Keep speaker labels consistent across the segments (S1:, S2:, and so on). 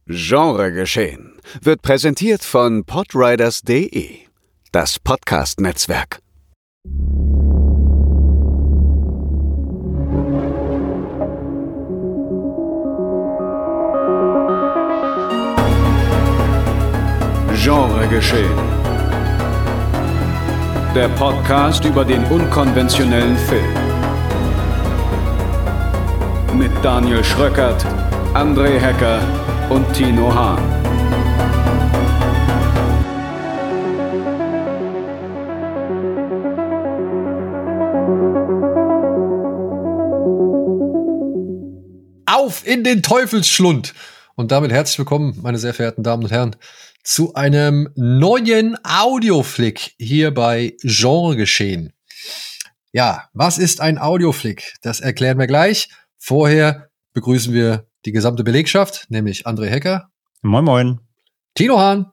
S1: Genregeschehen wird präsentiert von podriders.de, das Podcast-Netzwerk. Genregeschehen. Der Podcast über den unkonventionellen Film. Mit Daniel Schröckert, André Hecker und Tino Hahn.
S2: Auf in den Teufelsschlund! Und damit herzlich willkommen, meine sehr verehrten Damen und Herren, zu einem neuen Audioflick hier bei Genregeschehen. Ja, was ist ein Audioflick? Das erklären wir gleich. Vorher begrüßen wir die gesamte Belegschaft, nämlich André Hecker.
S3: Moin, moin.
S2: Tino Hahn.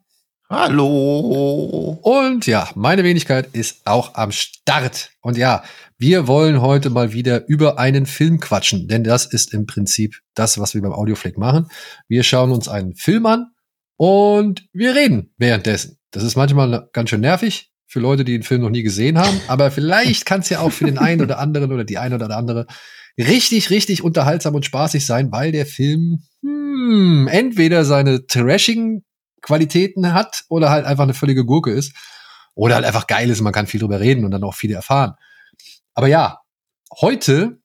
S4: Hallo.
S2: Und ja, meine Wenigkeit ist auch am Start. Und ja, wir wollen heute mal wieder über einen Film quatschen, denn das ist im Prinzip das, was wir beim Audioflick machen. Wir schauen uns einen Film an und wir reden währenddessen. Das ist manchmal ganz schön nervig für Leute, die den Film noch nie gesehen haben, aber vielleicht kann es ja auch für den einen oder anderen oder die eine oder andere richtig unterhaltsam und spaßig sein, weil der Film entweder seine trashigen Qualitäten hat oder halt einfach eine völlige Gurke ist oder halt einfach geil ist und man kann viel drüber reden und dann auch viel erfahren. Aber ja, heute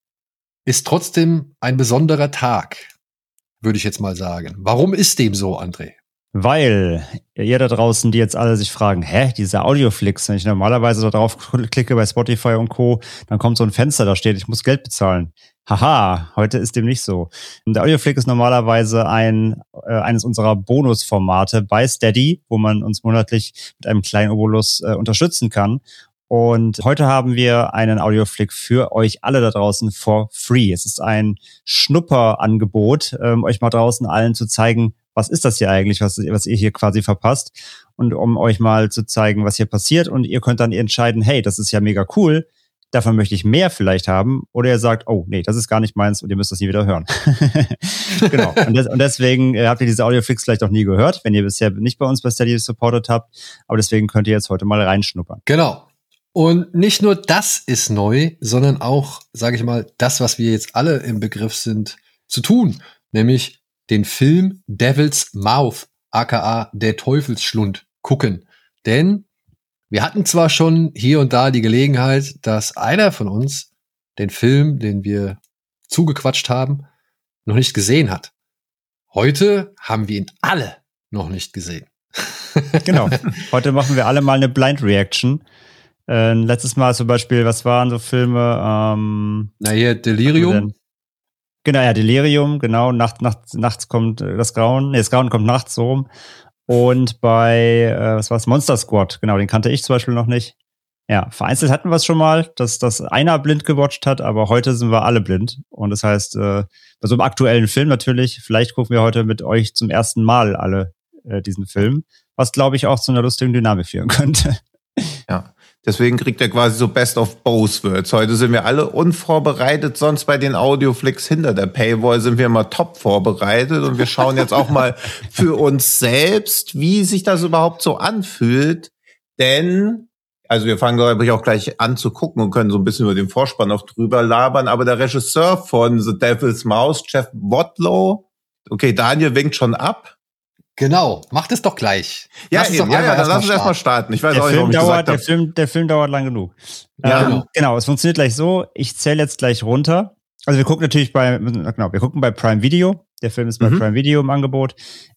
S2: ist trotzdem ein besonderer Tag, würde ich jetzt mal sagen. Warum ist dem so, André?
S3: Weil ihr da draußen, die jetzt alle sich fragen, diese Audioflicks, wenn ich normalerweise da drauf klicke bei Spotify und Co., dann kommt so ein Fenster, da steht, ich muss Geld bezahlen. Haha, heute ist dem nicht so. Und der Audioflick ist normalerweise eines unserer Bonusformate bei Steady, wo man uns monatlich mit einem kleinen Obolus unterstützen kann. Und heute haben wir einen Audioflick für euch alle da draußen for free. Es ist ein Schnupperangebot, euch mal draußen allen zu zeigen, was ist das hier eigentlich, was ihr hier quasi verpasst, und um euch mal zu zeigen, was hier passiert, und ihr könnt dann entscheiden, hey, das ist ja mega cool, davon möchte ich mehr vielleicht haben, oder ihr sagt, oh nee, das ist gar nicht meins und ihr müsst das nie wieder hören. Genau. Und deswegen habt ihr diese Audioflicks vielleicht auch nie gehört, wenn ihr bisher nicht bei uns bei Steady supportet habt, aber deswegen könnt ihr jetzt heute mal reinschnuppern.
S2: Genau. Und nicht nur das ist neu, sondern auch, sage ich mal, das, was wir jetzt alle im Begriff sind zu tun, nämlich den Film Devil's Mouth, aka Der Teufelsschlund, gucken. Denn wir hatten zwar schon hier und da die Gelegenheit, dass einer von uns den Film, den wir zugequatscht haben, noch nicht gesehen hat. Heute haben wir ihn alle noch nicht gesehen.
S3: Genau. Heute machen wir alle mal eine Blind Reaction. Letztes Mal zum Beispiel, was waren so Filme?
S2: Delirium.
S3: Genau, ja, Delirium, genau. Nachts kommt das Grauen. Nee, das Grauen kommt nachts so rum. Und bei, was war's? Monster Squad, genau, den kannte ich zum Beispiel noch nicht. Ja, vereinzelt hatten wir es schon mal, dass das einer blind gewatcht hat, aber heute sind wir alle blind. Und das heißt, bei so einem aktuellen Film natürlich, vielleicht gucken wir heute mit euch zum ersten Mal alle diesen Film, was, glaube ich, auch zu einer lustigen Dynamik führen könnte.
S4: Ja, deswegen kriegt er quasi so Best of Both Worlds. Heute sind wir alle unvorbereitet, sonst bei den Audioflicks hinter der Paywall sind wir immer top vorbereitet, und wir schauen jetzt auch mal für uns selbst, wie sich das überhaupt so anfühlt. Denn, also wir fangen, glaube ich, auch gleich an zu gucken und können so ein bisschen über den Vorspann noch drüber labern, aber der Regisseur von The Devil's Mouth, Jeff Wadlow, okay, Daniel winkt schon ab.
S2: Genau, macht es doch gleich.
S4: Ja, dann lass uns erstmal starten. Ich weiß auch nicht, warum ich gesagt habe.
S3: Der Film dauert lang genug.
S4: Ja.
S3: Genau, es funktioniert gleich so. Ich zähle jetzt gleich runter. Also wir gucken natürlich bei Prime Video. Der Film ist bei Prime Video im Angebot,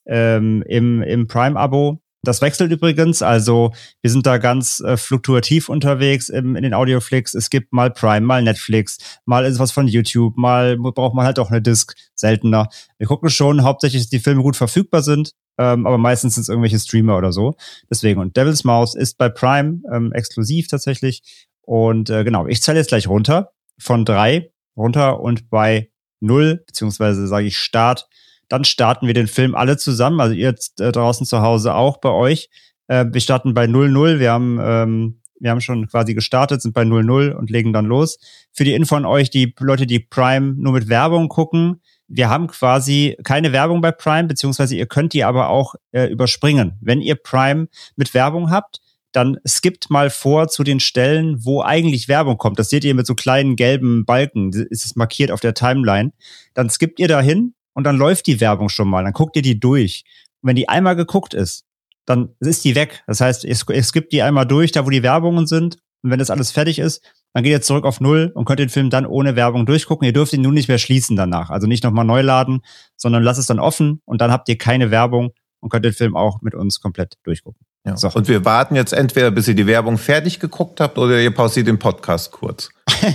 S3: im Prime-Abo. Das wechselt übrigens, also wir sind da ganz fluktuativ unterwegs in den Audioflicks. Es gibt mal Prime, mal Netflix, mal ist was von YouTube, mal braucht man halt auch eine Disc, seltener. Wir gucken schon hauptsächlich, dass die Filme gut verfügbar sind, aber meistens sind es irgendwelche Streamer oder so. Deswegen, und Devil's Mouth ist bei Prime exklusiv tatsächlich. Und genau, ich zähle jetzt gleich runter, von 3 runter, und bei 0, beziehungsweise sage ich Start, dann starten wir den Film alle zusammen, also ihr jetzt draußen zu Hause auch bei euch. Wir starten bei 00, wir haben schon quasi gestartet, sind bei 00 und legen dann los. Für die Info an euch, die Leute, die Prime nur mit Werbung gucken, wir haben quasi keine Werbung bei Prime, beziehungsweise ihr könnt die aber auch überspringen. Wenn ihr Prime mit Werbung habt, dann skippt mal vor zu den Stellen, wo eigentlich Werbung kommt. Das seht ihr mit so kleinen gelben Balken, ist es markiert auf der Timeline. Dann skippt ihr dahin und dann läuft die Werbung schon mal. Dann guckt ihr die durch. Und wenn die einmal geguckt ist, dann ist die weg. Das heißt, ihr skippt die einmal durch, da wo die Werbungen sind. Und wenn das alles fertig ist, dann geht ihr zurück auf 0 und könnt den Film dann ohne Werbung durchgucken. Ihr dürft ihn nun nicht mehr schließen danach. Also nicht nochmal neu laden, sondern lasst es dann offen und dann habt ihr keine Werbung und könnt den Film auch mit uns komplett durchgucken.
S4: Ja.
S3: So.
S4: Und wir warten jetzt entweder, bis ihr die Werbung fertig geguckt habt oder ihr pausiert den Podcast kurz.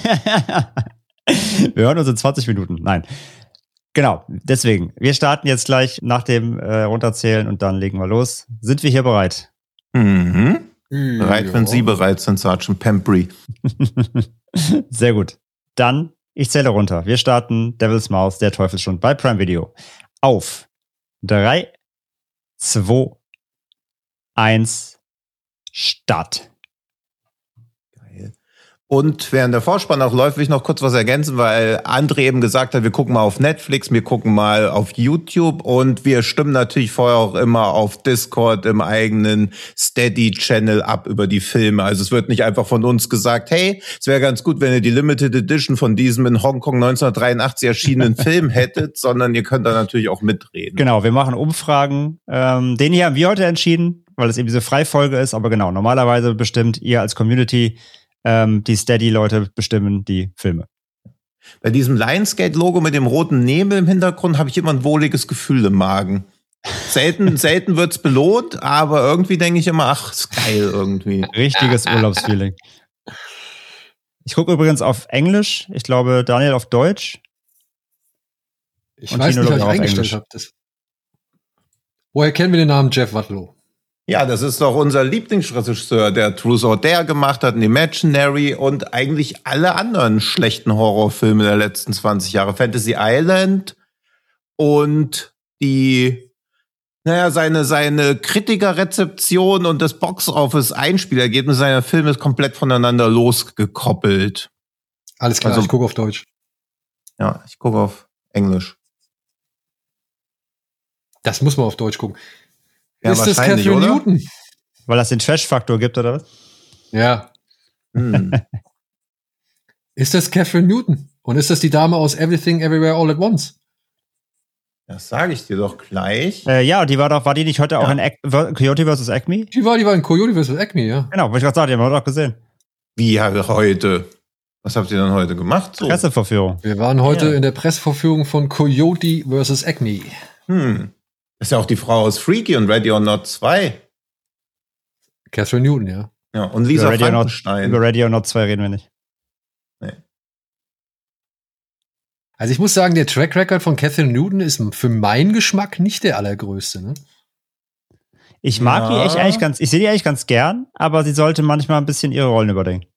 S3: Wir hören uns in 20 Minuten. Nein. Genau, deswegen. Wir starten jetzt gleich nach dem Runterzählen und dann legen wir los. Sind wir hier bereit?
S4: Mhm. Bereit, wenn Sie bereit sind, Sergeant Pembry.
S3: Sehr gut. Dann, ich zähle runter. Wir starten Devil's Mouth, der Teufelsschund bei Prime Video. Auf 3, 2, 1, Start.
S4: Und während der Vorspann auch läuft, will ich noch kurz was ergänzen, weil André eben gesagt hat, wir gucken mal auf Netflix, wir gucken mal auf YouTube und wir stimmen natürlich vorher auch immer auf Discord im eigenen Steady-Channel ab über die Filme. Also es wird nicht einfach von uns gesagt, hey, es wäre ganz gut, wenn ihr die Limited Edition von diesem in Hongkong 1983 erschienenen Film hättet, sondern ihr könnt da natürlich auch mitreden.
S3: Genau, wir machen Umfragen. Den hier haben wir heute entschieden, weil es eben diese Freifolge ist, aber genau, normalerweise bestimmt ihr als Community die Steady-Leute bestimmen die Filme.
S4: Bei diesem Lionsgate-Logo mit dem roten Nebel im Hintergrund habe ich immer ein wohliges Gefühl im Magen. Selten wird's belohnt, aber irgendwie denke ich immer, ach, ist geil irgendwie.
S3: Richtiges Urlaubsfeeling. Ich gucke übrigens auf Englisch. Ich glaube, Daniel auf Deutsch.
S2: Ich weiß nicht, was ich eingestellt habe. Woher kennen wir den Namen Jeff Wadlow?
S4: Ja, das ist doch unser Lieblingsregisseur, der Truth or Dare gemacht hat, Imaginary und eigentlich alle anderen schlechten Horrorfilme der letzten 20 Jahre. Fantasy Island und seine Kritikerrezeption und das Box-Office-Einspielergebnis seiner Filme ist komplett voneinander losgekoppelt.
S2: Alles klar,
S4: also,
S2: ich gucke auf Deutsch.
S4: Ja, ich gucke auf Englisch.
S2: Das muss man auf Deutsch gucken.
S4: Ja,
S2: ist das Catherine
S4: oder?
S2: Newton?
S3: Weil das den Trash-Faktor gibt, oder was?
S2: Ja. Ist das Catherine Newton? Und ist das die Dame aus Everything Everywhere All at Once?
S4: Das sage ich dir doch gleich.
S3: Ja, die war die nicht heute auch in Coyote vs. Acme?
S2: Die war in Coyote vs. Acme, ja.
S3: Genau, wollte ich gerade sagen, die haben wir doch gesehen.
S4: Wie heute? Was habt ihr denn heute gemacht? So?
S3: Presseverführung.
S2: Wir waren heute in der Presseverführung von Coyote vs. Acme.
S4: Ist ja auch die Frau aus Freaky und Ready or Not 2.
S2: Catherine Newton, ja.
S4: Ja, und Lisa Frankenstein.
S3: Über Ready or Not 2 reden wir nicht.
S4: Nee.
S2: Also ich muss sagen, der Track Record von Catherine Newton ist für meinen Geschmack nicht der allergrößte, ne?
S3: Ich mag die echt eigentlich ich sehe die eigentlich ganz gern, aber sie sollte manchmal ein bisschen ihre Rollen überdenken.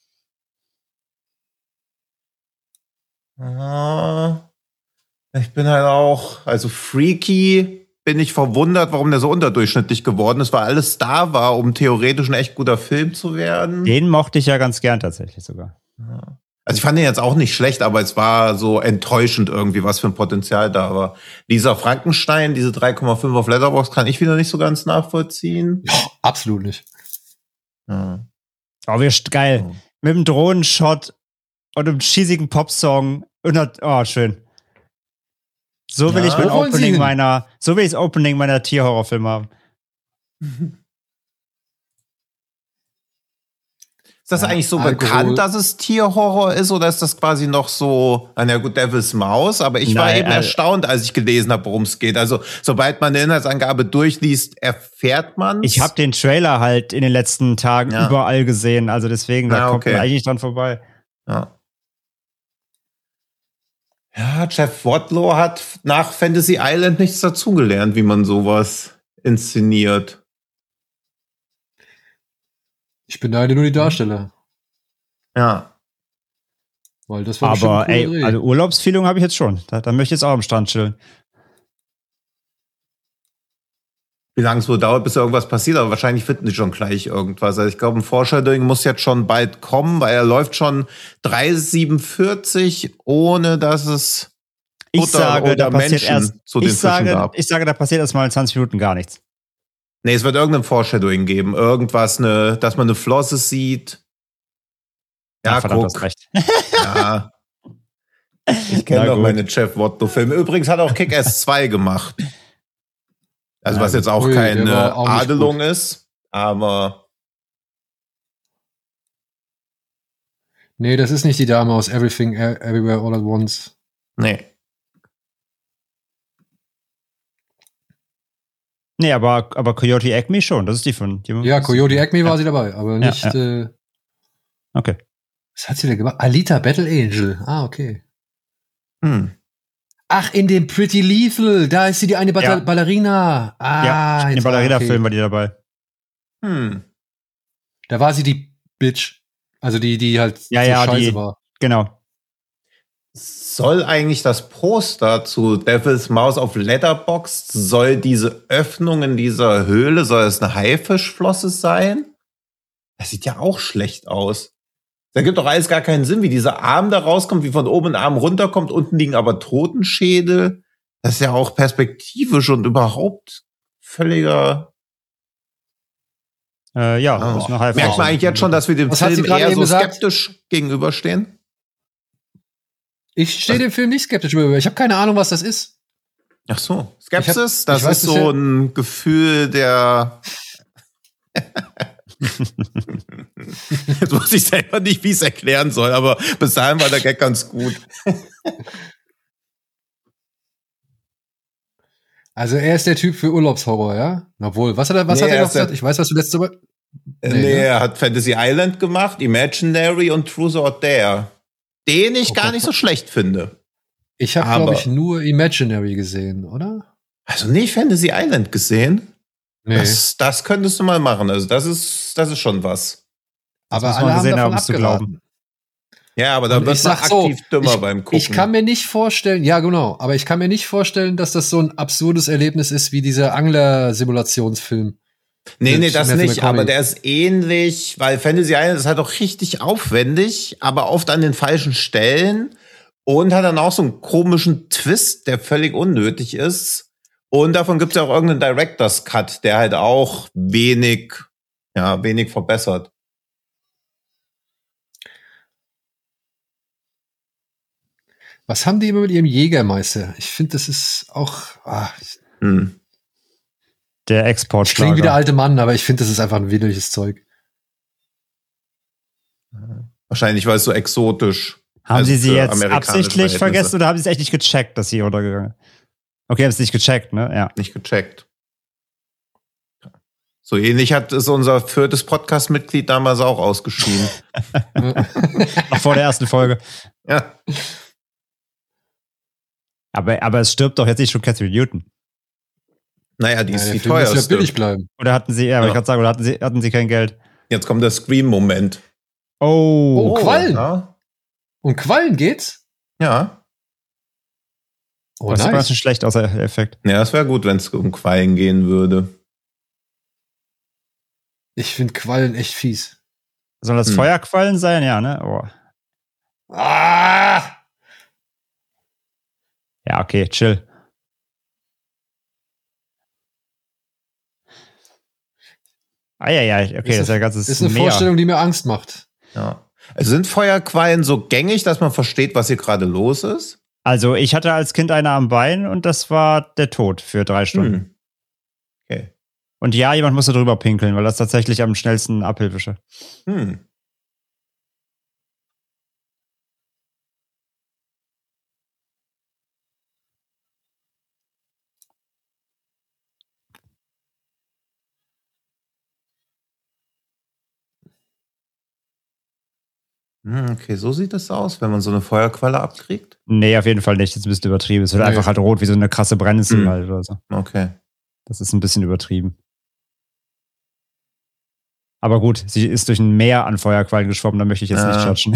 S4: Ich bin halt auch, also Freaky bin ich verwundert, warum der so unterdurchschnittlich geworden ist, weil alles da war, um theoretisch ein echt guter Film zu werden.
S3: Den mochte ich ja ganz gern tatsächlich sogar.
S4: Ja. Also ich fand den jetzt auch nicht schlecht, aber es war so enttäuschend irgendwie, was für ein Potenzial da war. Lisa Frankenstein, diese 3,5 auf Letterboxd, kann ich wieder nicht so ganz nachvollziehen.
S2: Ja, absolut nicht.
S4: Ja.
S3: Oh, geil.
S4: Oh.
S3: Mit dem Drohnenshot und einem cheesigen Popsong. Schön. So will ich das Opening meiner Tierhorrorfilme haben.
S4: Ist das eigentlich so
S2: Alkohol.
S4: bekannt, dass es Tierhorror ist, oder ist das quasi noch so, na gut, Devil's Maus, aber ich war eben erstaunt, als ich gelesen habe, worum es geht. Also, sobald man eine Inhaltsangabe durchliest, erfährt man es.
S3: Ich habe den Trailer halt in den letzten Tagen überall gesehen, also deswegen, da kommt man eigentlich dran vorbei.
S4: Ja. Ja, Jeff Wadlow hat nach Fantasy Island nichts dazugelernt, wie man sowas inszeniert.
S2: Ich beneide nur die Darsteller.
S4: Ja.
S2: Weil das war
S3: aber also Urlaubsfeeling habe ich jetzt schon. Da möchte ich jetzt auch am Strand chillen.
S4: Wie lange es wohl dauert, bis irgendwas passiert, aber wahrscheinlich finden die schon gleich irgendwas. Also ich glaube, ein Foreshadowing muss jetzt schon bald kommen, weil er läuft schon 3,47, ohne dass es
S3: Ich sage, da passiert erst,
S4: zu den Fischen gab.
S3: Ich sage, da passiert erst mal in 20 Minuten gar nichts.
S4: Nee, es wird irgendein Foreshadowing geben. Irgendwas, dass man eine Flosse sieht. Ja,
S3: verdammt,
S4: guck.
S3: hast recht.
S4: Ja. Ich kenne doch meine Jeff Watto-Filme. Übrigens hat auch Kick-Ass 2 gemacht. Also was jetzt auch keine Adelung ist, aber...
S2: Nee, das ist nicht die Dame aus Everything, Everywhere, All at Once.
S4: Nee.
S3: Nee, aber Coyote Acme schon. Das ist die von...
S2: Ja, Coyote Acme war sie dabei, aber nicht...
S3: Okay.
S2: Was hat sie denn gemacht? Alita Battle Angel. Ah, okay.
S3: Ach,
S2: in dem Pretty Lethal, da ist sie die eine Ballerina.
S3: Ja, in dem Ballerina-Film war die dabei.
S2: Da war sie die Bitch. Also die halt
S3: scheiße
S2: war.
S3: Genau.
S4: Soll eigentlich das Poster zu Devil's Mouse auf Letterboxd, soll diese Öffnung in dieser Höhle, soll es eine Haifischflosse sein? Das sieht ja auch schlecht aus. Da gibt doch alles gar keinen Sinn, wie dieser Arm da rauskommt, wie von oben ein Arm runterkommt, unten liegen aber Totenschädel. Das ist ja auch perspektivisch und überhaupt völliger...
S3: Ist eine Haifisch.
S4: Merkt man eigentlich jetzt schon, dass wir dem Film eher so skeptisch gegenüberstehen?
S2: Ich stehe dem Film nicht skeptisch gegenüber. Ich habe keine Ahnung, was das ist.
S4: Ach so, Skepsis? Das ist so ein Gefühl der... Jetzt weiß ich selber nicht, wie ich es erklären soll, aber bis dahin war der Gag ganz gut.
S2: Also er ist der Typ für Urlaubshorror, ja? Obwohl, was hat er noch gesagt? Ich weiß, was du letzte Mal...
S4: Er hat Fantasy Island gemacht, Imaginary und Truth or Dare. Den ich gar nicht so schlecht finde.
S2: Ich habe, glaube ich, nur Imaginary gesehen, oder?
S4: Also nicht Fantasy Island gesehen? Nee. Das könntest du mal machen. Also das ist schon was.
S2: Aber alle haben davon abgeraten.
S4: Ja, aber da wird man aktiv dümmer beim Gucken.
S2: Ich kann mir nicht vorstellen, ja genau, aber ich kann mir nicht vorstellen, dass das so ein absurdes Erlebnis ist wie dieser Angler-Simulationsfilm.
S4: Nee, das nicht, aber der ist ähnlich, weil Fantasy Island ist halt auch richtig aufwendig, aber oft an den falschen Stellen und hat dann auch so einen komischen Twist, der völlig unnötig ist. Und davon gibt es ja auch irgendeinen Director's Cut, der halt auch wenig verbessert.
S2: Was haben die immer mit ihrem Jägermeister? Ich finde, das ist auch...
S3: Der Export.
S2: Ich klinge wie der alte Mann, aber ich finde, das ist einfach ein widerliches Zeug.
S4: Wahrscheinlich, weil es so exotisch.
S3: Haben Sie jetzt absichtlich vergessen oder haben Sie es echt nicht gecheckt, dass sie runtergegangen ist? Okay, haben Sie es nicht gecheckt, ne? Ja.
S4: Nicht gecheckt. So ähnlich hat es unser 4. Podcast-Mitglied damals auch ausgeschieden.
S3: Noch vor der ersten Folge.
S4: Ja.
S3: Aber es stirbt doch jetzt nicht schon Catherine Newton.
S4: Naja, die ist die
S2: Film muss
S4: teuerste.
S2: ja billig bleiben.
S3: Oder hatten Sie, ich gerade sagen, oder hatten Sie kein Geld?
S4: Jetzt kommt der Scream-Moment.
S2: Oh, Quallen.
S4: Ja.
S2: Um Quallen geht's?
S4: Ja.
S2: Oh,
S3: das ist aber nicht schlecht, außer Effekt.
S4: Ja, es wäre gut, wenn es um Quallen gehen würde.
S2: Ich finde Quallen echt fies.
S3: Sollen das Feuerquallen sein? Ja, ne? Oh.
S2: Ah!
S3: Ja, okay, chill. Okay, das ist ja ganzes
S2: ist eine
S3: Meer.
S2: Vorstellung, die mir Angst macht.
S4: Ja. Sind Feuerquallen so gängig, dass man versteht, was hier gerade los ist?
S3: Also, ich hatte als Kind eine am Bein und das war der Tod für 3 Stunden.
S4: Okay.
S3: Und ja, jemand musste drüber pinkeln, weil das tatsächlich am schnellsten abhilfische.
S4: Okay, so sieht das aus, wenn man so eine Feuerqualle abkriegt?
S3: Nee, auf jeden Fall nicht. Das ist ein bisschen übertrieben. Es wird einfach halt rot wie so eine krasse Brennnessel halt oder so.
S4: Okay.
S3: Das ist ein bisschen übertrieben. Aber gut, sie ist durch ein Meer an Feuerquallen geschwommen, da möchte ich jetzt nicht judgen.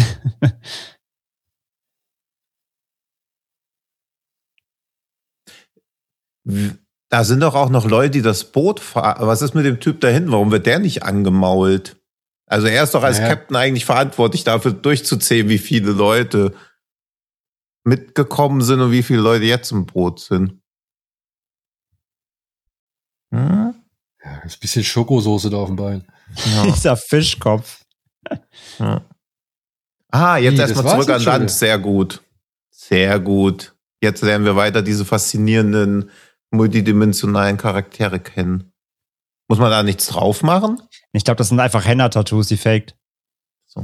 S4: Da sind doch auch noch Leute, die das Boot fahren. Was ist mit dem Typ da hinten? Warum wird der nicht angemault? Also er ist doch als Captain eigentlich verantwortlich dafür durchzuzählen, wie viele Leute mitgekommen sind und wie viele Leute jetzt im Boot sind. Hm?
S2: Ja, ist ein bisschen Schokosoße da auf dem Bein.
S4: Ja.
S3: Dieser Fischkopf.
S4: Ja. Jetzt
S2: Wie,
S4: erstmal
S2: das war's
S4: zurück an
S2: jetzt schon
S4: Land.
S2: wieder?
S4: Sehr gut. Sehr gut. Jetzt lernen wir weiter diese faszinierenden, multidimensionalen Charaktere kennen. Muss man da nichts drauf machen?
S3: Ich glaube, das sind einfach Henna-Tattoos, die faked.
S4: So.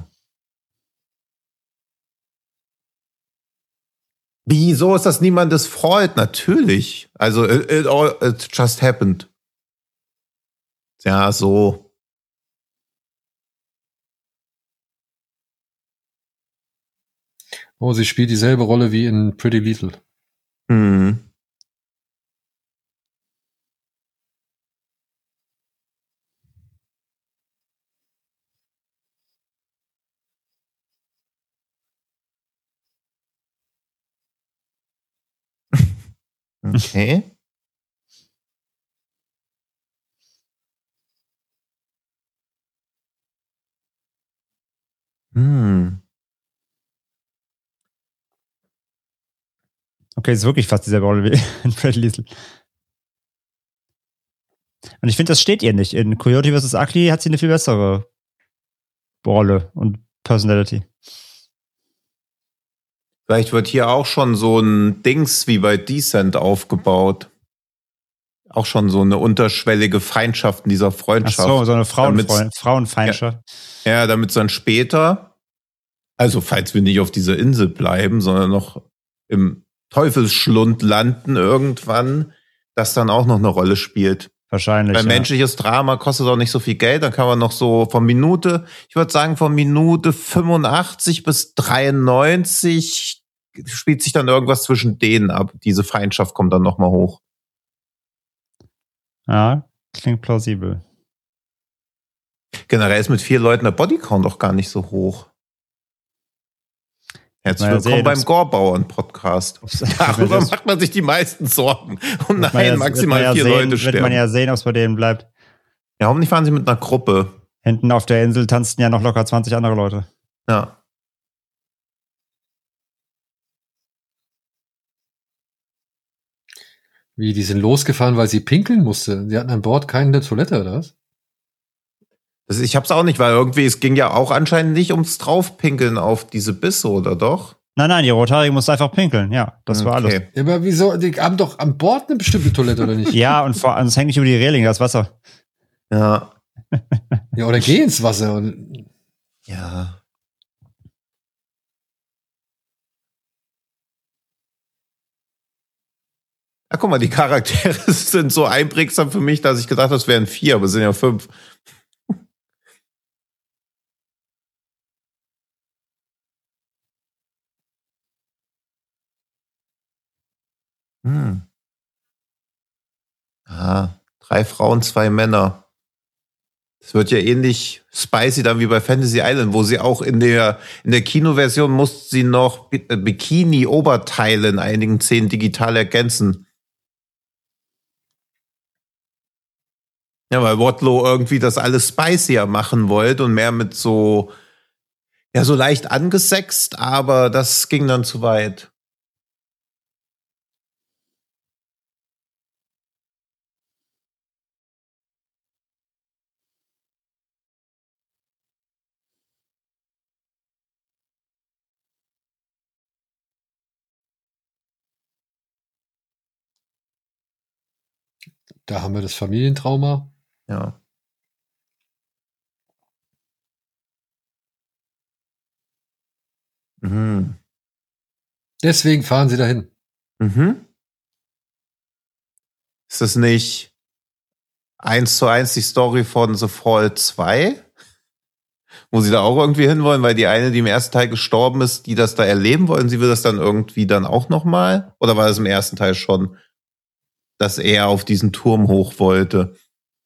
S4: Wieso ist das niemandes Freud? Natürlich. Also, it just happened. Ja, so.
S2: Oh, sie spielt dieselbe Rolle wie in Pretty Little.
S4: Hm. Okay. Hm.
S3: Okay, ist wirklich fast dieselbe Rolle wie in Fred Liesel. Und ich finde, das steht ihr nicht. In Coyote vs. Ugly hat sie eine viel bessere Rolle und Personality.
S4: Vielleicht wird hier auch schon so ein Dings wie bei Descent aufgebaut. Auch schon so eine unterschwellige Feindschaft in dieser
S3: Ach
S4: Freundschaft.
S3: so eine
S4: Damit's-
S3: Frauenfeindschaft.
S4: Ja, damit es dann später, also falls wir nicht auf dieser Insel bleiben, sondern noch im Teufelsschlund landen irgendwann, das dann auch noch eine Rolle spielt.
S3: Wahrscheinlich.
S4: Weil
S3: Ja.
S4: menschliches Drama kostet auch nicht so viel Geld, dann kann man noch so von Minute 85 bis 93 spielt sich dann irgendwas zwischen denen ab. Diese Feindschaft kommt dann nochmal hoch.
S3: Ja, klingt plausibel.
S4: Generell ist mit 4 Leuten der Bodycount auch gar nicht so hoch. Herzlich
S3: Mal
S4: willkommen
S3: sehen,
S4: beim
S3: ob's-
S4: Gore-Bauern-Podcast. Darüber
S3: das-
S4: macht man sich die meisten Sorgen. Und
S3: Wird man
S4: nein,
S3: ja-
S4: maximal
S3: wird man
S4: 4
S3: ja sehen,
S4: Leute
S3: Wird man
S4: sterben.
S3: ja sehen, ob es bei denen bleibt.
S4: Ja, hoffentlich fahren sie mit einer Gruppe.
S3: Hinten auf der Insel tanzten ja noch locker 20 andere Leute.
S4: Ja.
S2: Wie, die sind losgefahren, weil sie pinkeln musste. Sie hatten an Bord keine Toilette, oder was?
S4: Ich hab's auch nicht, weil irgendwie, es ging ja auch anscheinend nicht ums Draufpinkeln auf diese Bisse, oder doch?
S3: Nein, die Rothaarige musste einfach pinkeln. Ja, das war alles.
S4: Okay.
S2: Ja, aber wieso? Die haben doch an Bord eine bestimmte Toilette, oder nicht?
S3: Ja, und vor allem, es hängt nicht über die Reling, das Wasser.
S4: Ja.
S2: Ja, oder geh ins Wasser. Und
S4: Ja. Ah, guck mal, die Charaktere sind so einprägsam für mich, dass ich gedacht habe, es wären 4, aber es sind ja 5. Hm. Ah, 3 Frauen, 2 Männer. Das wird ja ähnlich spicy dann wie bei Fantasy Island, wo sie auch in der Kinoversion musste sie noch Bikini-Oberteile in einigen Szenen digital ergänzen. Ja, weil Wadlow irgendwie das alles spicier machen wollte und mehr mit so leicht angesext, aber das ging dann zu weit.
S2: da haben wir das Familientrauma.
S4: Ja. Mhm.
S2: Deswegen fahren sie dahin.
S4: Mhm. Ist das nicht 1:1 die Story von The Fall 2? Wo sie da auch irgendwie hinwollen, weil die eine, die im ersten Teil gestorben ist, die das da erleben wollen, sie will das dann irgendwie dann auch nochmal? Oder war das im ersten Teil schon, dass er auf diesen Turm hoch wollte?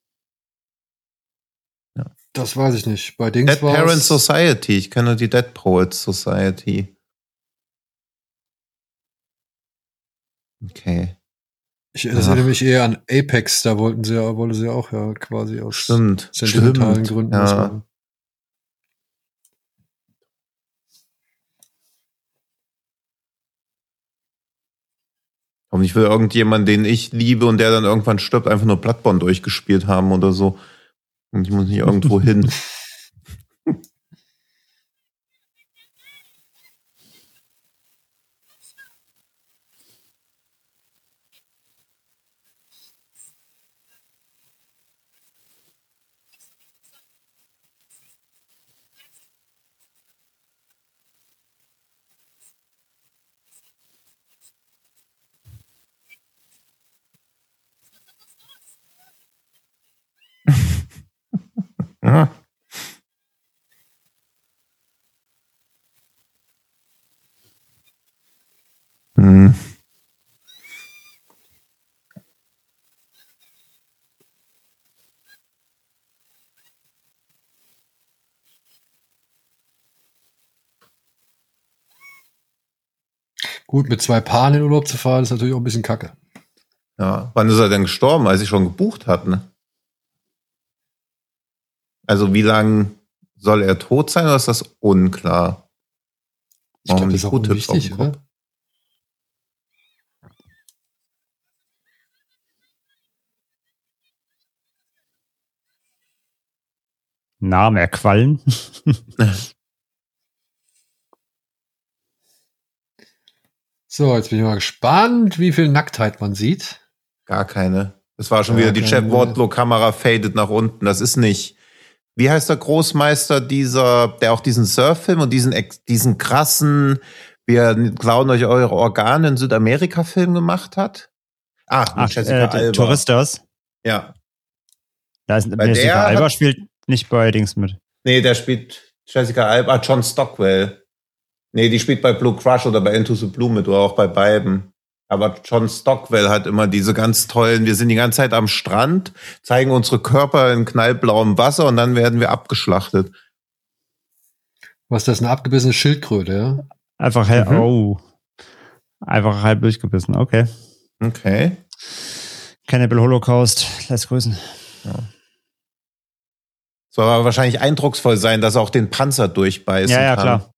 S2: Das weiß ich nicht. Bei Dings
S4: Dead
S2: war's-
S4: Parent Society. Ich kenne die Dead Poets Society. Okay.
S2: Ich erinnere mich eher an Apex, da wollte sie ja auch ja quasi aus
S4: Stimmt.
S2: sentimentalen
S4: Stimmt.
S2: Gründen was
S4: Ja.
S2: machen.
S4: Und ich will irgendjemanden, den ich liebe und der dann irgendwann stirbt, einfach nur Bloodborne durchgespielt haben oder so. Und ich muss nicht irgendwo hin. Ja. Hm.
S2: Gut, mit 2 Paaren in Urlaub zu fahren, ist natürlich auch ein bisschen kacke.
S4: Ja. Wann ist er denn gestorben, als ich schon gebucht hatte? Ne? Also wie lange soll er tot sein oder ist das unklar?
S2: Ich glaube, das ist auch unwichtig, oder?
S3: Name Quallen.
S2: So, jetzt bin ich mal gespannt, wie viel Nacktheit man sieht.
S4: Gar keine. Das war schon wieder die Jeff Wardlow-Kamera fadet nach unten. Das ist nicht. Wie heißt der Großmeister der auch diesen Surffilm und diesen krassen, wir klauen euch eure Organe in Südamerika-Film gemacht hat? Mit Jessica Alba.
S3: Touristas.
S4: Ja.
S3: Da ist Jessica Alba spielt nicht bei Dings mit.
S4: Nee, der spielt Jessica Alba, John Stockwell. Nee, die spielt bei Blue Crush oder bei Into the Blue mit oder auch bei beiden. Aber John Stockwell hat immer diese ganz tollen, wir sind die ganze Zeit am Strand, zeigen unsere Körper in knallblauem Wasser und dann werden wir abgeschlachtet.
S2: Was ist das, eine abgebissene Schildkröte, ja?
S3: Einfach einfach halb durchgebissen, okay.
S4: Okay.
S3: Cannibal Holocaust, lässt grüßen.
S4: Ja. Soll aber wahrscheinlich eindrucksvoll sein, dass er auch den Panzer durchbeißen kann.
S3: Ja, klar.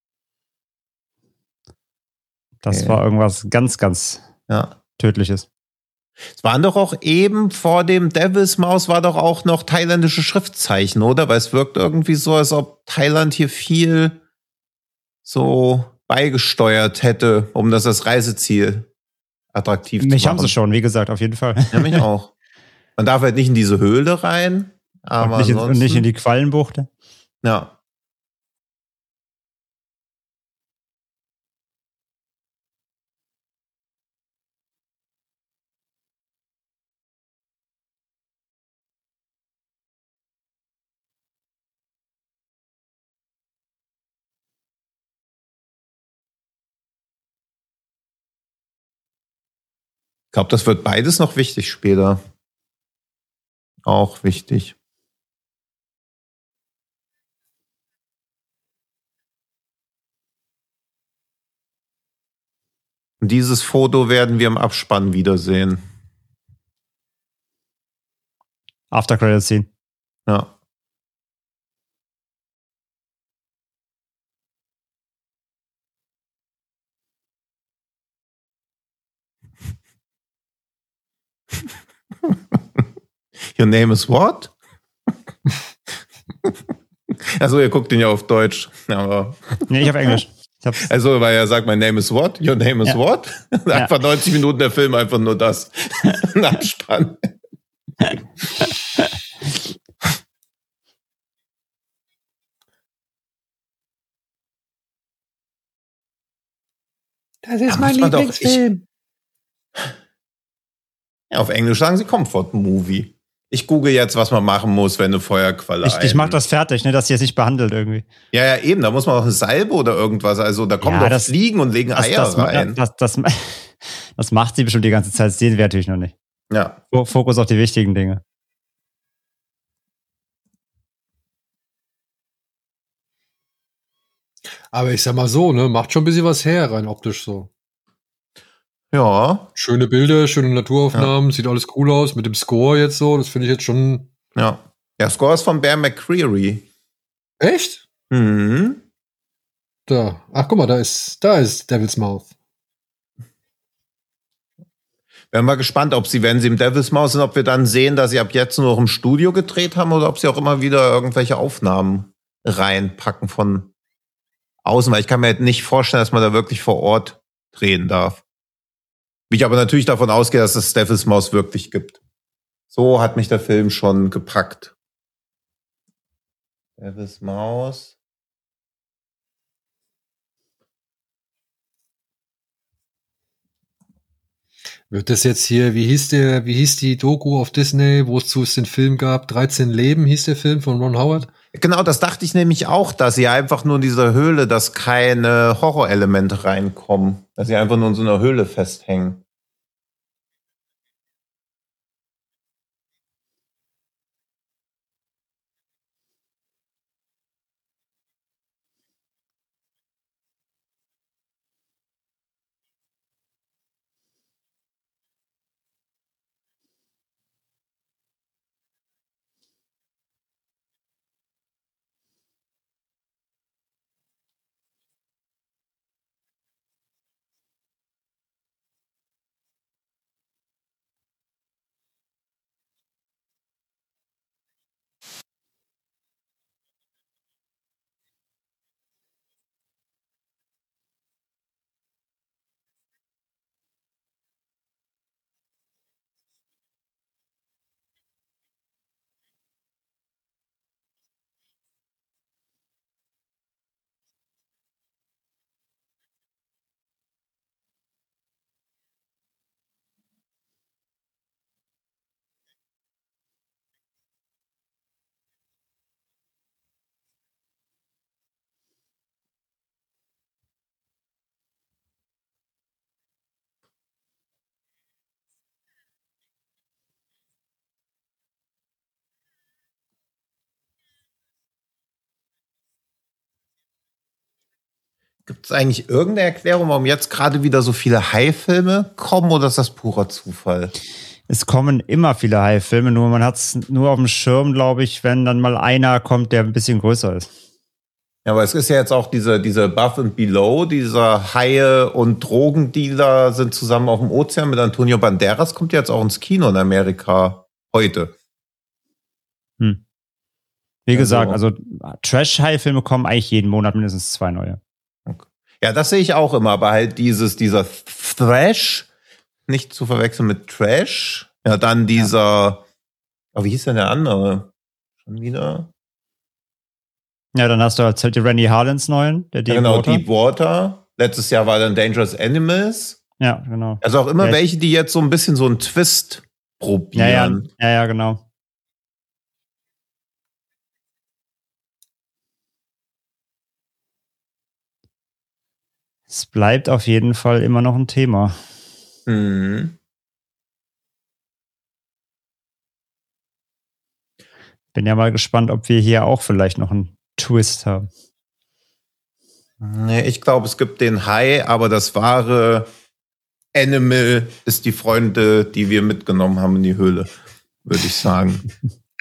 S3: Das war irgendwas ganz, ganz Tödliches.
S4: Es waren doch auch eben vor dem Devil's Maus war doch auch noch thailändische Schriftzeichen, oder? Weil es wirkt irgendwie so, als ob Thailand hier viel so beigesteuert hätte, um das Reiseziel attraktiv zu machen.
S3: Mich haben sie schon, wie gesagt, auf jeden Fall.
S4: Ja, mich auch. Man darf halt nicht in diese Höhle rein, aber
S3: und nicht in die Quallenbucht.
S4: Ja. Ich glaube, das wird beides noch wichtig später. Auch wichtig. Und dieses Foto werden wir im Abspann wiedersehen.
S3: After Credit Scene.
S4: Ja. Your name is what? Also ihr guckt ihn ja auf Deutsch, aber
S3: nee, ich auf Englisch.
S4: Also, weil er sagt, my name is what? Your name is what? Einfach 90 Minuten der Film, einfach nur das. Ein Abspann.
S2: Das ist mein Lieblingsfilm.
S4: Ja, auf Englisch sagen sie Comfort Movie. Ich google jetzt, was man machen muss, wenn eine Feuerqualle
S3: Ich mach das fertig, ne, dass sie es nicht behandelt irgendwie.
S4: Ja, eben. Da muss man auch eine Salbe oder irgendwas. Also da kommen doch Fliegen und legen Eier rein.
S3: Das macht sie bestimmt die ganze Zeit. Das sehen wir natürlich noch nicht.
S4: Ja.
S3: Fokus auf die wichtigen Dinge.
S2: Aber ich sag mal so, ne, macht schon ein bisschen was her, rein optisch so.
S4: Ja.
S2: Schöne Bilder, schöne Naturaufnahmen, sieht alles cool aus mit dem Score jetzt so, das finde ich jetzt schon.
S4: Ja. Der Score ist von Bear McCreary.
S2: Echt?
S4: Mhm.
S2: Da. Ach, guck mal, da ist Devil's Mouth.
S4: Wären wir gespannt, ob sie, wenn sie im Devil's Maus sind, ob wir dann sehen, dass sie ab jetzt nur noch im Studio gedreht haben oder ob sie auch immer wieder irgendwelche Aufnahmen reinpacken von außen, weil ich kann mir halt nicht vorstellen, dass man da wirklich vor Ort drehen darf. Wie ich aber natürlich davon ausgehe, dass es Devil's Maus wirklich gibt. So hat mich der Film schon gepackt. Devil's Maus.
S2: Wird das jetzt hier, wie hieß die Doku auf Disney, wo es den Film gab? 13 Leben hieß der Film von Ron Howard?
S4: Genau, das dachte ich nämlich auch, dass sie einfach nur in dieser Höhle, dass keine Horrorelemente reinkommen. Dass sie einfach nur in so einer Höhle festhängen. Gibt es eigentlich irgendeine Erklärung, warum jetzt gerade wieder so viele Hai-Filme kommen, oder ist das purer Zufall?
S3: Es kommen immer viele Hai-Filme, nur man hat es nur auf dem Schirm, glaube ich, wenn dann mal einer kommt, der ein bisschen größer ist.
S4: Ja, aber es ist ja jetzt auch diese Above and Below, dieser Haie- und Drogendealer sind zusammen auf dem Ozean mit Antonio Banderas, kommt jetzt auch ins Kino in Amerika heute.
S3: Wie gesagt, also Trash-Hai-Filme kommen eigentlich jeden Monat mindestens 2 neue.
S4: Ja, das sehe ich auch immer, aber halt dieser Thrash, nicht zu verwechseln mit Trash. Ja, dann dieser, wie hieß denn der andere? Schon wieder?
S3: Ja, dann hast du halt die Rennie Harlins neuen, der
S4: Deepwater. Genau, Deepwater. Letztes Jahr war dann Dangerous Animals.
S3: Ja, genau.
S4: Also auch immer welche, die jetzt so ein bisschen so einen Twist probieren.
S3: Ja, genau. Es bleibt auf jeden Fall immer noch ein Thema.
S4: Mhm.
S3: Bin ja mal gespannt, ob wir hier auch vielleicht noch einen Twist haben.
S4: Nee, ich glaube, es gibt den Hai, aber das wahre Animal ist die Freunde, die wir mitgenommen haben in die Höhle, würde ich sagen.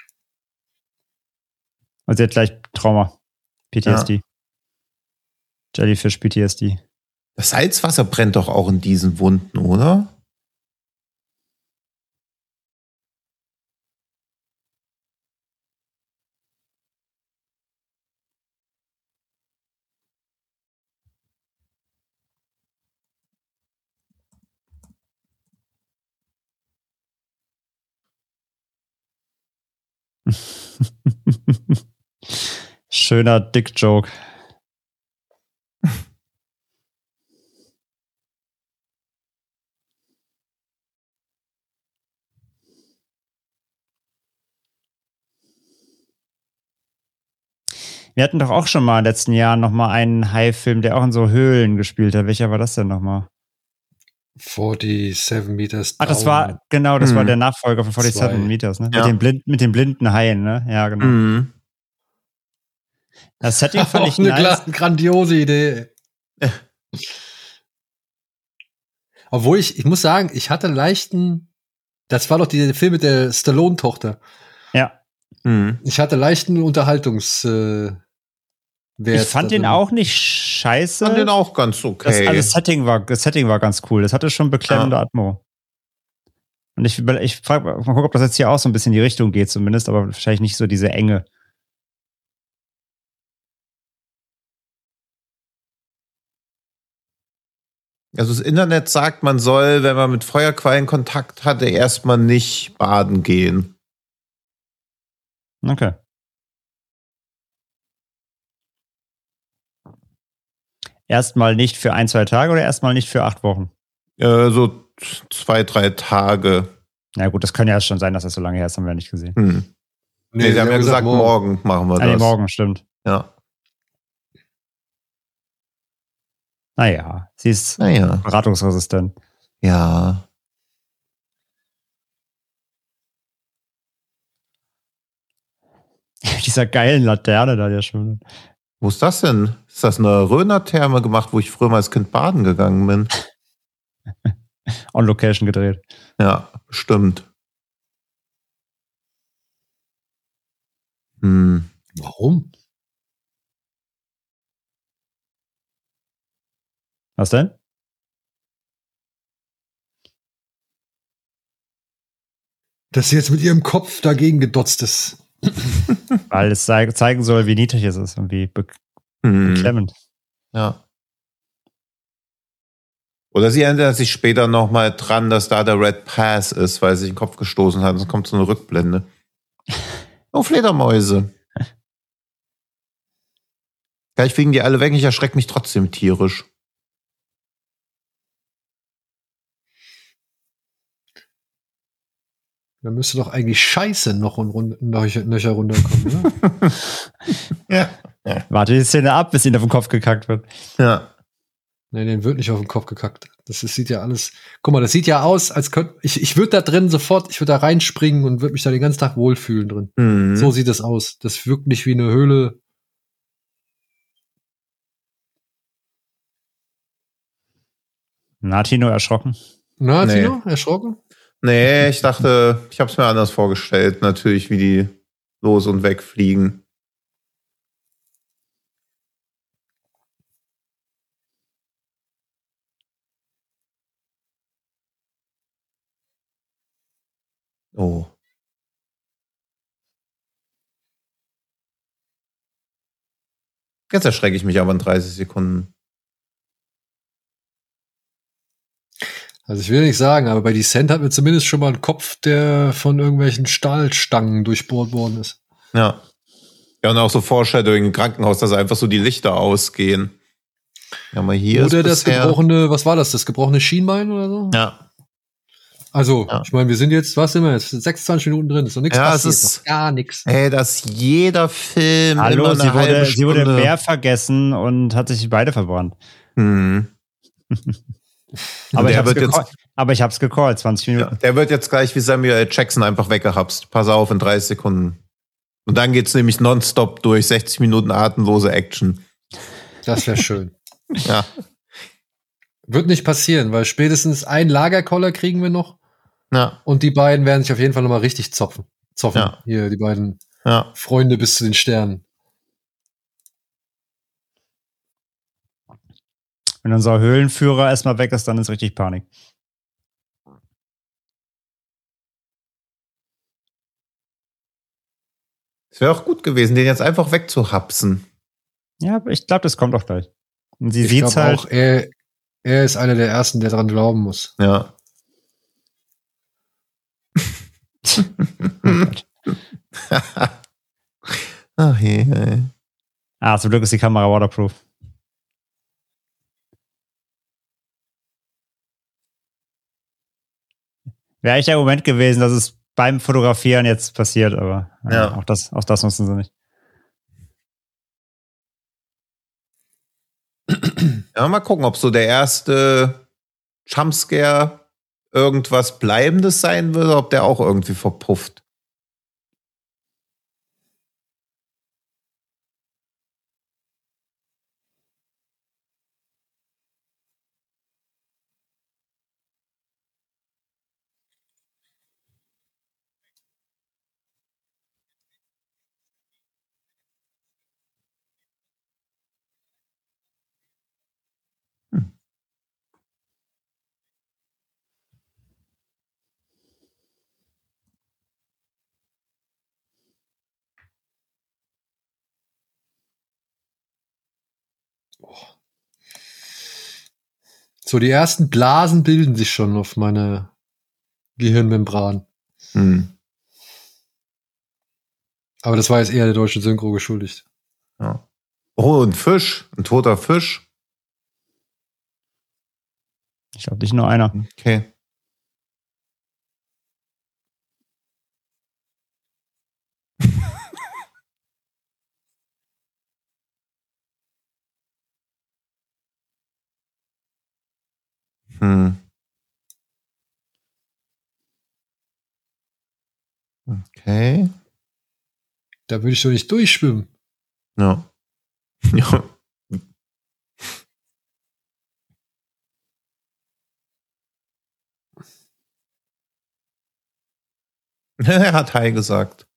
S3: Also jetzt gleich Trauma. PTSD. Ja. Jellyfish PTSD.
S4: Das Salzwasser brennt doch auch in diesen Wunden, oder?
S3: Schöner Dick-Joke. Wir hatten doch auch schon mal in den letzten Jahren noch mal einen Hai-Film, der auch in so Höhlen gespielt hat. Welcher war das denn noch mal?
S2: 47 Meters Down.
S3: Das war der Nachfolger von 47 Meters, ne?
S4: Ja.
S3: Mit den blinden Haien, ne? Ja, genau. Das Setting fand ich
S2: nice. Eine grandiose Idee. Obwohl ich muss sagen, ich hatte das war doch der Film mit der Stallone-Tochter.
S3: Ja.
S2: Ich hatte leichten Unterhaltungswert.
S3: Ich fand den auch nicht scheiße.
S4: Ich fand den auch ganz okay.
S3: Das Setting war ganz cool. Das hatte schon beklemmende Atmo. Und ich frage mal gucken, ob das jetzt hier auch so ein bisschen in die Richtung geht zumindest, aber wahrscheinlich nicht so diese Enge.
S4: Also das Internet sagt, man soll, wenn man mit Feuerquallen Kontakt hatte, erstmal nicht baden gehen.
S3: Okay. Erstmal nicht für 1-2 Tage oder erstmal nicht für 8 Wochen?
S4: So 2-3 Tage.
S3: Na gut, das kann ja schon sein, dass das so lange her ist, haben wir ja nicht gesehen.
S4: Nee, sie haben ja gesagt, morgen machen wir das.
S3: Nee, morgen, stimmt.
S4: Ja.
S3: Naja, sie ist beratungsresistent.
S4: Ja.
S3: Dieser geilen Laterne da, der schon.
S4: Wo ist das denn? Ist das eine Röner-Therme gemacht, wo ich früher mal als Kind baden gegangen bin?
S3: On Location gedreht.
S4: Ja, stimmt.
S2: Warum?
S3: Was denn?
S2: Dass sie jetzt mit ihrem Kopf dagegen gedotzt ist.
S3: Weil es zeigen soll, wie niedrig es ist und wie beklemmend.
S4: Ja. Oder sie erinnert sich später nochmal dran, dass da der Red Pass ist, weil sie sich den Kopf gestoßen hat. Dann kommt so eine Rückblende. Oh, Fledermäuse. Gleich fliegen die alle weg, ich erschrecke mich trotzdem tierisch.
S2: Da müsste doch eigentlich Scheiße noch Nöcher runterkommen, ne?
S4: Ja.
S3: Warte die Szene ab, bis ihnen auf den Kopf gekackt wird.
S4: Ja.
S2: Nein, den wird nicht auf den Kopf gekackt. Sieht ja alles. Guck mal, das sieht ja aus, als könnte. Ich würde da drin sofort, ich würde da reinspringen und würde mich da den ganzen Tag wohlfühlen drin. So sieht das aus. Das wirkt nicht wie eine Höhle.
S3: Na, Tino, erschrocken?
S2: Na,
S4: Nee.
S2: Tino, erschrocken?
S4: Nee, ich dachte, ich habe es mir anders vorgestellt, natürlich, wie die los und wegfliegen. Oh. Jetzt erschrecke ich mich aber in 30 Sekunden.
S2: Also ich will nicht sagen, aber bei Descent hat mir zumindest schon mal ein Kopf, der von irgendwelchen Stahlstangen durchbohrt worden ist.
S4: Ja. Ja, und auch so Foreshadowing im Krankenhaus, dass einfach so die Lichter ausgehen. Ja, mal hier
S2: oder
S4: ist
S2: das
S4: bisher,
S2: gebrochene, was war das? Das gebrochene Schienbein oder so?
S4: Ja.
S2: Also,
S4: Ja.
S2: ich meine, wir sind jetzt, was sind wir jetzt? 26 Minuten drin, ist noch nichts
S4: Ja,
S2: passiert,
S4: es ist-
S2: noch gar nichts.
S4: Ey, dass jeder Film
S3: Hallo,
S4: immer eine halbe
S3: sie wurde
S4: Stunde-
S3: mehr vergessen und hat sich beide verbrannt.
S4: Hm.
S3: Aber
S4: Der wird jetzt-
S3: ich hab's gecallt, 20
S4: Ja,
S3: Minuten.
S4: der wird jetzt gleich wie Samuel L. Jackson einfach weggehapst. Pass auf, in 30 Sekunden. Und dann geht's nämlich nonstop durch 60 Minuten atemlose Action.
S2: Das wäre schön.
S4: Ja.
S2: Wird nicht passieren, weil spätestens ein Lagerkoller kriegen wir noch
S4: Ja.
S2: und die beiden werden sich auf jeden Fall nochmal richtig zoffen.
S4: Ja.
S2: Hier, die beiden
S4: Ja.
S2: Freunde bis zu den Sternen.
S3: Wenn unser Höhlenführer erstmal weg ist, dann ist richtig Panik.
S4: Es wäre auch gut gewesen, den jetzt einfach wegzuhapsen.
S3: Ja, aber ich glaube, das kommt auch gleich. Und sie
S2: Ich
S3: sieht's
S2: glaube
S3: halt.
S2: auch, er ist einer der Ersten, der dran glauben muss.
S4: Ja. Ach je, ey.
S3: Zum Glück ist die Kamera waterproof. Wäre eigentlich der Moment gewesen, dass es beim Fotografieren jetzt passiert, aber
S4: Ja.
S3: auch das nutzen sie nicht.
S4: Ja, mal gucken, ob so der erste Jumpscare irgendwas Bleibendes sein wird, oder ob der auch irgendwie verpufft.
S2: So, die ersten Blasen bilden sich schon auf meiner Gehirnmembran. Aber das war jetzt eher der deutschen Synchro geschuldigt.
S4: Ja. Oh, ein Fisch. Ein toter Fisch.
S3: Ich glaube nicht nur einer.
S4: Okay. Okay.
S2: Da würde ich doch nicht durchschwimmen.
S4: Ja. Ja. Er hat Hi gesagt.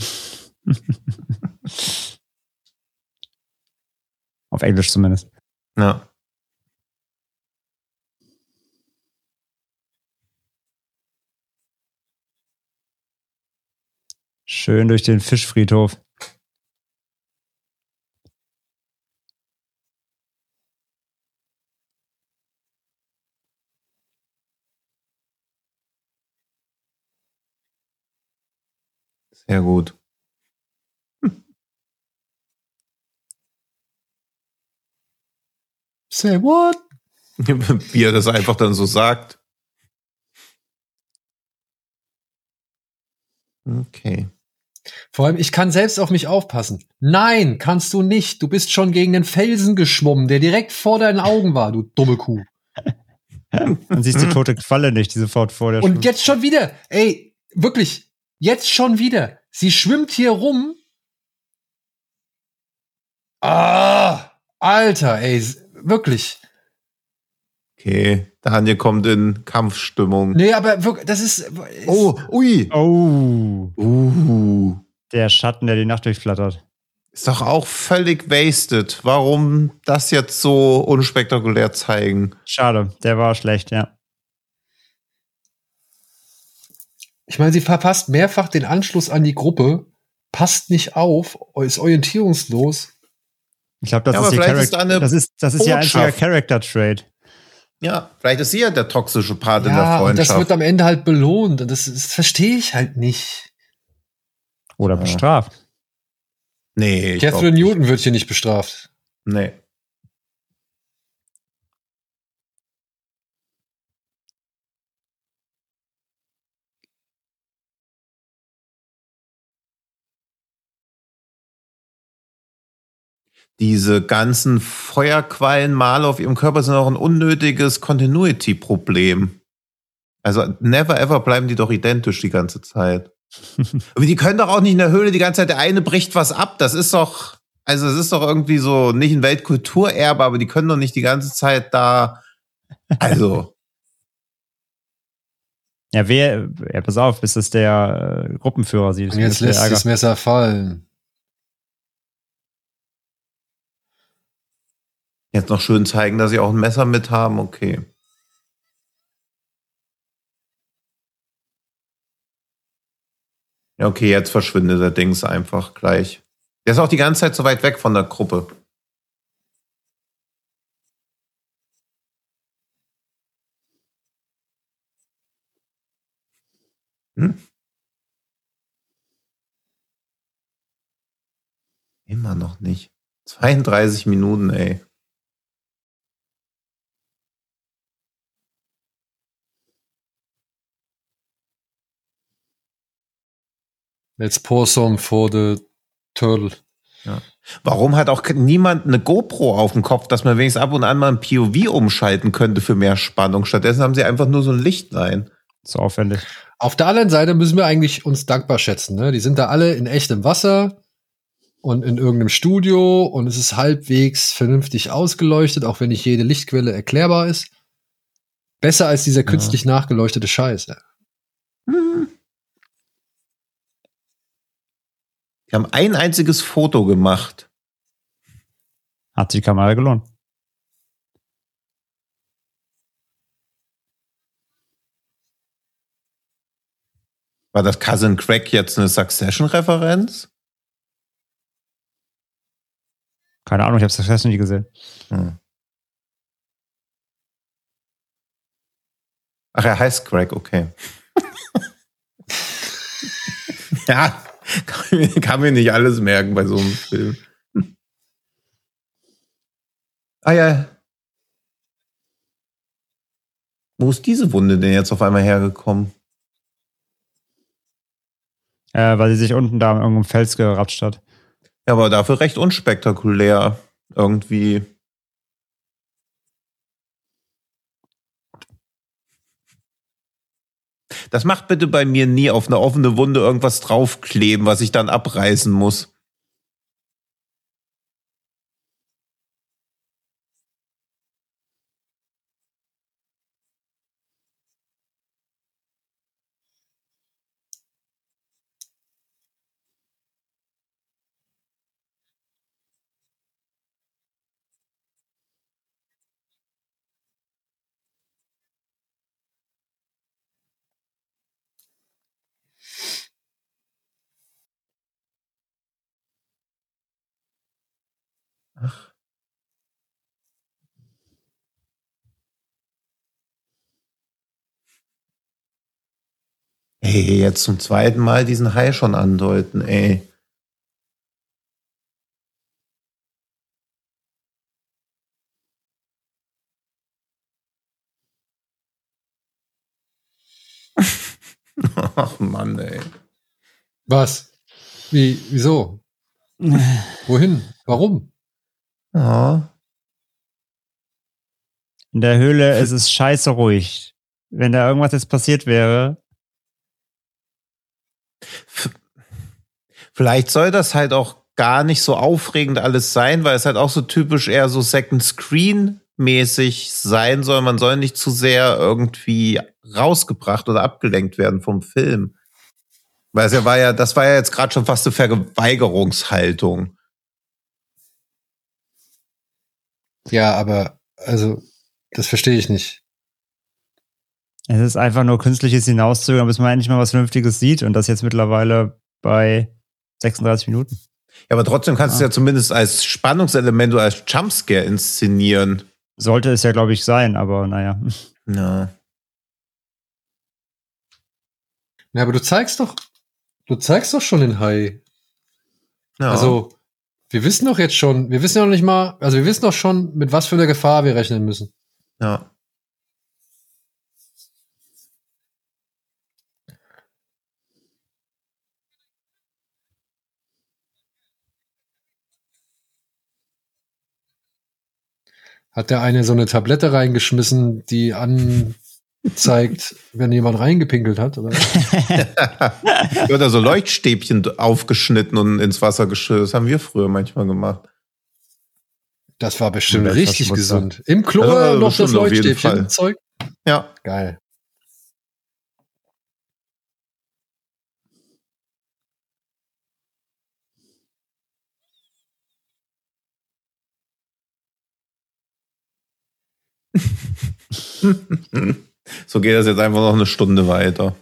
S3: Auf Englisch zumindest.
S4: Ja.
S3: Schön durch den Fischfriedhof.
S4: Sehr gut.
S2: Say what?
S4: Wie er das einfach dann so sagt. Okay.
S2: Vor allem, ich kann selbst auf mich aufpassen. Nein, kannst du nicht. Du bist schon gegen den Felsen geschwommen, der direkt vor deinen Augen war, du dumme Kuh.
S3: Man sieht die tote Qualle nicht, die sofort vor der
S2: Und jetzt schon wieder. Ey, wirklich. Jetzt schon wieder. Sie schwimmt hier rum. Ah, Alter, ey, wirklich.
S4: Okay. Daniel kommt in Kampfstimmung.
S2: Nee, aber wirklich, das ist.
S4: Oh, ui.
S3: Oh. Der Schatten, der die Nacht durchflattert.
S4: Ist doch auch völlig wasted. Warum das jetzt so unspektakulär zeigen?
S3: Schade, der war schlecht, ja.
S2: Ich meine, sie verpasst mehrfach den Anschluss an die Gruppe, passt nicht auf, ist orientierungslos.
S3: Ich glaube, das,
S4: Ja,
S3: ist
S4: aber
S3: ihr
S4: vielleicht ist da eine
S3: das ist ihr einziger
S4: Botschaft.
S3: Character-Trait.
S4: Ja, vielleicht ist sie ja der toxische Part in der
S2: Ja, und
S4: Freundschaft.
S2: das wird am Ende halt belohnt. Und das verstehe ich halt nicht.
S3: Oder bestraft.
S4: Nee, ich
S2: Catherine
S4: glaub
S2: Newton wird hier nicht bestraft.
S4: nicht. Nee. Diese ganzen Feuerquallenmale auf ihrem Körper sind auch ein unnötiges Continuity-Problem. Also never ever bleiben die doch identisch die ganze Zeit. Aber die können doch auch nicht in der Höhle die ganze Zeit, der eine bricht was ab. Das ist doch, also es ist doch irgendwie so, nicht ein Weltkulturerbe, aber die können doch nicht die ganze Zeit da, also.
S3: Ja, pass auf, bis es der Gruppenführer sieht.
S2: Und jetzt lässt sie das Messer fallen.
S4: Jetzt noch schön zeigen, dass sie auch ein Messer mit haben, okay. Ja, okay, jetzt verschwindet der Dings einfach gleich. Der ist auch die ganze Zeit so weit weg von der Gruppe. Immer noch nicht. 32 Minuten, ey.
S2: Let's pour some for the turtle.
S4: Ja. Warum hat auch niemand eine GoPro auf dem Kopf, dass man wenigstens ab und an mal ein POV umschalten könnte für mehr Spannung? Stattdessen haben sie einfach nur so ein Lichtlein.
S3: So aufwendig.
S2: Auf der anderen Seite müssen wir eigentlich uns dankbar schätzen. Ne? Die sind da alle in echtem Wasser und in irgendeinem Studio und es ist halbwegs vernünftig ausgeleuchtet, auch wenn nicht jede Lichtquelle erklärbar ist. Besser als dieser künstlich nachgeleuchtete Scheiß. Ja.
S4: Die haben ein einziges Foto gemacht.
S3: Hat sich die Kamera gelohnt.
S4: War das Cousin Craig jetzt eine Succession-Referenz?
S3: Keine Ahnung, ich habe das noch nie gesehen.
S4: Ach, er heißt Greg, okay. Ja, kann mir nicht alles merken bei so einem Film. Ah ja. Wo ist diese Wunde denn jetzt auf einmal hergekommen?
S3: Weil sie sich unten da an irgendeinem Fels geratscht hat.
S4: Ja, aber dafür recht unspektakulär. Irgendwie. Das macht bitte bei mir nie auf eine offene Wunde irgendwas draufkleben, was ich dann abreißen muss. Hey, jetzt zum zweiten Mal diesen Hai schon andeuten, ey. Ach Mann, ey.
S2: Was? Wieso? Wohin? Warum?
S4: Ja.
S3: In der Höhle ist es scheiße ruhig. Wenn da irgendwas jetzt passiert wäre.
S4: Vielleicht soll das halt auch gar nicht so aufregend alles sein, weil es halt auch so typisch eher so Second Screen mäßig sein soll. Man soll nicht zu sehr irgendwie rausgebracht oder abgelenkt werden vom Film. Weil das war ja jetzt gerade schon fast eine Verweigerungshaltung.
S2: Ja, aber, also, das verstehe ich nicht.
S3: Es ist einfach nur künstliches Hinauszögern, bis man endlich mal was Vernünftiges sieht. Und das jetzt mittlerweile bei 36 Minuten.
S4: Ja, aber trotzdem kannst du es ja zumindest als Spannungselement oder als Jumpscare inszenieren.
S3: Sollte es ja, glaube ich, sein, aber naja.
S4: Ja.
S2: Ja, aber du zeigst doch schon den Hai.
S4: Ja.
S2: Also, wir wissen doch nicht mal, also wir wissen doch schon, mit was für einer Gefahr wir rechnen müssen.
S4: Ja.
S2: Hat der eine so eine Tablette reingeschmissen, die anzeigt, wenn jemand reingepinkelt hat? Oder?
S4: Oder so Leuchtstäbchen aufgeschnitten und ins Wasser geschüttet. Das haben wir früher manchmal gemacht.
S2: Das war bestimmt
S3: Ja,
S2: richtig
S3: das
S2: gesund. Im Klo
S4: Ja,
S2: noch das
S4: bestimmt, auf jeden
S2: Leuchtstäbchen
S4: Fall.
S2: Zeug.
S4: Ja.
S2: Geil.
S4: So geht das jetzt einfach noch eine Stunde weiter.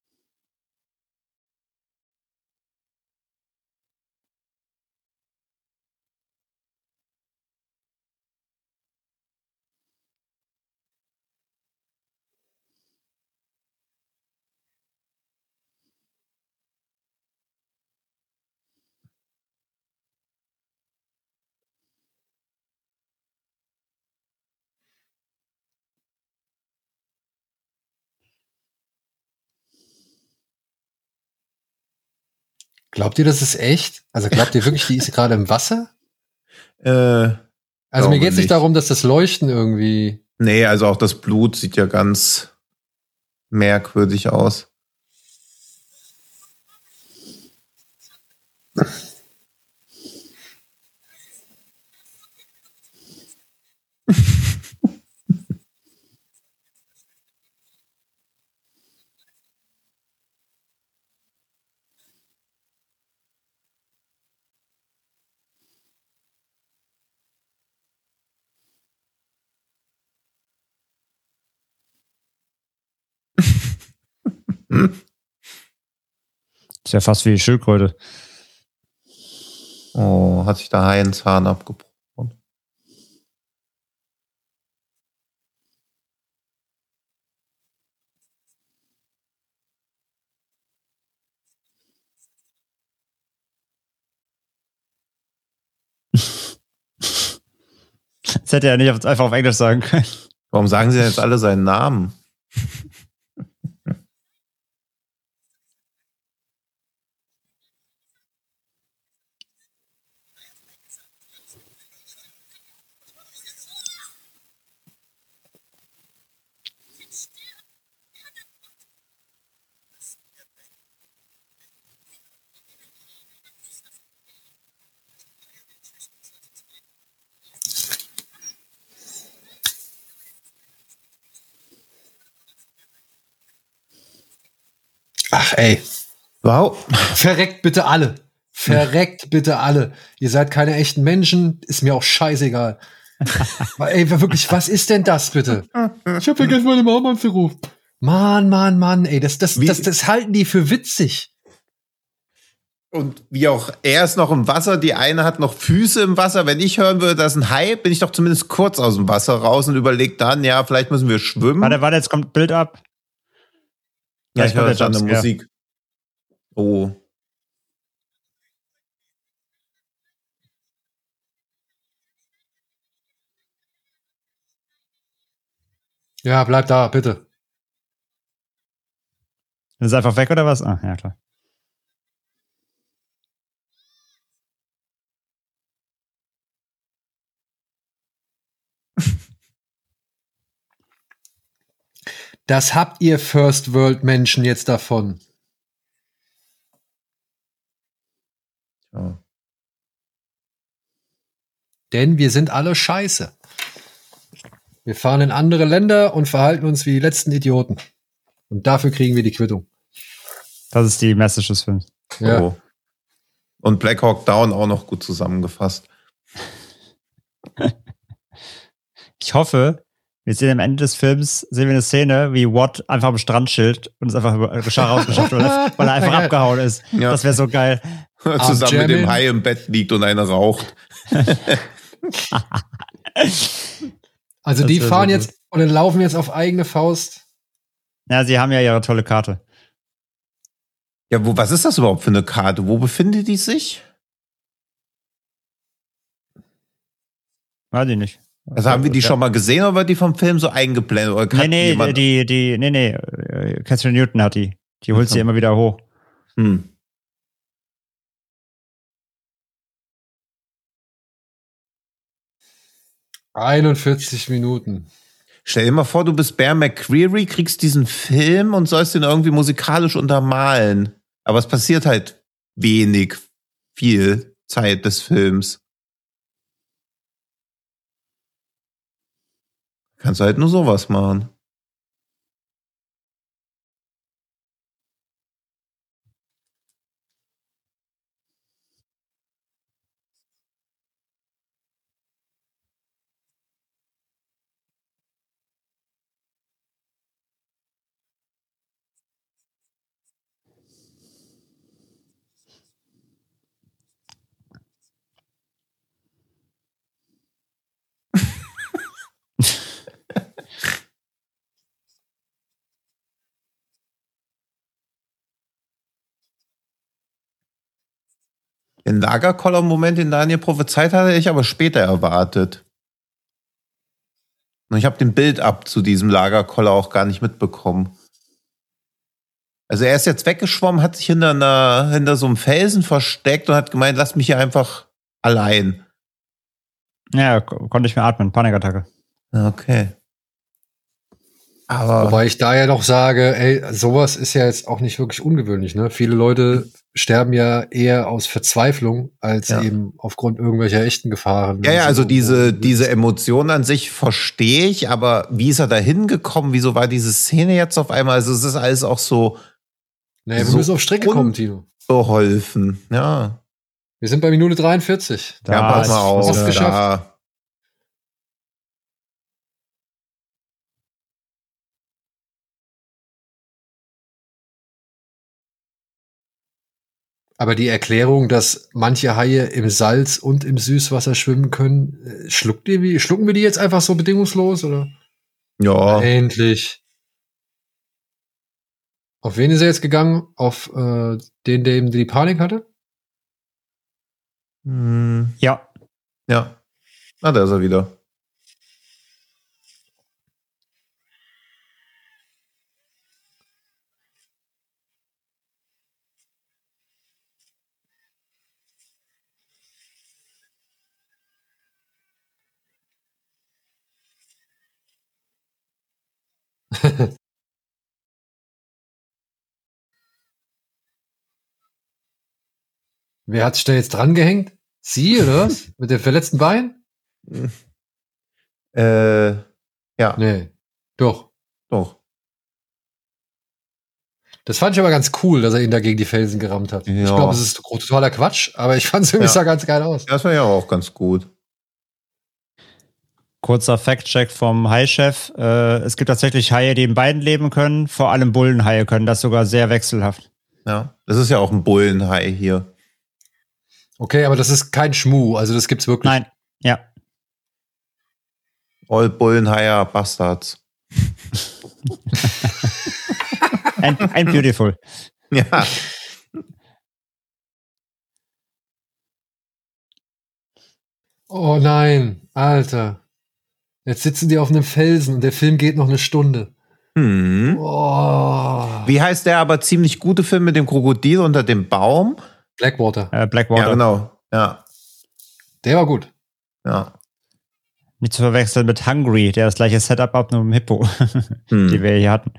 S2: Glaubt ihr, das ist echt? Also glaubt ihr wirklich, die ist gerade im Wasser? Also mir
S4: glaube
S2: geht es nicht
S4: nicht.
S2: darum, dass das Leuchten irgendwie.
S4: Nee, also auch das Blut sieht ja ganz merkwürdig aus.
S3: Ist ja fast wie die Schildkröte.
S4: Oh, hat sich der Hai einen Zahn abgebrochen.
S3: Das hätte er nicht einfach auf Englisch sagen können.
S4: Warum sagen sie denn jetzt alle seinen Namen?
S2: Ach ey.
S4: Wow.
S2: Verreckt bitte alle. Verreckt bitte alle. Ihr seid keine echten Menschen, ist mir auch scheißegal. Ey, wirklich, was ist denn das bitte? Ich habe vergessen, meine Mama anzurufen. Mann, ey, das halten die für witzig.
S4: Und wie auch, er ist noch im Wasser, die eine hat noch Füße im Wasser. Wenn ich hören würde, das ist ein Hai, bin ich doch zumindest kurz aus dem Wasser raus und überlege dann, ja, vielleicht müssen wir schwimmen.
S3: Warte, jetzt kommt Bild ab.
S4: Ja, ich höre jetzt
S3: der
S4: eine Musik. Oh.
S2: Ja, bleib da, bitte.
S3: Ist einfach weg oder was? Ah, ja, klar.
S2: Das habt ihr First World Menschen jetzt davon.
S4: Ja.
S2: Denn wir sind alle scheiße. Wir fahren in andere Länder und verhalten uns wie die letzten Idioten. Und dafür kriegen wir die Quittung.
S3: Das ist die Message des Films.
S2: Ja.
S4: Oh. Und Black Hawk Down auch noch gut zusammengefasst.
S3: Ich hoffe, wir sehen am Ende des Films eine Szene, wie Watt einfach am Strand chillt und es einfach rausgeschafft wird, weil er einfach abgehauen ist.
S4: Ja.
S3: Das wäre so geil.
S4: Zusammen mit dem Hai im Bett liegt und einer raucht.
S2: Also
S3: Das
S2: die
S3: wär
S2: fahren
S3: so
S2: jetzt oder laufen jetzt auf eigene Faust.
S3: Ja, sie haben ja ihre tolle Karte.
S4: Ja, was ist das überhaupt für eine Karte? Wo befindet die sich?
S3: Weiß ich nicht.
S4: Also haben wir die schon mal gesehen oder wird die vom Film so eingeblendet? Oder
S3: Nee, Catherine Newton hat die. Die holt sie immer wieder hoch.
S4: Hm.
S2: ...41 Minuten.
S4: Stell dir mal vor, du bist Bear McCreary, kriegst diesen Film und sollst den irgendwie musikalisch untermalen. Aber es passiert halt viel Zeit des Films. Kannst du halt nur sowas machen. Den Lagerkoller-Moment, den Daniel prophezeit hatte, hätte ich aber später erwartet. Und ich habe den Build-up zu diesem Lagerkoller auch gar nicht mitbekommen. Also er ist jetzt weggeschwommen, hat sich hinter so einem Felsen versteckt und hat gemeint, lass mich hier einfach allein.
S3: Ja, konnte nicht mehr atmen. Panikattacke.
S4: Okay. Aber
S2: Wobei ich da ja noch sage, ey, sowas ist ja jetzt auch nicht wirklich ungewöhnlich, ne? Viele Leute sterben ja eher aus Verzweiflung als eben aufgrund irgendwelcher echten Gefahren.
S4: ja, also diese Emotionen an sich verstehe ich, aber wie ist er da hingekommen? Wieso war diese Szene jetzt auf einmal? Also es ist alles auch so
S2: naja, wir müssen auf Strecke kommen, Tino.
S4: beholfen. Ja.
S2: Wir sind bei Minute 43.
S3: Da
S4: Ja, pass
S3: ist
S4: mal auf.
S2: fast geschafft. Aber die Erklärung, dass manche Haie im Salz und im Süßwasser schwimmen können, schlucken wir die jetzt einfach so bedingungslos, oder?
S4: Ja.
S2: Endlich. Auf wen ist er jetzt gegangen? Auf den, der eben die Panik hatte?
S4: Hm.
S3: Ja.
S4: Ja. Na, da ist er wieder.
S2: Wer hat sich da jetzt dran gehängt? Sie oder was? Mit dem verletzten Bein?
S4: Ja,
S2: Nee. Doch.
S4: doch.
S2: Das fand ich aber ganz cool, dass er ihn da gegen die Felsen gerammt hat.
S4: Ja.
S2: Ich glaube, es ist totaler Quatsch, aber ich fand es irgendwie
S4: Ja.
S2: sah ganz geil aus.
S4: Das war ja auch ganz gut.
S3: Kurzer Fact-Check vom Hai-Chef. Es gibt tatsächlich Haie, die in beiden leben können. Vor allem Bullenhaie können das sogar sehr wechselhaft.
S4: Ja, das ist ja auch ein Bullenhai hier.
S2: Okay, aber das ist kein Schmuh, also das gibt's wirklich.
S3: Nein, ja.
S4: All Bullenhaie are Bastards.
S3: Ein Beautiful.
S4: Ja.
S2: Oh nein, Alter. Jetzt sitzen die auf einem Felsen und der Film geht noch eine Stunde. Oh.
S4: Wie heißt der aber ziemlich gute Film mit dem Krokodil unter dem Baum?
S2: Blackwater.
S3: Blackwater.
S4: Ja, genau. Ja.
S2: Der war gut.
S4: Ja.
S3: Nicht zu verwechseln mit Hungry, der das gleiche Setup hat, nur mit dem Hippo, die wir hier hatten.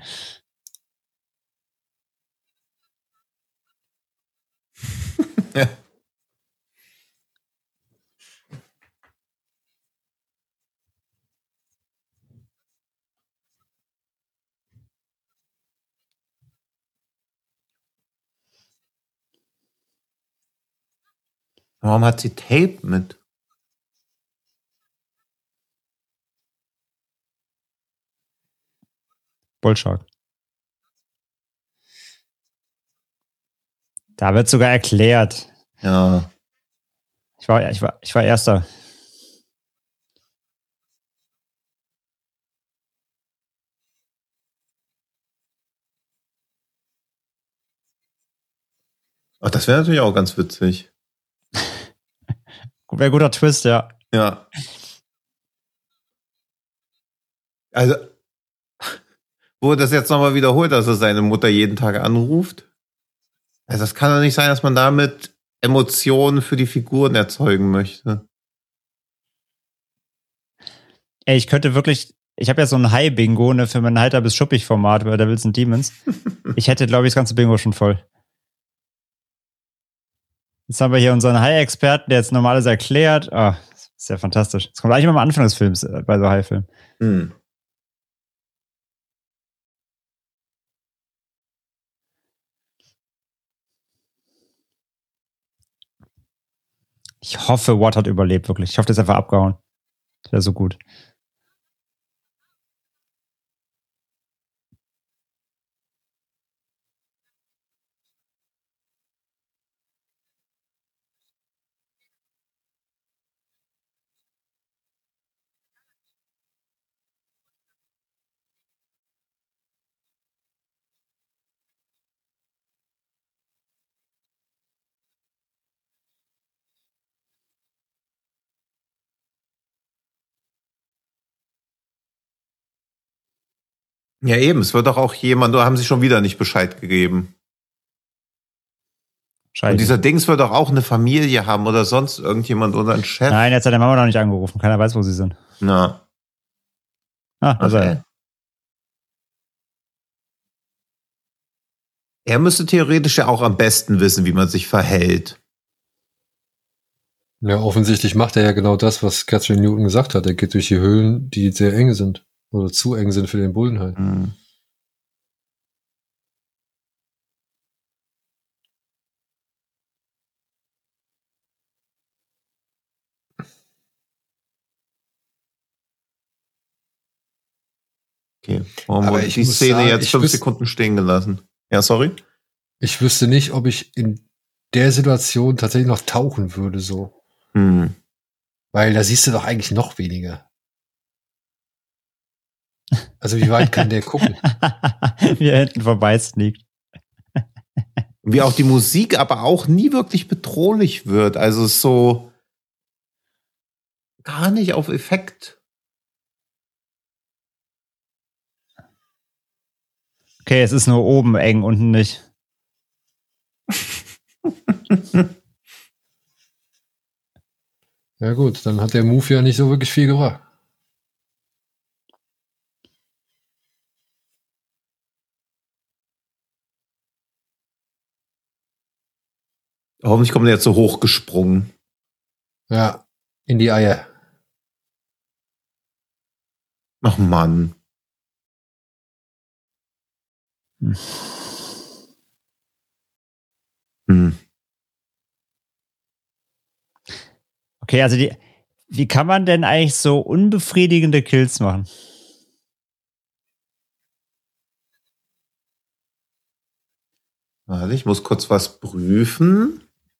S4: Ja. Warum hat sie Tape mit?
S3: Bullshark. Da wird sogar erklärt.
S4: Ja.
S3: Ich war Erster.
S4: Ach, das wäre natürlich auch ganz witzig.
S3: Wäre ein guter Twist, ja.
S4: Ja. Also, wurde das jetzt nochmal wiederholt, dass er seine Mutter jeden Tag anruft? Also, das kann doch nicht sein, dass man damit Emotionen für die Figuren erzeugen möchte.
S3: Ey, ich könnte wirklich, ich habe ja so ein Hai-Bingo, ne, für mein Heiter bis Schuppig-Format bei Devils and Demons. Ich hätte, glaube ich, das ganze Bingo schon voll. Jetzt haben wir hier unseren Hai-Experten, der jetzt Normales erklärt. Ah, ist ja fantastisch. Das kommt eigentlich immer am Anfang des Films bei so Hai-Filmen. Ich hoffe, Watt hat überlebt, wirklich. Ich hoffe, der ist einfach abgehauen. Das wäre so gut.
S4: Ja, eben. Es wird doch auch jemand, oder haben sie schon wieder nicht Bescheid gegeben?
S3: Scheiße.
S4: Und dieser Dings wird doch auch eine Familie haben oder sonst irgendjemand oder ein Chef.
S3: Nein, jetzt hat der Mama noch nicht angerufen. Keiner weiß, wo sie sind.
S4: Na.
S3: Also,
S4: Okay. Er müsste theoretisch ja auch am besten wissen, wie man sich verhält.
S2: Ja, offensichtlich macht er ja genau das, was Catherine Newton gesagt hat. Er geht durch die Höhlen, die sehr eng sind. Oder zu eng sind für den Bullenhai.
S4: Okay. Warum
S2: Aber
S4: wurde
S2: ich
S4: die
S2: muss
S4: Szene
S2: sagen,
S4: jetzt
S2: ich
S4: 5
S2: wüs-
S4: Sekunden stehen gelassen? Ja, sorry?
S2: Ich wüsste nicht, ob ich in der Situation tatsächlich noch tauchen würde, so. Weil da siehst du doch eigentlich noch weniger. Also wie weit kann der gucken?
S3: Wie er hinten vorbei sneakt.
S4: Wie auch die Musik aber auch nie wirklich bedrohlich wird. Also es ist so gar nicht auf Effekt.
S3: Okay, es ist nur oben eng, unten nicht.
S2: Ja gut, dann hat der Move ja nicht so wirklich viel gebracht.
S4: Hoffentlich kommt er jetzt so hochgesprungen.
S2: Ja, in die Eier.
S4: Ach Mann. Hm.
S3: Okay, also wie kann man denn eigentlich so unbefriedigende Kills machen?
S4: Warte, ich muss kurz was prüfen.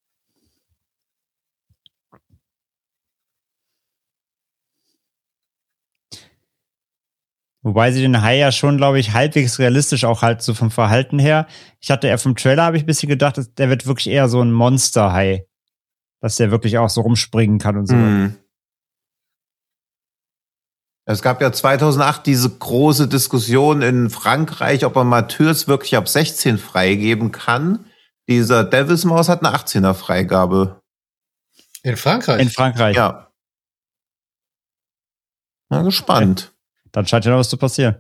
S3: Wobei sie den Hai ja schon, glaube ich, halbwegs realistisch auch halt so vom Verhalten her. Ich hatte eher vom Trailer, habe ich ein bisschen gedacht, der wird wirklich eher so ein Monster-Hai. Dass der wirklich auch so rumspringen kann und so.
S4: Es gab ja 2008 diese große Diskussion in Frankreich, ob man Matthäus wirklich ab 16 freigeben kann. Dieser Devilsmaus hat eine 18er Freigabe.
S2: In Frankreich?
S3: In Frankreich.
S4: Ja. Mal gespannt.
S3: Dann scheint ja noch was zu passieren.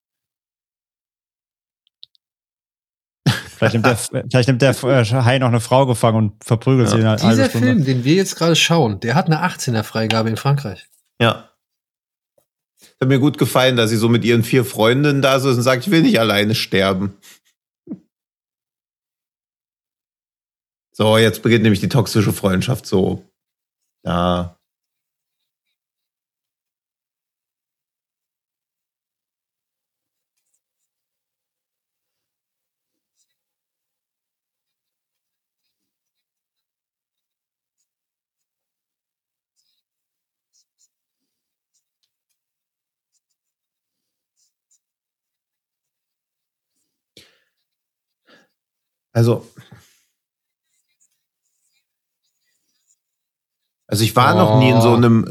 S3: Vielleicht nimmt der Hai noch eine Frau gefangen und verprügelt sie in einer halben
S2: Dieser
S3: Stunde.
S2: Film, den wir jetzt gerade schauen, der hat eine 18er Freigabe in Frankreich.
S4: Ja. Hat mir gut gefallen, dass sie so mit ihren 4 Freundinnen da sind und sagt, ich will nicht alleine sterben. So, jetzt beginnt nämlich die toxische Freundschaft so. Ja. Also ich war noch nie in so einem.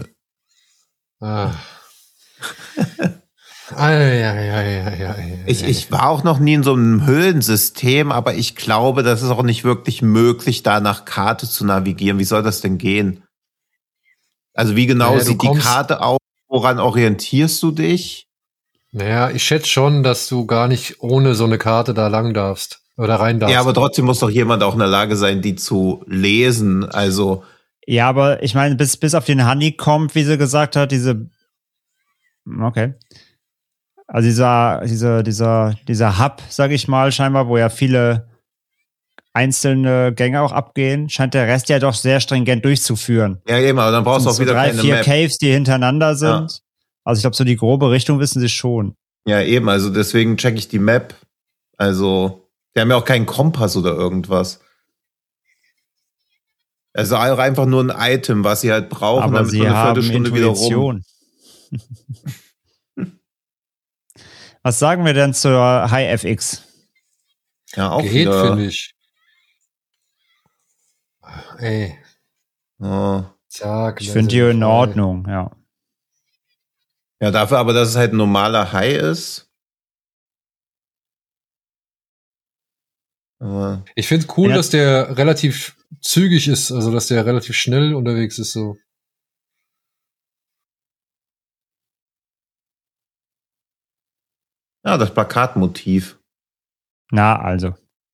S4: Ich war auch noch nie in so einem Höhlensystem, aber ich glaube, das ist auch nicht wirklich möglich, da nach Karte zu navigieren. Wie soll das denn gehen? Also wie genau sieht die Karte aus? Woran orientierst du dich?
S2: Naja, ich schätze schon, dass du gar nicht ohne so eine Karte da lang darfst oder rein darfst.
S4: Ja, aber trotzdem muss doch jemand auch in der Lage sein, die zu lesen. Also.
S3: Ja, aber ich meine, bis auf den Honeycomb, wie sie gesagt hat, okay. Also dieser Hub, sag ich mal, scheinbar, wo ja viele einzelne Gänge auch abgehen, scheint der Rest ja doch sehr stringent durchzuführen.
S4: Ja, eben, aber dann brauchst du auch wieder
S3: 3,
S4: keine
S3: 4
S4: Map.
S3: Caves, die hintereinander sind. Ja. Also ich glaube, so die grobe Richtung wissen sie schon.
S4: Ja, eben, also deswegen checke ich die Map. Also, die haben ja auch keinen Kompass oder irgendwas. Also auch einfach nur ein Item, was sie halt brauchen,
S3: aber
S4: damit
S3: sie
S4: so eine
S3: haben
S4: Viertelstunde wieder rum.
S3: Was sagen wir denn zur HiFX?
S4: Ja, auch
S2: geht, finde ich. Ey.
S4: Oh.
S2: Zack,
S3: ich finde die in Ordnung, ja.
S4: Ja, dafür aber, dass es halt ein normaler Hai ist. Aber
S2: ich finde es cool, dass der relativ zügig ist, also dass der relativ schnell unterwegs ist, so.
S4: Ja, das Plakatmotiv.
S3: Na, also.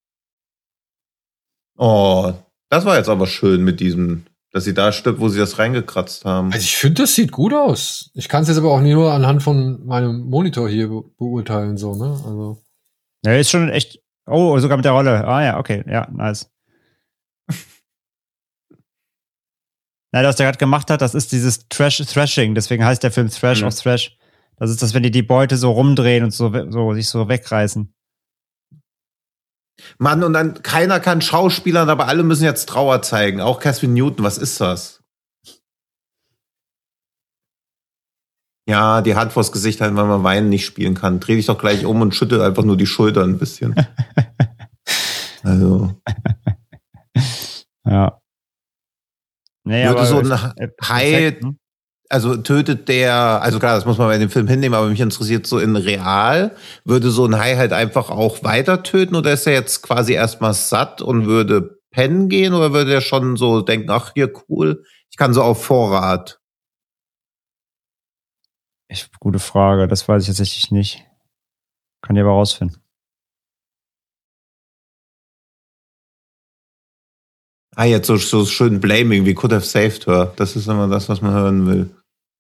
S4: Oh, das war jetzt aber schön mit diesem, dass sie da stirbt, wo sie das reingekratzt haben.
S2: Also ich finde, das sieht gut aus. Ich kann es jetzt aber auch nur anhand von meinem Monitor hier beurteilen, so, ne? Also.
S3: Ja, ist schon echt. Oh, sogar mit der Rolle. Ah ja, okay, ja, nice. Na, was der gerade gemacht hat, das ist dieses Thrashing, deswegen heißt der Film Thrash auch Thrash. Das ist das, wenn die Beute so rumdrehen und so sich so wegreißen.
S4: Mann, und dann keiner kann Schauspielern, aber alle müssen jetzt Trauer zeigen. Auch Catherine Newton, was ist das? Ja, die Hand vors Gesicht halten, weil man Weinen nicht spielen kann. Dreh dich doch gleich um und schüttel einfach nur die Schultern ein bisschen. Also.
S3: Ja. Nee,
S4: würde
S3: aber
S4: so ein Hai, also tötet der, also klar, das muss man bei dem Film hinnehmen, aber mich interessiert so in real, würde so ein Hai halt einfach auch weiter töten oder ist er jetzt quasi erstmal satt und würde pennen gehen oder würde er schon so denken, ach hier cool, ich kann so auf Vorrat?
S3: Gute Frage, das weiß ich tatsächlich nicht. Kann ich aber rausfinden.
S4: Jetzt so schön blaming, we could have saved her. Das ist immer das, was man hören will.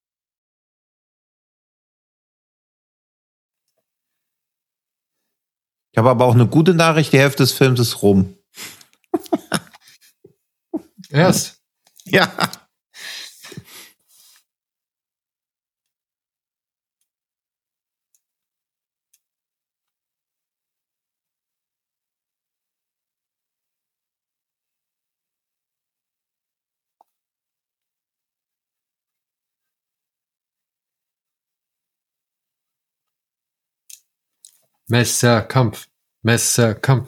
S4: Ich habe aber auch eine gute Nachricht, die Hälfte des Films ist rum.
S2: Erst.
S4: Ja.
S2: Messerkampf. Messerkampf.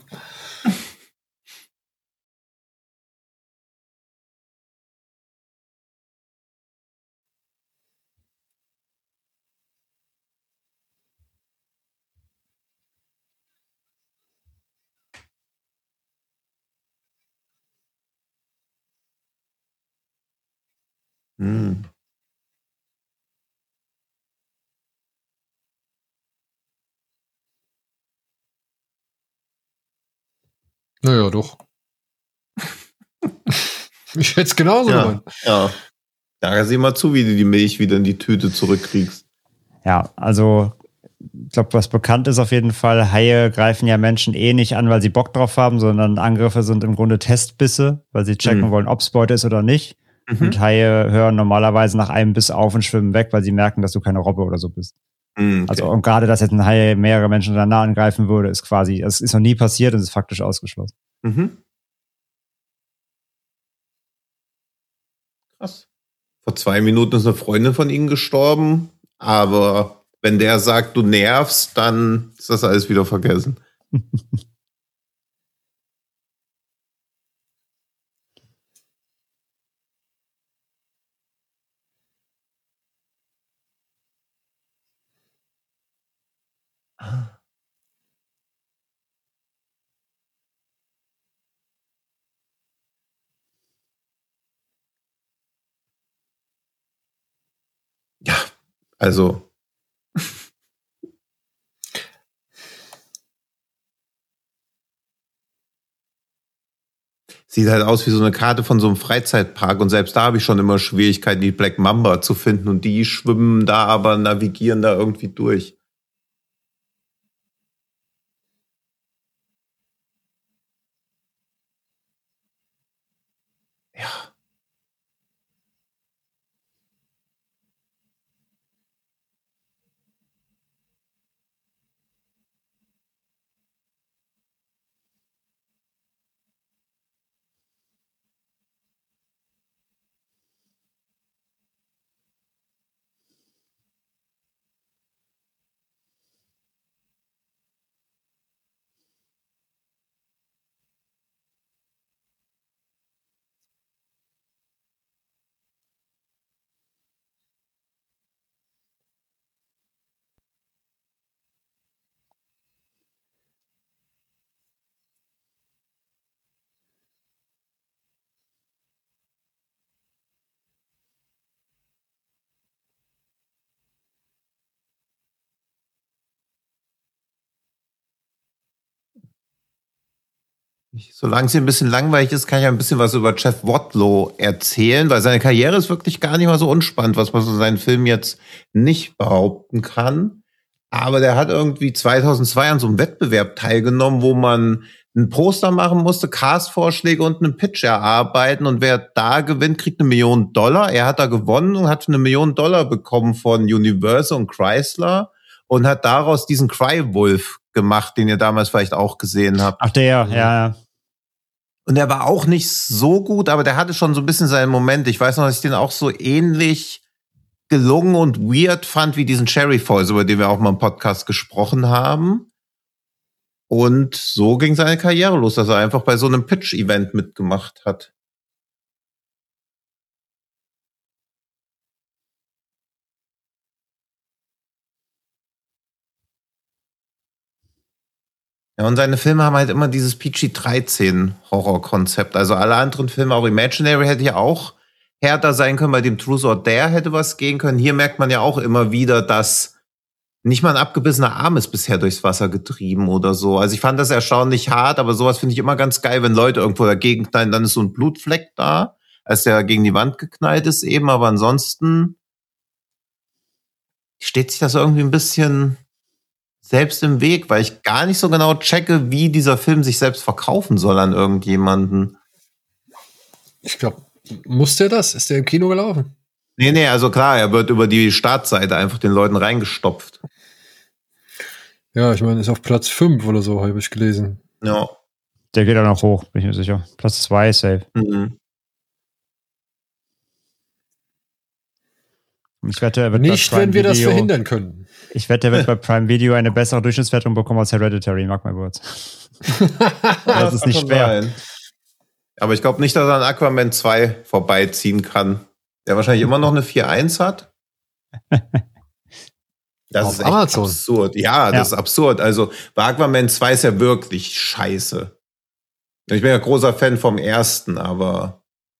S4: Hm.
S2: Naja, doch. Ich hätte es genauso gemacht.
S4: Ja. Da sieh mal zu, wie du die Milch wieder in die Tüte zurückkriegst.
S3: Ja, also ich glaube, was bekannt ist auf jeden Fall, Haie greifen ja Menschen nicht an, weil sie Bock drauf haben, sondern Angriffe sind im Grunde Testbisse, weil sie checken wollen, ob es Beute ist oder nicht. Und Haie hören normalerweise nach einem Biss auf und schwimmen weg, weil sie merken, dass du keine Robbe oder so bist.
S4: Okay.
S3: Also und gerade, dass jetzt ein Hai mehrere Menschen danach angreifen würde, ist quasi, es ist noch nie passiert und ist faktisch ausgeschlossen.
S4: Krass. Vor 2 Minuten ist eine Freundin von ihnen gestorben, aber wenn der sagt, du nervst, dann ist das alles wieder vergessen. Ja, also. Sieht halt aus wie so eine Karte von so einem Freizeitpark und selbst da habe ich schon immer Schwierigkeiten, die Black Mamba zu finden und die schwimmen da, aber navigieren da irgendwie durch. Ja. Solange es hier ein bisschen langweilig ist, kann ich ein bisschen was über Jeff Wadlow erzählen, weil seine Karriere ist wirklich gar nicht mal so unspannend, was man so in seinen Filmen jetzt nicht behaupten kann. Aber der hat irgendwie 2002 an so einem Wettbewerb teilgenommen, wo man ein Poster machen musste, Cast-Vorschläge und einen Pitch erarbeiten. Und wer da gewinnt, kriegt $1 Million. Er hat da gewonnen und hat $1 Million bekommen von Universal und Chrysler und hat daraus diesen Cry-Wolf gemacht, den ihr damals vielleicht auch gesehen habt.
S3: Ach, der, ja.
S4: Und der war auch nicht so gut, aber der hatte schon so ein bisschen seinen Moment. Ich weiß noch, dass ich den auch so ähnlich gelungen und weird fand wie diesen Cherry Falls, über den wir auch mal im Podcast gesprochen haben. Und so ging seine Karriere los, dass er einfach bei so einem Pitch-Event mitgemacht hat. Ja, und seine Filme haben halt immer dieses PG-13-Horror-Konzept. Also alle anderen Filme, auch Imaginary hätte ja auch härter sein können, bei dem Truth or Dare hätte was gehen können. Hier merkt man ja auch immer wieder, dass Nicht mal ein abgebissener Arm ist bisher durchs Wasser getrieben oder so. Also ich fand das erstaunlich hart, aber sowas finde ich immer ganz geil, wenn Leute irgendwo dagegen knallen, dann ist so ein Blutfleck da, als der gegen die Wand geknallt ist eben, aber ansonsten steht sich das irgendwie ein bisschen selbst im Weg, weil ich gar nicht so genau checke, wie dieser Film sich selbst verkaufen soll an irgendjemanden.
S2: Ich glaube, muss der das? Ist der im Kino gelaufen?
S4: Nee, also klar, er wird über die Startseite einfach den Leuten reingestopft.
S2: Ja, ich meine, ist auf Platz 5 oder so, habe ich gelesen.
S4: Ja.
S3: Der geht auch noch hoch, bin ich mir sicher. Platz 2, safe.
S4: Mhm.
S3: Ich wette, er wird
S2: Nicht,
S3: bei Prime
S2: wenn wir das
S3: Video,
S2: verhindern können.
S3: Ich wette, er wird bei Prime Video eine bessere Durchschnittswertung bekommen als Hereditary, mark my words. Das ist nicht schwer.
S4: Sein. Aber ich glaube nicht, dass er an Aquaman 2 vorbeiziehen kann. Der wahrscheinlich immer noch eine 4.1 hat. Das
S2: Auf
S4: ist echt
S2: Amazon.
S4: absurd. Ja, das ist absurd. Also bei Aquaman 2 ist ja wirklich scheiße. Ich bin ja großer Fan vom ersten, aber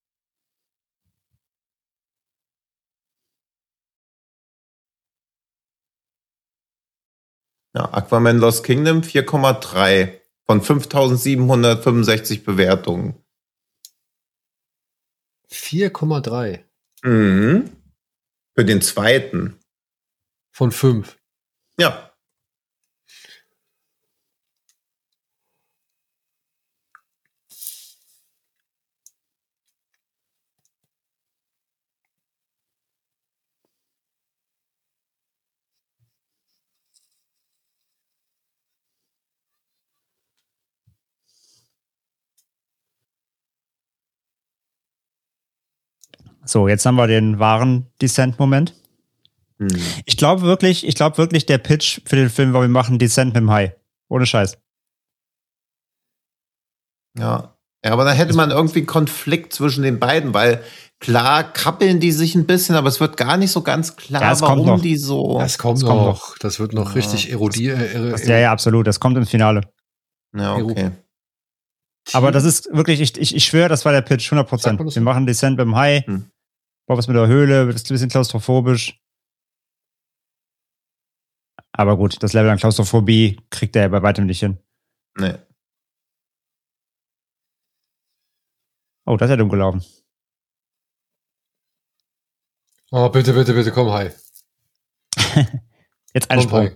S4: ja, Aquaman Lost Kingdom 4,3 von 5.765 Bewertungen.
S2: 4,3
S4: Mhm. Für den zweiten.
S2: von 5.
S4: Ja.
S3: So, jetzt haben wir den wahren Descent-Moment. Ich glaube wirklich, der Pitch für den Film war, wir machen Descent mit dem Hai. Ohne Scheiß.
S4: Ja, aber da hätte man irgendwie einen Konflikt zwischen den beiden, weil klar kappeln die sich ein bisschen, aber es wird gar nicht so ganz klar,
S3: Ja,
S4: warum die so.
S2: Das kommt noch. Das wird noch richtig erodiert.
S3: Ja, absolut. Das kommt im Finale.
S4: Ja, okay.
S3: Aber das ist wirklich, ich schwöre, das war der Pitch, 100%. Wir machen Descent mit dem Hai. Bauen was mit der Höhle, wird ein bisschen klaustrophobisch. Aber gut, das Level an Klaustrophobie kriegt er ja bei weitem nicht hin.
S4: Nee.
S3: Oh, das ist ja dumm gelaufen.
S2: Oh, bitte, bitte, bitte, komm, Hai.
S3: Jetzt ein
S2: Komm,
S3: Sprung.
S2: Hai.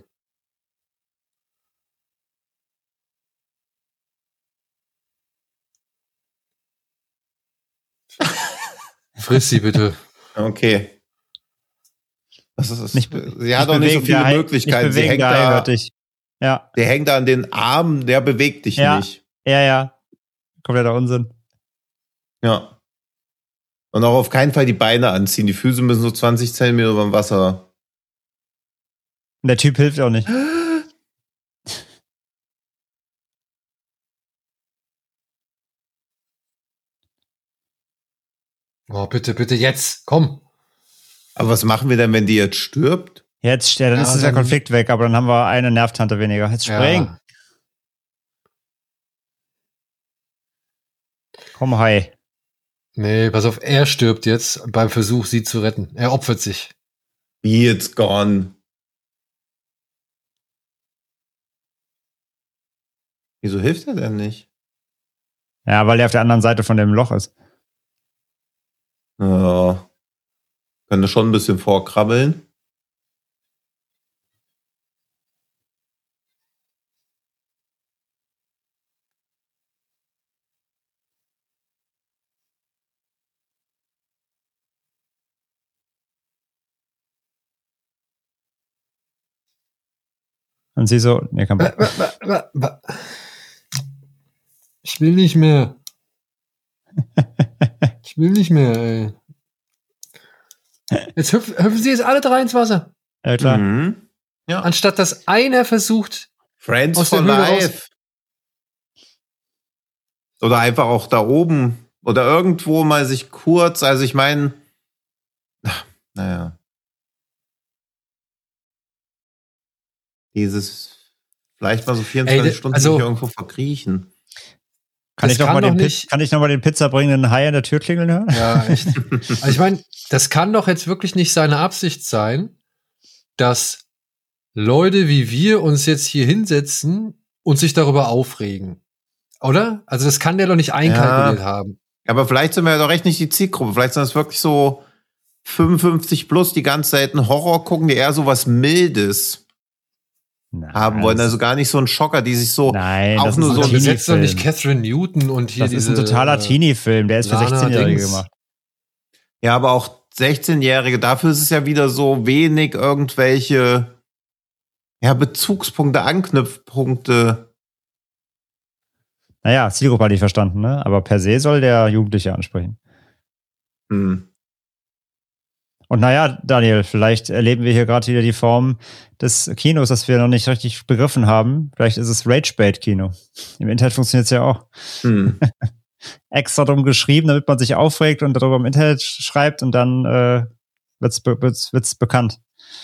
S2: Friss sie bitte.
S4: Okay. Das ist,
S3: Nicht-
S4: sie hat auch nicht so viele Möglichkeiten. Sie hängt da,
S3: Ja,
S4: der hängt da an den Armen, der bewegt dich
S3: Ja.
S4: nicht.
S3: ja. Kompletter Unsinn.
S4: Ja. Und auch auf keinen Fall die Beine anziehen. Die Füße müssen so 20 Zentimeter über dem Wasser.
S3: Und der Typ hilft auch nicht.
S2: Oh, bitte, bitte, jetzt, komm.
S4: Aber was machen wir denn, wenn die jetzt stirbt?
S3: Jetzt, dann
S2: Ja,
S3: ist der
S2: dann-
S3: Konflikt weg, aber dann haben wir eine Nervtante weniger. Jetzt spring.
S2: Ja.
S3: Komm, Hai.
S2: Nee, pass auf, er stirbt jetzt beim Versuch, sie zu retten. Er opfert sich.
S4: Wie it's gone. Wieso hilft er denn nicht?
S3: Ja, weil der auf der anderen Seite von dem Loch ist.
S4: Ja. Könnte schon ein bisschen vorkrabbeln.
S3: Und sie so, nee, kein Bock.
S2: Ich will nicht mehr. Ich will nicht mehr, ey. Jetzt hüpfen sie jetzt alle drei ins Wasser.
S3: Ja, klar.
S4: Mhm. Ja.
S2: Anstatt dass einer versucht,
S4: Friends
S2: aus der
S4: for
S2: Höhle
S4: Life. Oder einfach auch da oben. Oder irgendwo mal sich kurz, also ich meine, naja. Dieses, vielleicht mal so 24 Stunden
S2: also-
S4: sich irgendwo verkriechen.
S3: Kann
S2: das
S3: ich noch
S2: kann
S3: mal
S2: doch
S3: den
S2: nicht-
S3: Kann ich noch mal den Pizza bringenden Hai an der Tür klingeln hören?
S2: ja, echt. Also ich meine, das kann doch jetzt wirklich nicht seine Absicht sein, dass Leute wie wir uns jetzt hier hinsetzen und sich darüber aufregen. Oder? Also das kann der doch nicht einkalkuliert haben.
S4: Aber vielleicht sind wir ja doch echt nicht die Zielgruppe. Vielleicht sind das wirklich so 55 plus, die ganz selten Horror gucken, die eher so was Mildes haben wollen. Also gar nicht so ein Schocker, die sich so
S3: Nein,
S4: auch nur so...
S2: Aber besetzt doch nicht Catherine Newton und hier
S3: das ist ein totaler Teenie-Film, der ist für
S2: Lana
S3: 16-Jährige
S2: Dings.
S3: gemacht.
S4: Ja, aber auch 16-Jährige, dafür ist es ja wieder so wenig irgendwelche Bezugspunkte, Anknüpfpunkte.
S3: Naja, Zielgruppe hatte ich verstanden, ne? Aber per se soll der Jugendliche ansprechen.
S4: Hm.
S3: Und naja, Daniel, vielleicht erleben wir hier gerade wieder die Form des Kinos, das wir noch nicht richtig begriffen haben. Vielleicht ist es Rage-Bait-Kino. Im Internet funktioniert es ja auch.
S4: Hm.
S3: Extra drum geschrieben, damit man sich aufregt und darüber im Internet schreibt und dann wird's bekannt.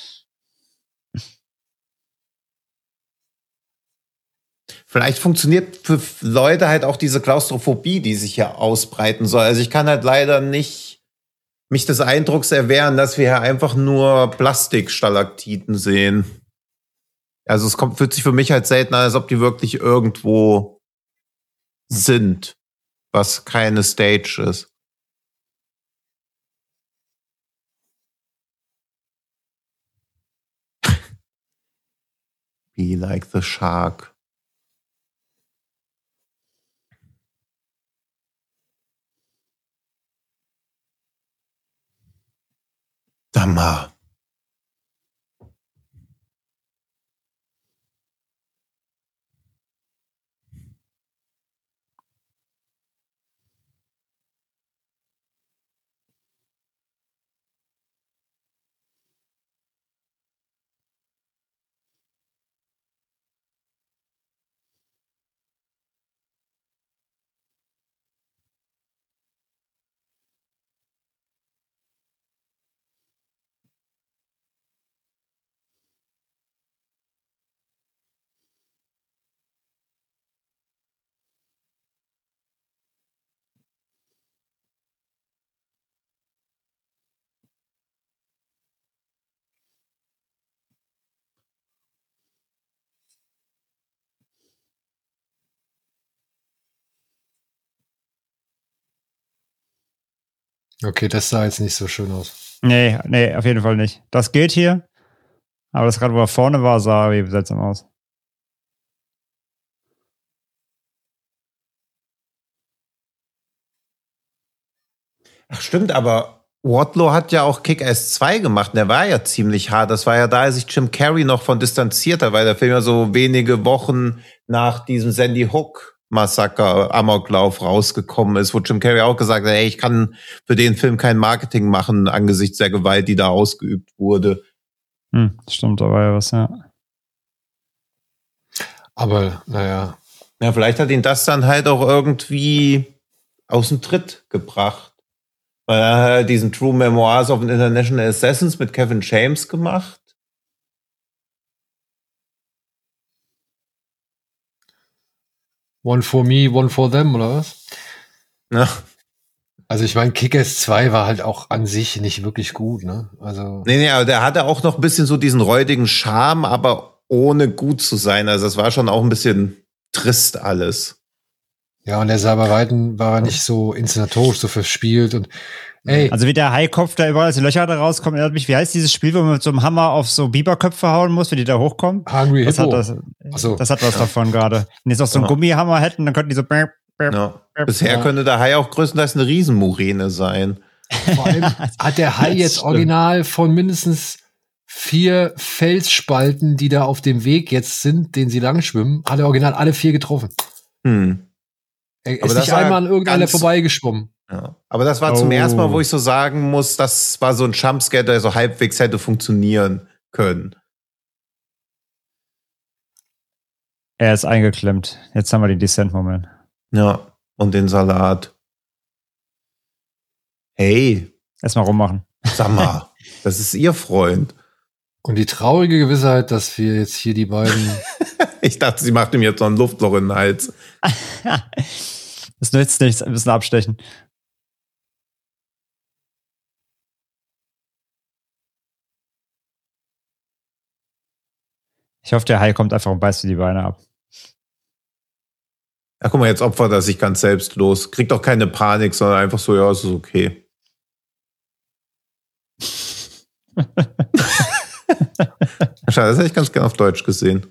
S4: Vielleicht funktioniert für Leute halt auch diese Klaustrophobie, die sich ja ausbreiten soll. Also ich kann halt leider nicht mich des Eindrucks erwehren, dass wir hier einfach nur Plastikstalaktiken sehen. Also es fühlt sich für mich halt selten an, als ob die wirklich irgendwo sind, was keine Stage ist. Be like the shark. Dammer.
S2: Okay, das sah jetzt nicht so schön aus.
S3: Nee, auf jeden Fall nicht. Das geht hier, aber das gerade, wo er vorne war, sah wie seltsam aus.
S4: Ach stimmt, aber Wardlow hat ja auch Kick-Ass 2 gemacht. Und der war ja ziemlich hart. Das war ja da, als sich Jim Carrey noch von distanziert hat, weil der Film ja so wenige Wochen nach diesem Sandy Hook-Massaker, Amoklauf rausgekommen ist, wo Jim Carrey auch gesagt hat, ey, ich kann für den Film kein Marketing machen angesichts der Gewalt, die da ausgeübt wurde.
S3: Stimmt, da war ja was, ja.
S2: Aber, naja.
S4: Ja, vielleicht hat ihn das dann halt auch irgendwie aus dem Tritt gebracht. Weil er hat diesen True Memoirs of an International Assassins mit Kevin James gemacht.
S2: One for me, one for them, oder was?
S4: Ja.
S2: Also ich meine, Kick-Ass 2 war halt auch an sich nicht wirklich gut, ne? Also
S4: Nee, aber der hatte auch noch ein bisschen so diesen räudigen Charme, aber ohne gut zu sein. Also es war schon auch ein bisschen trist alles.
S2: ja, und der sah bei Weitem war nicht so inszenatorisch so verspielt und ey,
S3: Also wie der Haikopf da überall aus den Löchern da rauskommt, erinnert mich, wie heißt dieses Spiel, wo man mit so einem Hammer auf so Biberköpfe hauen muss, wenn die da hochkommen?
S2: Hungry
S3: Das
S2: Hippo.
S3: hat
S2: Achso.
S3: das hat was davon gerade. Wenn die jetzt noch so einen Gummihammer hätten, dann könnten die so
S4: Ja. Bisher könnte der Hai auch größtenteils eine Riesenmuräne sein.
S2: Vor allem hat der Hai
S3: Das
S2: jetzt
S3: stimmt.
S2: original von mindestens 4 Felsspalten, die da auf dem Weg jetzt sind, den sie lang schwimmen, hat er original alle 4 getroffen. Er
S4: Aber
S2: ist
S4: das
S2: nicht
S4: war
S2: einmal an irgendeiner
S4: ganz-
S2: vorbeigeschwommen.
S4: Ja. Aber das war zum ersten Mal, wo ich so sagen muss, das war so ein Jumpscare, der so halbwegs hätte funktionieren können.
S3: Er ist eingeklemmt. Jetzt haben wir den Descent-Moment.
S4: Ja. Und den Salat. Hey,
S3: Erstmal rummachen.
S4: sag mal, das ist ihr Freund.
S2: Und die traurige Gewissheit, dass wir jetzt hier die beiden
S4: Ich dachte, sie macht ihm jetzt noch ein Luftloch in den Hals.
S3: Das nützt nichts, ein bisschen abstechen. Ich hoffe, der Hai kommt einfach und beißt dir die Beine ab.
S4: Ja, guck mal, jetzt opfert er sich ganz selbstlos. Kriegt auch keine Panik, sondern einfach so, ja, es ist okay. Schade, das hätte ich ganz gerne auf Deutsch gesehen.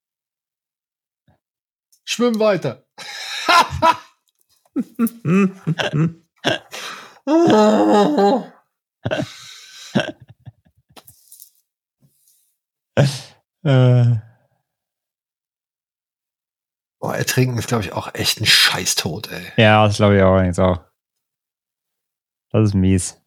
S2: Schwimm weiter. Boah, ertrinken ist, glaube ich, auch echt ein Scheißtod, ey.
S3: Ja, das glaube ich auch jetzt auch. Das ist mies.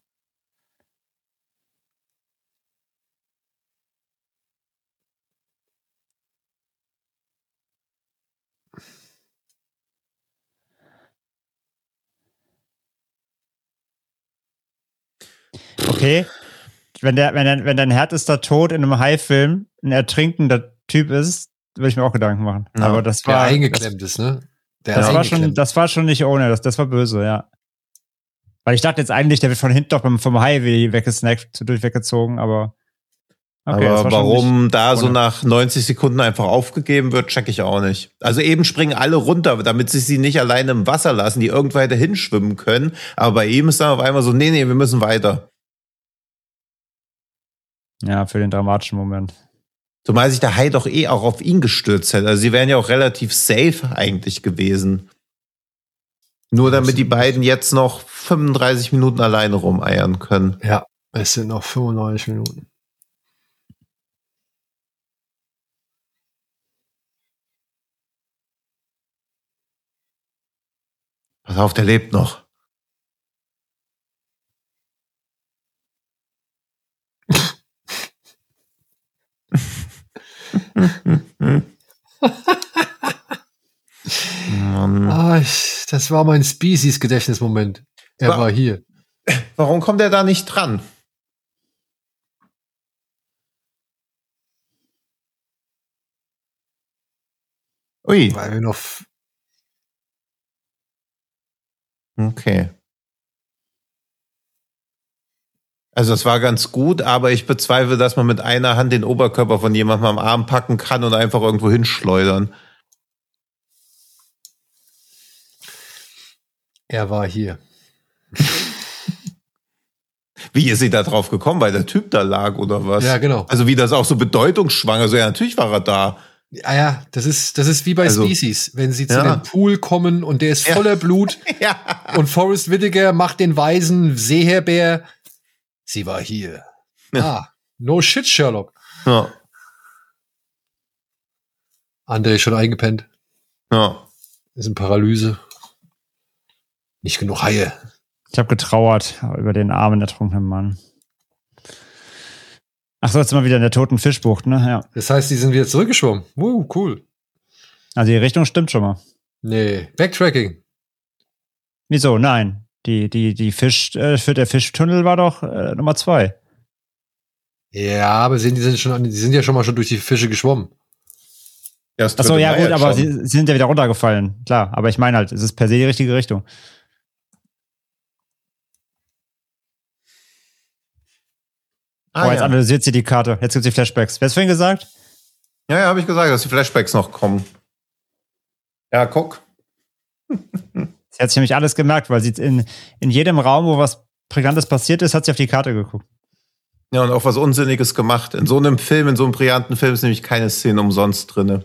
S3: Okay. Wenn dein härtester Tod in einem Hai-Film ein ertrinkender Typ ist, würde ich mir auch Gedanken machen.
S4: Ja,
S3: aber das
S2: Der
S3: war
S2: eingeklemmt ist, ne?
S3: Das war schon nicht ohne, das war böse, ja. Weil ich dachte jetzt eigentlich, der wird von hinten doch vom Hai weggesnackt, weggezogen, aber okay,
S4: aber warum da so
S3: ohne.
S4: nach 90 Sekunden einfach aufgegeben wird, check ich auch nicht. Also eben springen alle runter, damit sie nicht alleine im Wasser lassen, die irgendwo weiter hinschwimmen können. Aber bei ihm ist dann auf einmal so, nee, wir müssen weiter.
S3: Ja, für den dramatischen Moment.
S4: Zumal sich der Hai doch auch auf ihn gestürzt hätte. Also sie wären ja auch relativ safe eigentlich gewesen. Nur damit die beiden jetzt noch 35 Minuten alleine rumeiern können.
S2: Ja, es sind noch 95 Minuten.
S4: Pass auf, der lebt noch.
S2: Das war mein Species-Gedächtnismoment. Er war hier.
S4: Warum kommt er da nicht dran? Ui.
S2: Weil wir noch.
S4: Okay. Also es war ganz gut, aber ich bezweifle, dass man mit einer Hand den Oberkörper von jemandem am Arm packen kann und einfach irgendwo hinschleudern.
S2: Er war hier.
S4: Wie ist sie da drauf gekommen, weil der Typ da lag oder was?
S2: Ja, genau.
S4: Also wie das auch so bedeutungsschwanger, so ja, natürlich war er da.
S2: Ja, das ist wie bei Species, wenn sie zu
S4: ja.
S2: dem Pool kommen und der ist voller Blut
S4: Ja.
S2: und Forrest Whitaker macht den weisen Seeherbär. Sie war hier.
S4: Ja.
S2: No shit, Sherlock.
S4: Ja.
S2: André ist schon eingepennt.
S4: Ja.
S2: Ist in Paralyse. Nicht genug Haie.
S3: Ich habe getrauert über den armen, ertrunkenen Mann. Ach so, jetzt sind wir wieder in der toten Fischbucht, ne? Ja.
S2: Das heißt, die sind wieder zurückgeschwommen. Cool.
S3: Also die Richtung stimmt schon mal.
S2: Nee, Backtracking.
S3: Wieso? Nein. Der Fischtunnel war doch Nummer 2.
S2: Ja, aber die sind ja schon mal durch die Fische geschwommen.
S3: Achso, ja gut, aber sie sind ja wieder runtergefallen. Klar, aber ich meine halt, es ist per se die richtige Richtung. Jetzt analysiert sie die Karte. Jetzt gibt es die Flashbacks. Wer hat es vorhin gesagt?
S4: Ja, habe ich gesagt, dass die Flashbacks noch kommen. Ja, guck.
S3: Sie hat sich nämlich alles gemerkt, weil sie in jedem Raum, wo was Prägnantes passiert ist, hat sie auf die Karte geguckt.
S4: Ja, und auch was Unsinniges gemacht. In so einem Film, in so einem brillanten Film ist nämlich keine Szene umsonst drin.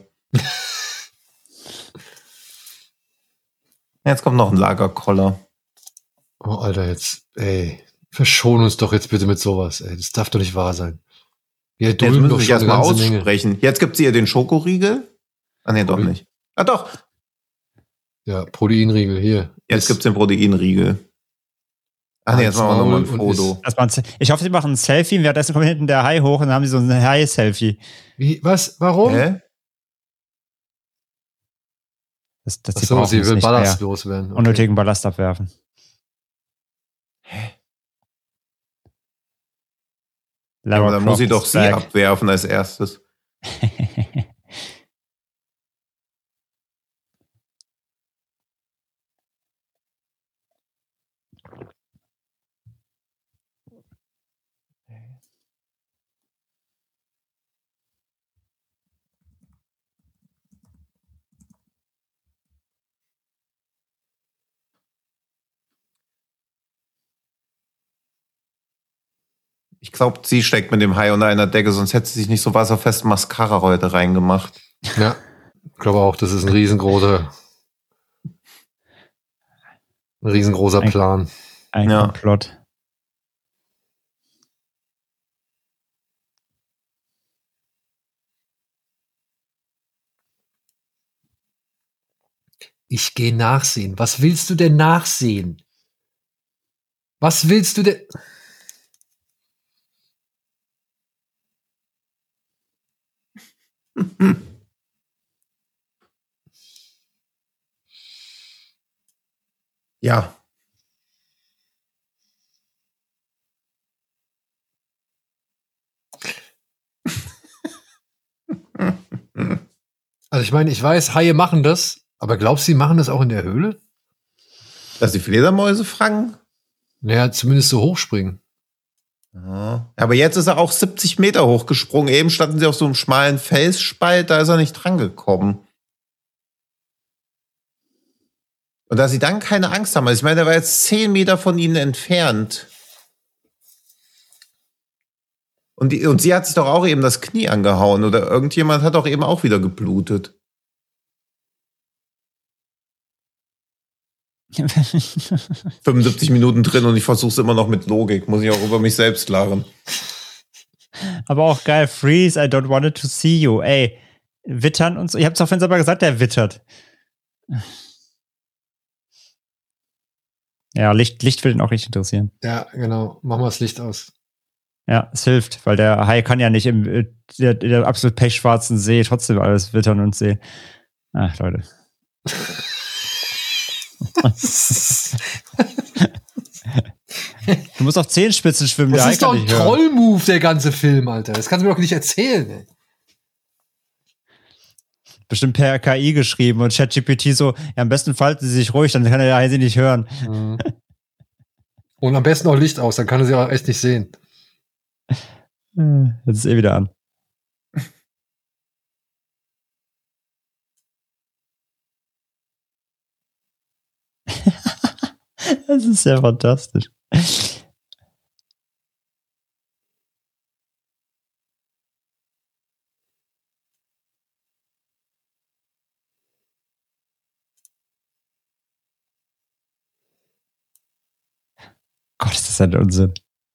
S4: Jetzt kommt noch ein Lagerkoller.
S2: Oh, Alter, jetzt, ey. Verschon uns doch jetzt bitte mit sowas, ey. Das darf doch nicht wahr sein. Wir
S4: Jetzt
S2: dulden
S4: müssen
S2: doch
S4: wir
S2: schon eine
S4: erstmal
S2: ganze Menge.
S4: aussprechen. Jetzt gibt sie ihr den Schokoriegel. Ah, nee, doch nicht. Ah, doch.
S2: Ja, Proteinriegel, hier.
S4: Jetzt gibt's den Proteinriegel. Ah, nee, jetzt machen wir nochmal ein Foto.
S3: Ich hoffe, sie machen ein Selfie. Währenddessen kommt hinten der Hai hoch und dann haben sie so ein Hai-Selfie.
S2: Wie, was? Warum?
S4: Hä?
S2: Sie will Ballast loswerden.
S3: Okay. Unnötigen Ballast abwerfen.
S4: Hä? Ja, aber dann muss sie doch sie abwerfen als erstes. Ich glaube, sie steckt mit dem Hai unter einer Decke, sonst hätte sie sich nicht so wasserfest Mascara heute reingemacht.
S2: Ja, ich glaube auch, das ist ein riesengroßer Plan.
S3: Ein Komplott.
S2: Ich gehe nachsehen. Was willst du denn nachsehen? Was willst du denn?
S4: Ja.
S2: Also ich meine, ich weiß, Haie machen das, aber glaubst du, sie machen das auch in der Höhle?
S4: Dass die Fledermäuse fangen?
S2: Naja, zumindest so hochspringen.
S4: Ja. Aber jetzt ist er auch 70 Meter hochgesprungen. Eben standen sie auf so einem schmalen Felsspalt, da ist er nicht dran gekommen. Und dass sie dann keine Angst haben. Also ich meine, der war jetzt 10 Meter von ihnen entfernt. Und sie hat sich doch auch eben das Knie angehauen. Oder irgendjemand hat doch eben auch wieder geblutet. 75 Minuten drin und ich versuche es immer noch mit Logik. Muss ich auch über mich selbst lachen.
S3: Aber auch geil. Freeze, I don't want to see you. Ey, wittern und so. Ich hab's doch vorhin selber gesagt, der wittert. Ja, Licht will ihn auch richtig interessieren.
S2: Ja, genau. Machen wir das Licht aus.
S3: Ja, es hilft, weil der Hai kann ja nicht in der absolut pechschwarzen See trotzdem alles wittern und sehen. Ach, Leute. Du musst auf Zehenspitzen schwimmen.
S2: Das
S3: der
S2: ist doch ein Troll-Move, der ganze Film, Alter. Das kannst du mir doch nicht erzählen, ey.
S3: Bestimmt per KI geschrieben und ChatGPT so, ja, am besten falten sie sich ruhig, dann kann der Hai sie nicht hören.
S2: Mhm. Und am besten auch Licht aus, dann kann er sie auch echt nicht sehen.
S3: Jetzt ist wieder an. Das ist ja fantastisch. Gott, ist das ein Unsinn.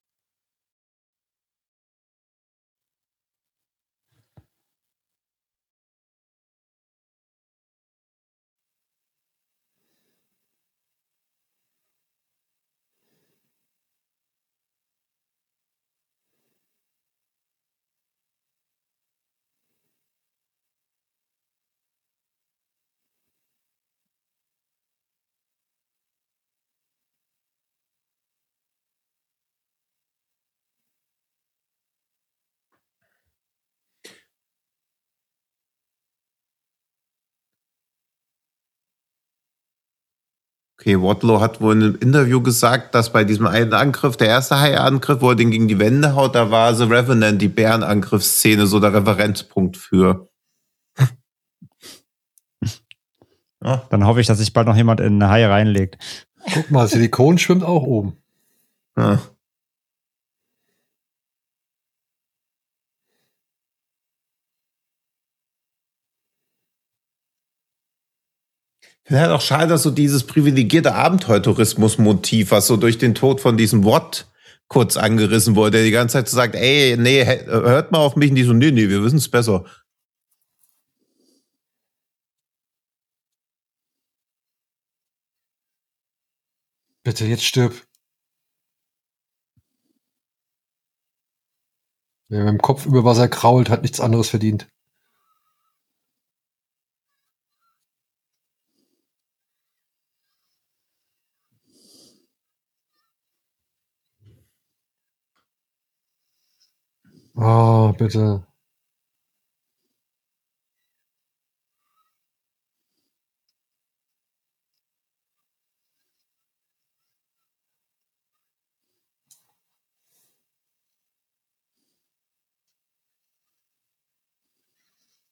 S4: Okay, Wadlow hat wohl in einem Interview gesagt, dass bei diesem einen Angriff, der erste Hai-Angriff, wo er den gegen die Wände haut, da war The Revenant, die Bärenangriffsszene, so der Referenzpunkt für.
S3: Ja. Dann hoffe ich, dass sich bald noch jemand in eine Hai reinlegt.
S2: Guck mal, Silikon schwimmt auch oben.
S4: Ja. Ich finde halt auch schade, dass so dieses privilegierte Abenteuertourismus-Motiv, was so durch den Tod von diesem Watt kurz angerissen wurde, der die ganze Zeit so sagt, ey, nee, hört mal auf mich. Und die so, nee, wir wissen es besser.
S2: Bitte, jetzt stirb. Wer mit dem Kopf über Wasser krault, hat nichts anderes verdient. Oh, bitte.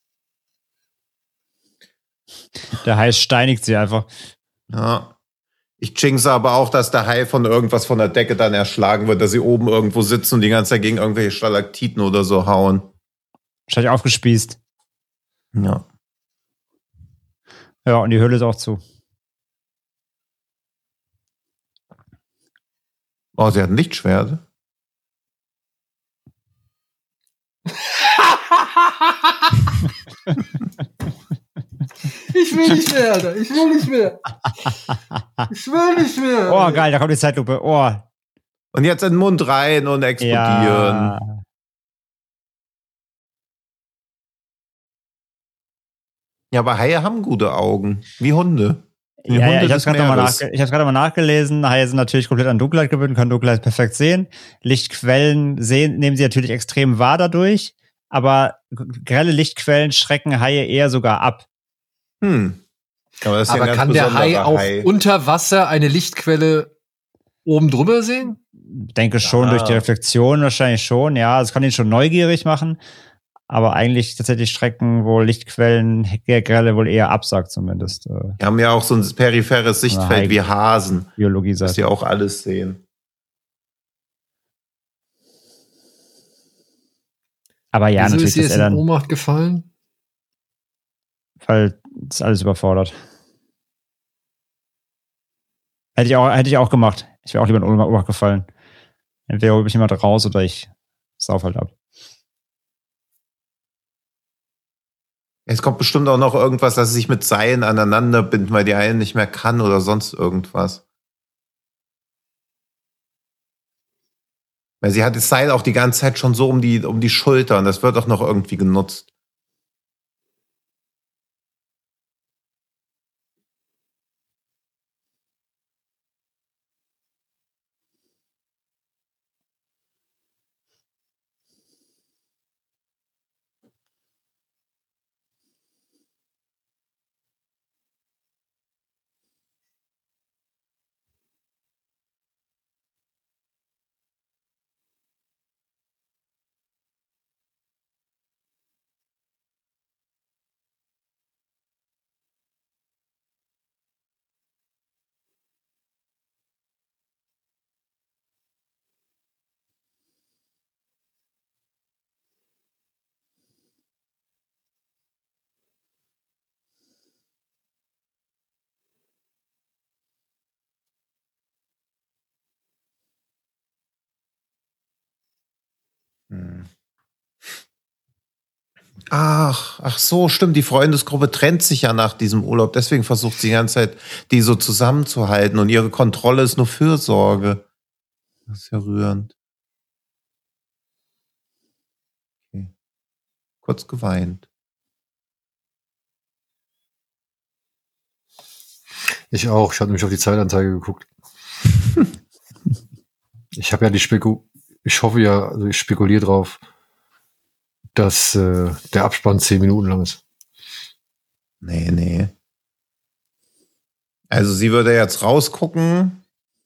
S3: Der Hai steinigt sie einfach.
S4: Ja. Ich jinxe aber auch, dass der Hai von irgendwas von der Decke dann erschlagen wird, dass sie oben irgendwo sitzen und die ganze Zeit gegen irgendwelche Stalaktiten oder so hauen.
S3: Wahrscheinlich aufgespießt.
S4: Ja.
S3: Ja, und die Höhle ist auch zu.
S4: Oh, sie hat ein Lichtschwert.
S2: Ich will nicht mehr, Alter. Ich will nicht mehr. Ich will nicht mehr.
S3: Oh, geil, da kommt die Zeitlupe. Oh.
S4: Und jetzt in den Mund rein und explodieren.
S3: Ja.
S4: Ja, aber Haie haben gute Augen. Wie Hunde. Die
S3: Ja,
S4: Hunde
S3: ich habe
S4: des
S3: gerade
S4: Meeres.
S3: mal nachgelesen. Haie sind natürlich komplett an Dunkelheit gewöhnt, können Dunkelheit perfekt sehen. Lichtquellen nehmen sie natürlich extrem wahr dadurch, aber grelle Lichtquellen schrecken Haie eher sogar ab.
S4: Aber, das ist ja ein
S2: Aber
S4: ganz
S2: kann der Hai
S4: besonderer
S2: auch
S4: Hai.
S2: unter Wasser eine Lichtquelle oben drüber sehen?
S3: Denke schon, durch die Reflexion wahrscheinlich schon, ja. Es kann ihn schon neugierig machen, aber eigentlich tatsächlich schrecken wohl Lichtquellen, grelle wohl eher ab, sagt zumindest.
S4: Die haben ja auch so ein peripheres Sichtfeld wie Hasen,
S3: Biologie
S4: dass
S3: sagt.
S4: die auch alles sehen.
S3: Aber ja,
S2: Wieso
S3: natürlich,
S2: ist sie
S3: dass
S2: jetzt
S3: er
S2: in
S3: dann,
S2: Ohnmacht gefallen?
S3: weil das alles überfordert. Hätte ich auch gemacht. Ich wäre auch lieber in Ohnmacht gefallen. Entweder hole ich jemand raus oder ich sauf halt ab.
S4: Es kommt bestimmt auch noch irgendwas, dass sie sich mit Seilen aneinander binden, weil die eine nicht mehr kann oder sonst irgendwas. Weil sie hat das Seil auch die ganze Zeit schon so um die Schulter und das wird auch noch irgendwie genutzt. Ach so, stimmt. Die Freundesgruppe trennt sich ja nach diesem Urlaub. Deswegen versucht sie die ganze Zeit, die so zusammenzuhalten. Und ihre Kontrolle ist nur Fürsorge. Das ist ja rührend. Okay. Kurz geweint.
S2: Ich auch. Ich hatte nämlich auf die Zeitanzeige geguckt. Ich habe ja ich hoffe ja, also ich spekuliere drauf, dass der Abspann 10 Minuten lang ist.
S4: Nee. Also sie würde jetzt rausgucken.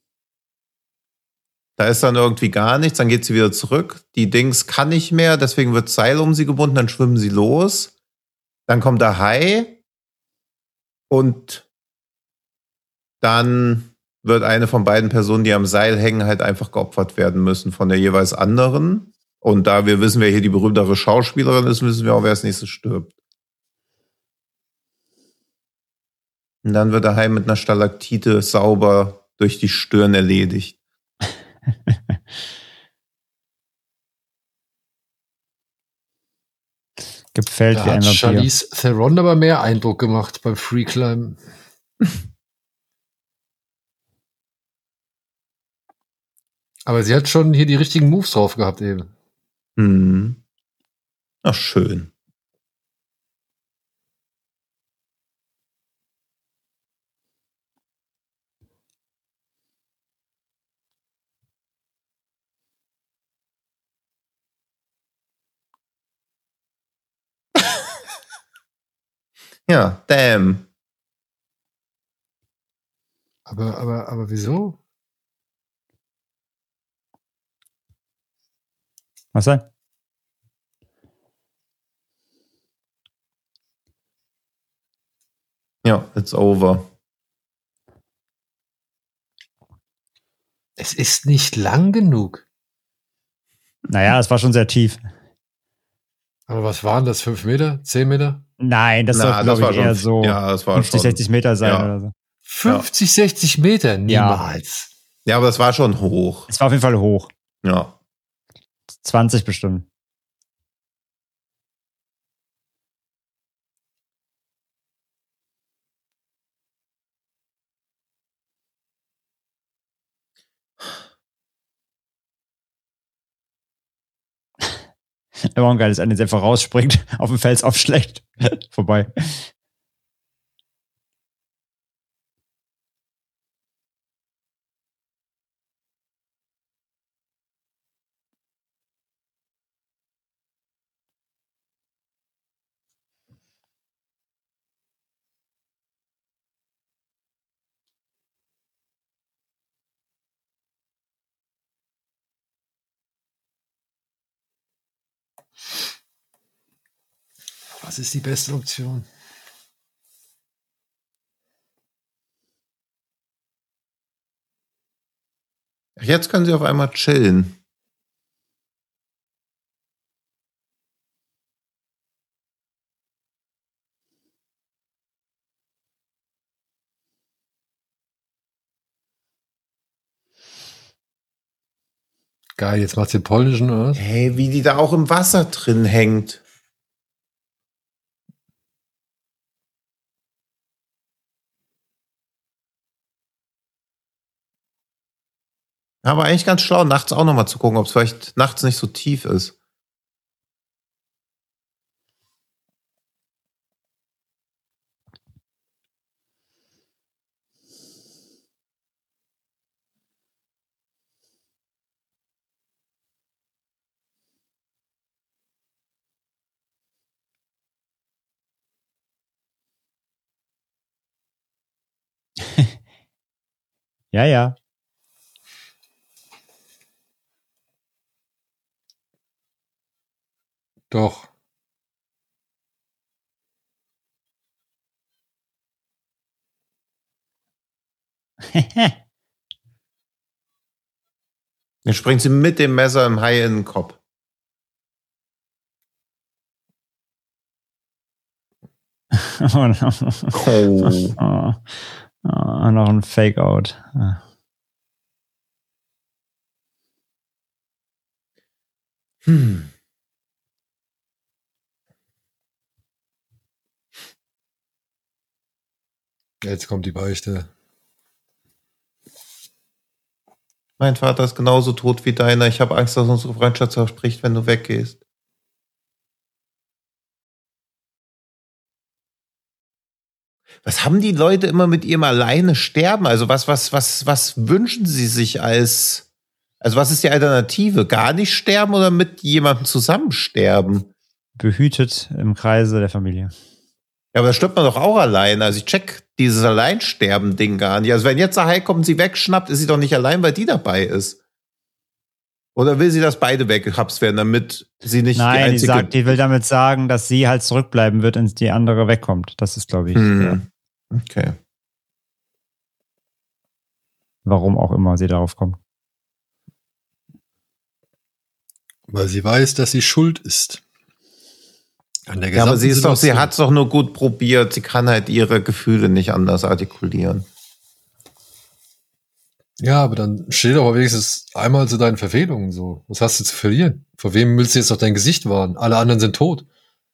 S4: Da ist dann irgendwie gar nichts. Dann geht sie wieder zurück. Die Dings kann nicht mehr. Deswegen wird Seil um sie gebunden. Dann schwimmen sie los. Dann kommt der Hai. Und dann wird eine von beiden Personen, die am Seil hängen, halt einfach geopfert werden müssen von der jeweils anderen. Und da wir wissen, wer hier die berühmtere Schauspielerin ist, wissen wir auch, wer als nächstes stirbt. Und dann wird der Hai mit einer Stalaktite sauber durch die Stirn erledigt.
S3: Gepfällt
S2: Da
S3: wie ein
S2: hat
S3: Vampir.
S2: Charlize Theron aber mehr Eindruck gemacht beim Free Climb. Aber sie hat schon hier die richtigen Moves drauf gehabt eben.
S4: Ach, schön. Ja, damn.
S2: Aber wieso?
S3: Was denn?
S4: Ja, it's over.
S2: Es ist nicht lang genug.
S3: Naja, es war schon sehr tief.
S2: Aber was waren das? 5 Meter? 10 Meter?
S3: Nein, das soll, glaube ich, eher so
S4: das war
S3: 50,
S4: schon,
S3: 60 Meter sein
S4: ja.
S3: oder so.
S2: 50, 60 Meter? Niemals.
S4: Ja, aber es war schon hoch.
S3: Es war auf jeden Fall hoch.
S4: Ja.
S3: 20 bestimmt. Da war ein geiles Ende, der einfach rausspringt, auf dem Fels aufschlägt. Vorbei.
S2: Was ist die beste Option?
S4: Jetzt können sie auf einmal chillen.
S2: Geil, jetzt macht's den polnischen, oder was?
S4: Hey, wie die da auch im Wasser drin hängt. Aber eigentlich ganz schlau, nachts auch nochmal zu gucken, ob es vielleicht nachts nicht so tief ist.
S3: Ja, ja.
S2: Doch.
S4: Dann springt sie mit dem Messer im Hai in den Kopf.
S3: Oh, no. Noch ein Fake-Out.
S2: Jetzt kommt die Beichte.
S4: Mein Vater ist genauso tot wie deiner. Ich habe Angst, dass unsere Freundschaft zerbricht, wenn du weggehst. Was haben die Leute immer mit ihrem alleine sterben? Also was wünschen sie sich also was ist die Alternative? Gar nicht sterben oder mit jemandem zusammen sterben?
S3: Behütet im Kreise der Familie.
S4: Ja, aber da stirbt man doch auch allein. Also ich check dieses Alleinsterben-Ding gar nicht. Also wenn jetzt der Hai kommt und sie wegschnappt, ist sie doch nicht allein, weil die dabei ist. Oder will sie, dass beide weggehapst werden, damit sie nicht die einzige...
S3: Nein, die will damit sagen, dass sie halt zurückbleiben wird und die andere wegkommt. Das ist, glaube ich,
S4: Okay.
S3: Warum auch immer sie darauf kommt.
S2: Weil sie weiß, dass sie schuld ist. An der
S4: Ja, aber sie
S2: Situation.
S4: hat es doch nur gut probiert. Sie kann halt ihre Gefühle nicht anders artikulieren.
S2: Ja, aber dann steh doch mal wenigstens einmal zu deinen Verfehlungen so. Was hast du zu verlieren? Vor wem willst du jetzt noch dein Gesicht wahren? Alle anderen sind tot.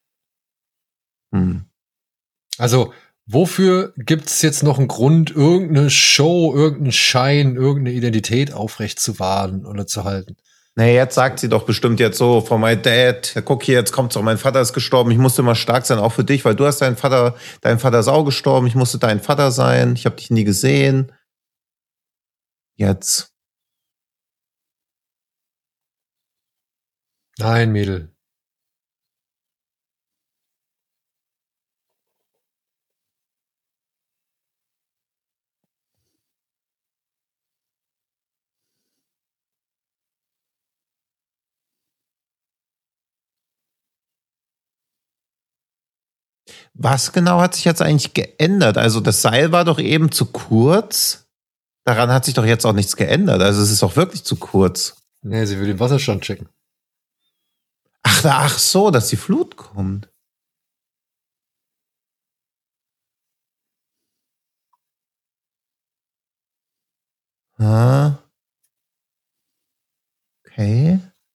S2: Also, wofür gibt es jetzt noch einen Grund, irgendeine Show, irgendeinen Schein, irgendeine Identität aufrecht zu wahren oder zu halten?
S4: Nee, jetzt sagt sie doch bestimmt jetzt so, von my dad, guck hier, jetzt kommt's doch, mein Vater ist gestorben, ich musste immer stark sein, auch für dich, weil du hast dein Vater ist auch gestorben, ich musste dein Vater sein, ich habe dich nie gesehen. Jetzt.
S2: Nein, Mädel.
S4: Was genau hat sich jetzt eigentlich geändert? Also das Seil war doch eben zu kurz. daran hat sich doch jetzt auch nichts geändert. Also es ist doch wirklich zu kurz.
S2: Nee, sie will den Wasserstand checken.
S4: Ach so, dass die Flut kommt. Ah. Okay.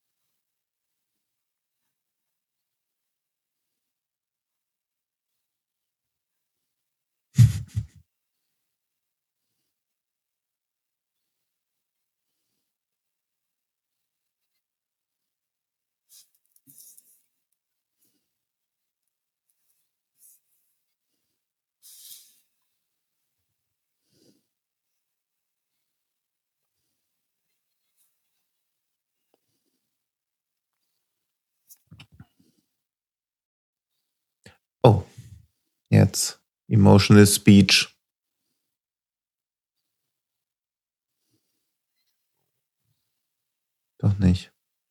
S4: Oh, jetzt Emotional Speech. Doch nicht.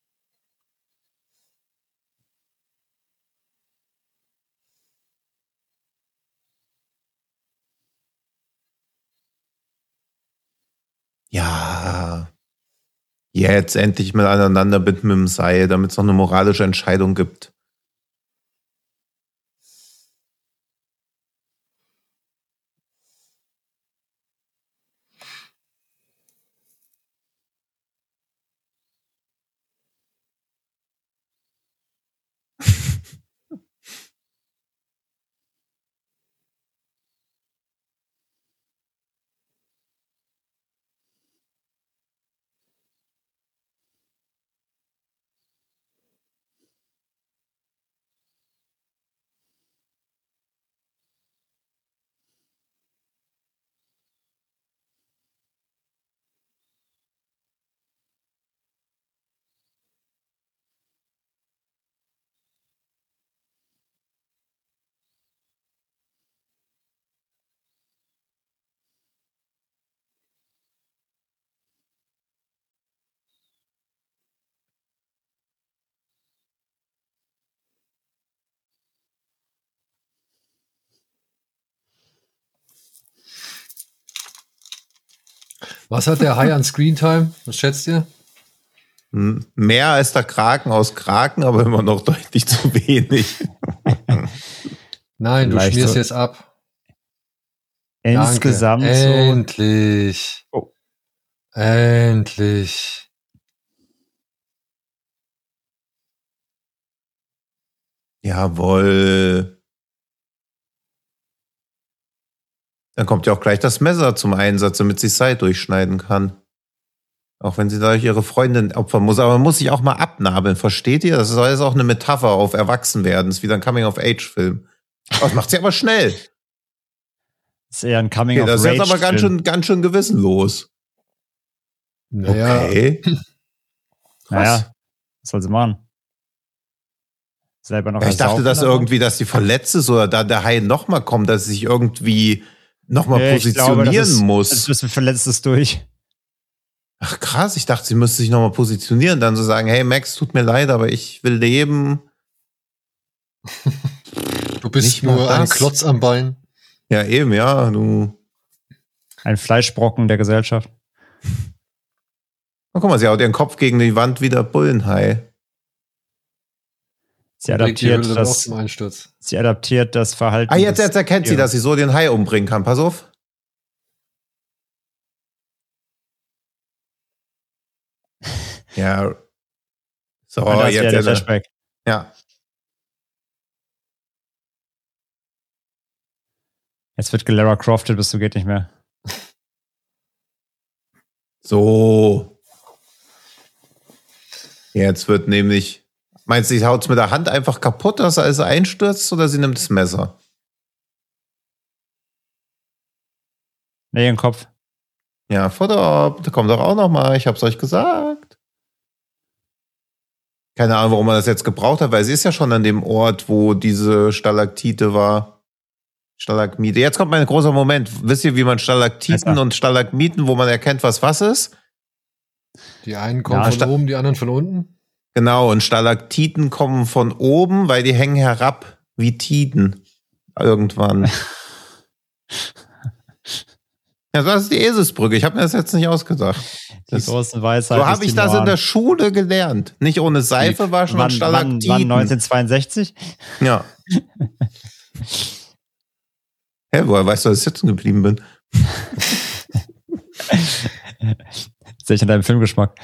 S4: Ja. Jetzt endlich mal aneinander binden mit dem Seil, damit es noch eine moralische Entscheidung gibt.
S2: Was hat der Hai an Screentime? Was schätzt ihr?
S4: Mehr als der Kraken aus Kraken, aber immer noch deutlich zu wenig.
S2: Nein, du
S3: Vielleicht
S2: schmierst
S3: so-
S2: jetzt ab.
S3: Insgesamt
S2: Danke.
S3: so.
S2: Endlich.
S3: Oh.
S2: Endlich.
S4: Jawohl. Dann kommt ja auch gleich das Messer zum Einsatz, damit sie Seil durchschneiden kann. Auch wenn sie dadurch ihre Freundin opfern muss. Aber man muss sich auch mal abnabeln, versteht ihr? Das ist alles auch eine Metapher auf Erwachsenwerden. Das ist wieder ein Coming-of-Age-Film. Das macht sie aber schnell.
S3: Das ist eher ein
S4: Okay,
S3: Coming of
S4: das ist
S3: Rage.
S4: jetzt aber ganz schön gewissenlos.
S2: Naja,
S4: Okay.
S3: Naja, was soll sie machen? Selber noch
S4: Ja, ich dachte,
S3: ersaufen
S4: dass
S3: dabei?
S4: irgendwie, dass die verletzt ist oder da der Hai nochmal kommt, dass sie sich irgendwie nochmal
S3: Nee, ich glaube,
S4: positionieren muss.
S3: Das ist verletztes durch.
S4: Ach krass, ich dachte, sie müsste sich nochmal positionieren, dann so sagen, hey Max, tut mir leid, aber ich will leben.
S2: du bist
S4: nicht mal
S2: nur ein
S4: das.
S2: Klotz am Bein.
S4: Ja, eben, ja, du.
S3: Ein Fleischbrocken der Gesellschaft.
S4: Oh, guck mal, sie haut ihren Kopf gegen die Wand wieder Bullenhai.
S3: Sie
S2: Bringt die Höhle
S3: adaptiert,
S2: dann auch
S3: das,
S2: zum Einsturz.
S3: sie adaptiert das Verhalten.
S4: Ah, jetzt
S3: des
S4: erkennt sie,
S3: Tieres.
S4: dass sie so den Hai umbringen kann. Pass auf. Ja. So,
S3: Und da ist wieder der
S4: jetzt.
S3: Flashback.
S4: Ja.
S3: Jetzt wird Lara Crofted, bis du geht nicht mehr.
S4: So. Jetzt wird nämlich. Meinst du, sie haut es mit der Hand einfach kaputt, dass er also einstürzt, oder sie nimmt das Messer?
S3: Nee, im Kopf.
S4: Ja, Futter, da kommt doch auch noch mal. Ich hab's euch gesagt. Keine Ahnung, warum man das jetzt gebraucht hat, weil sie ist ja schon an dem Ort, wo diese Stalaktite war. Stalagmite. Jetzt kommt mein großer Moment. Wisst ihr, wie man Stalaktiten
S3: Messer.
S4: und Stalagmiten, wo man erkennt, was ist?
S2: Die einen kommen
S3: Ja,
S2: von oben, die anderen von unten.
S4: Genau, und Stalaktiten kommen von oben, weil die hängen herab wie Tiden. Irgendwann. Ja, das ist die Eselsbrücke. Ich habe mir das jetzt nicht ausgedacht.
S3: Die großen Weisheiten.
S4: So habe ich das in der Schule gelernt. Nicht ohne Seife waschen und Stalaktiten.
S3: Wann 1962?
S4: Ja. Hä, woher weißt du, dass ich sitzen geblieben bin?
S3: Sehe ich in deinem Filmgeschmack.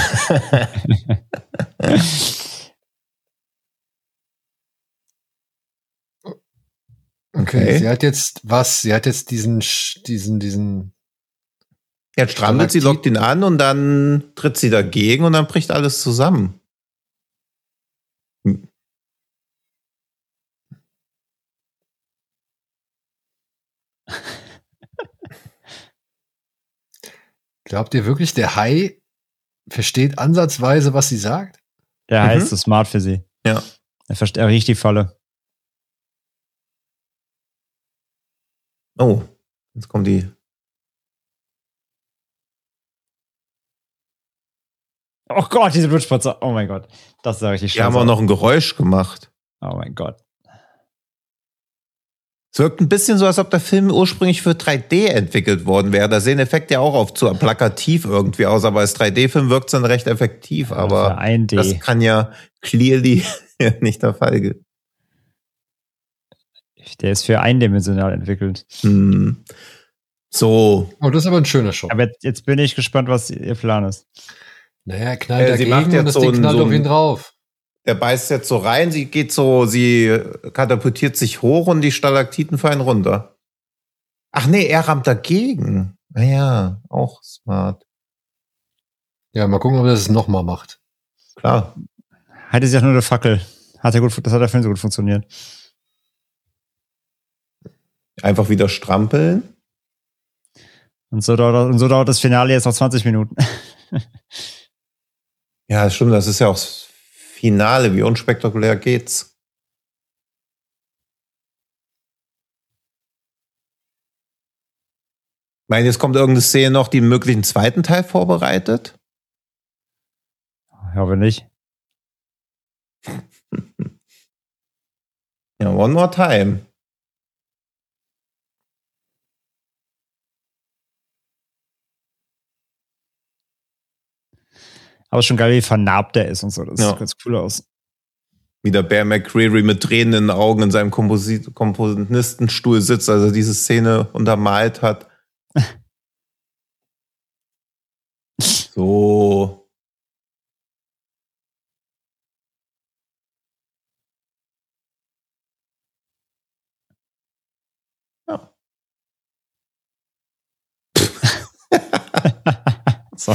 S2: Okay, sie hat jetzt was? Sie hat jetzt diesen.
S4: Jetzt strampelt sie, lockt ihn an und dann tritt sie dagegen und dann bricht alles zusammen.
S2: Glaubt ihr wirklich, der Hai versteht ansatzweise, was sie sagt?
S3: Der Hai ist so smart für sie.
S4: Ja.
S3: Er riecht die Falle.
S4: Oh, jetzt kommt die.
S3: Oh Gott, diese Blutspritze. Oh mein Gott. Das ist ja richtig scheiße.
S4: Die haben auch noch ein Geräusch gemacht.
S3: Oh mein Gott.
S4: Es wirkt ein bisschen so, als ob der Film ursprünglich für 3D entwickelt worden wäre. Da sehen Effekte ja auch oft zu plakativ irgendwie aus, aber als 3D-Film wirkt es dann recht effektiv. Aber
S3: 1D.
S4: Das kann ja clearly nicht der Fall sein.
S3: Der ist für eindimensional entwickelt.
S4: So.
S2: Oh, das ist aber ein schöner Shot.
S3: Aber jetzt bin ich gespannt, was ihr Plan ist.
S2: Naja, er knallt
S4: Sie
S2: dagegen
S4: macht jetzt
S2: und das
S4: so
S2: Ding
S4: ein-
S2: knallt
S4: so
S2: auf
S4: ein-
S2: ihn drauf.
S4: Der beißt jetzt so rein, sie katapultiert sich hoch und die Stalaktiten fallen runter. Ach nee, er rammt dagegen. Naja, auch smart.
S2: Ja, mal gucken, ob er das nochmal macht.
S4: Klar.
S3: Hatte sie auch nur eine Fackel. Das hat der Film so gut funktioniert.
S4: Einfach wieder strampeln.
S3: Und so dauert das Finale jetzt noch 20 Minuten.
S4: Ja, das stimmt, das ist ja auch das Finale. Wie unspektakulär geht's? Ich meine, jetzt kommt irgendeine Szene noch, die einen möglichen zweiten Teil vorbereitet.
S3: Ich hoffe nicht.
S4: Ja, one more time.
S3: Aber schon geil, wie vernarbt der ist und so. Das
S4: Ja.
S3: sieht ganz cool aus.
S4: Wie der Bear McCreary mit Tränen in den Augen in seinem Komponistenstuhl sitzt, als er diese Szene untermalt hat. So. Ja.
S3: So.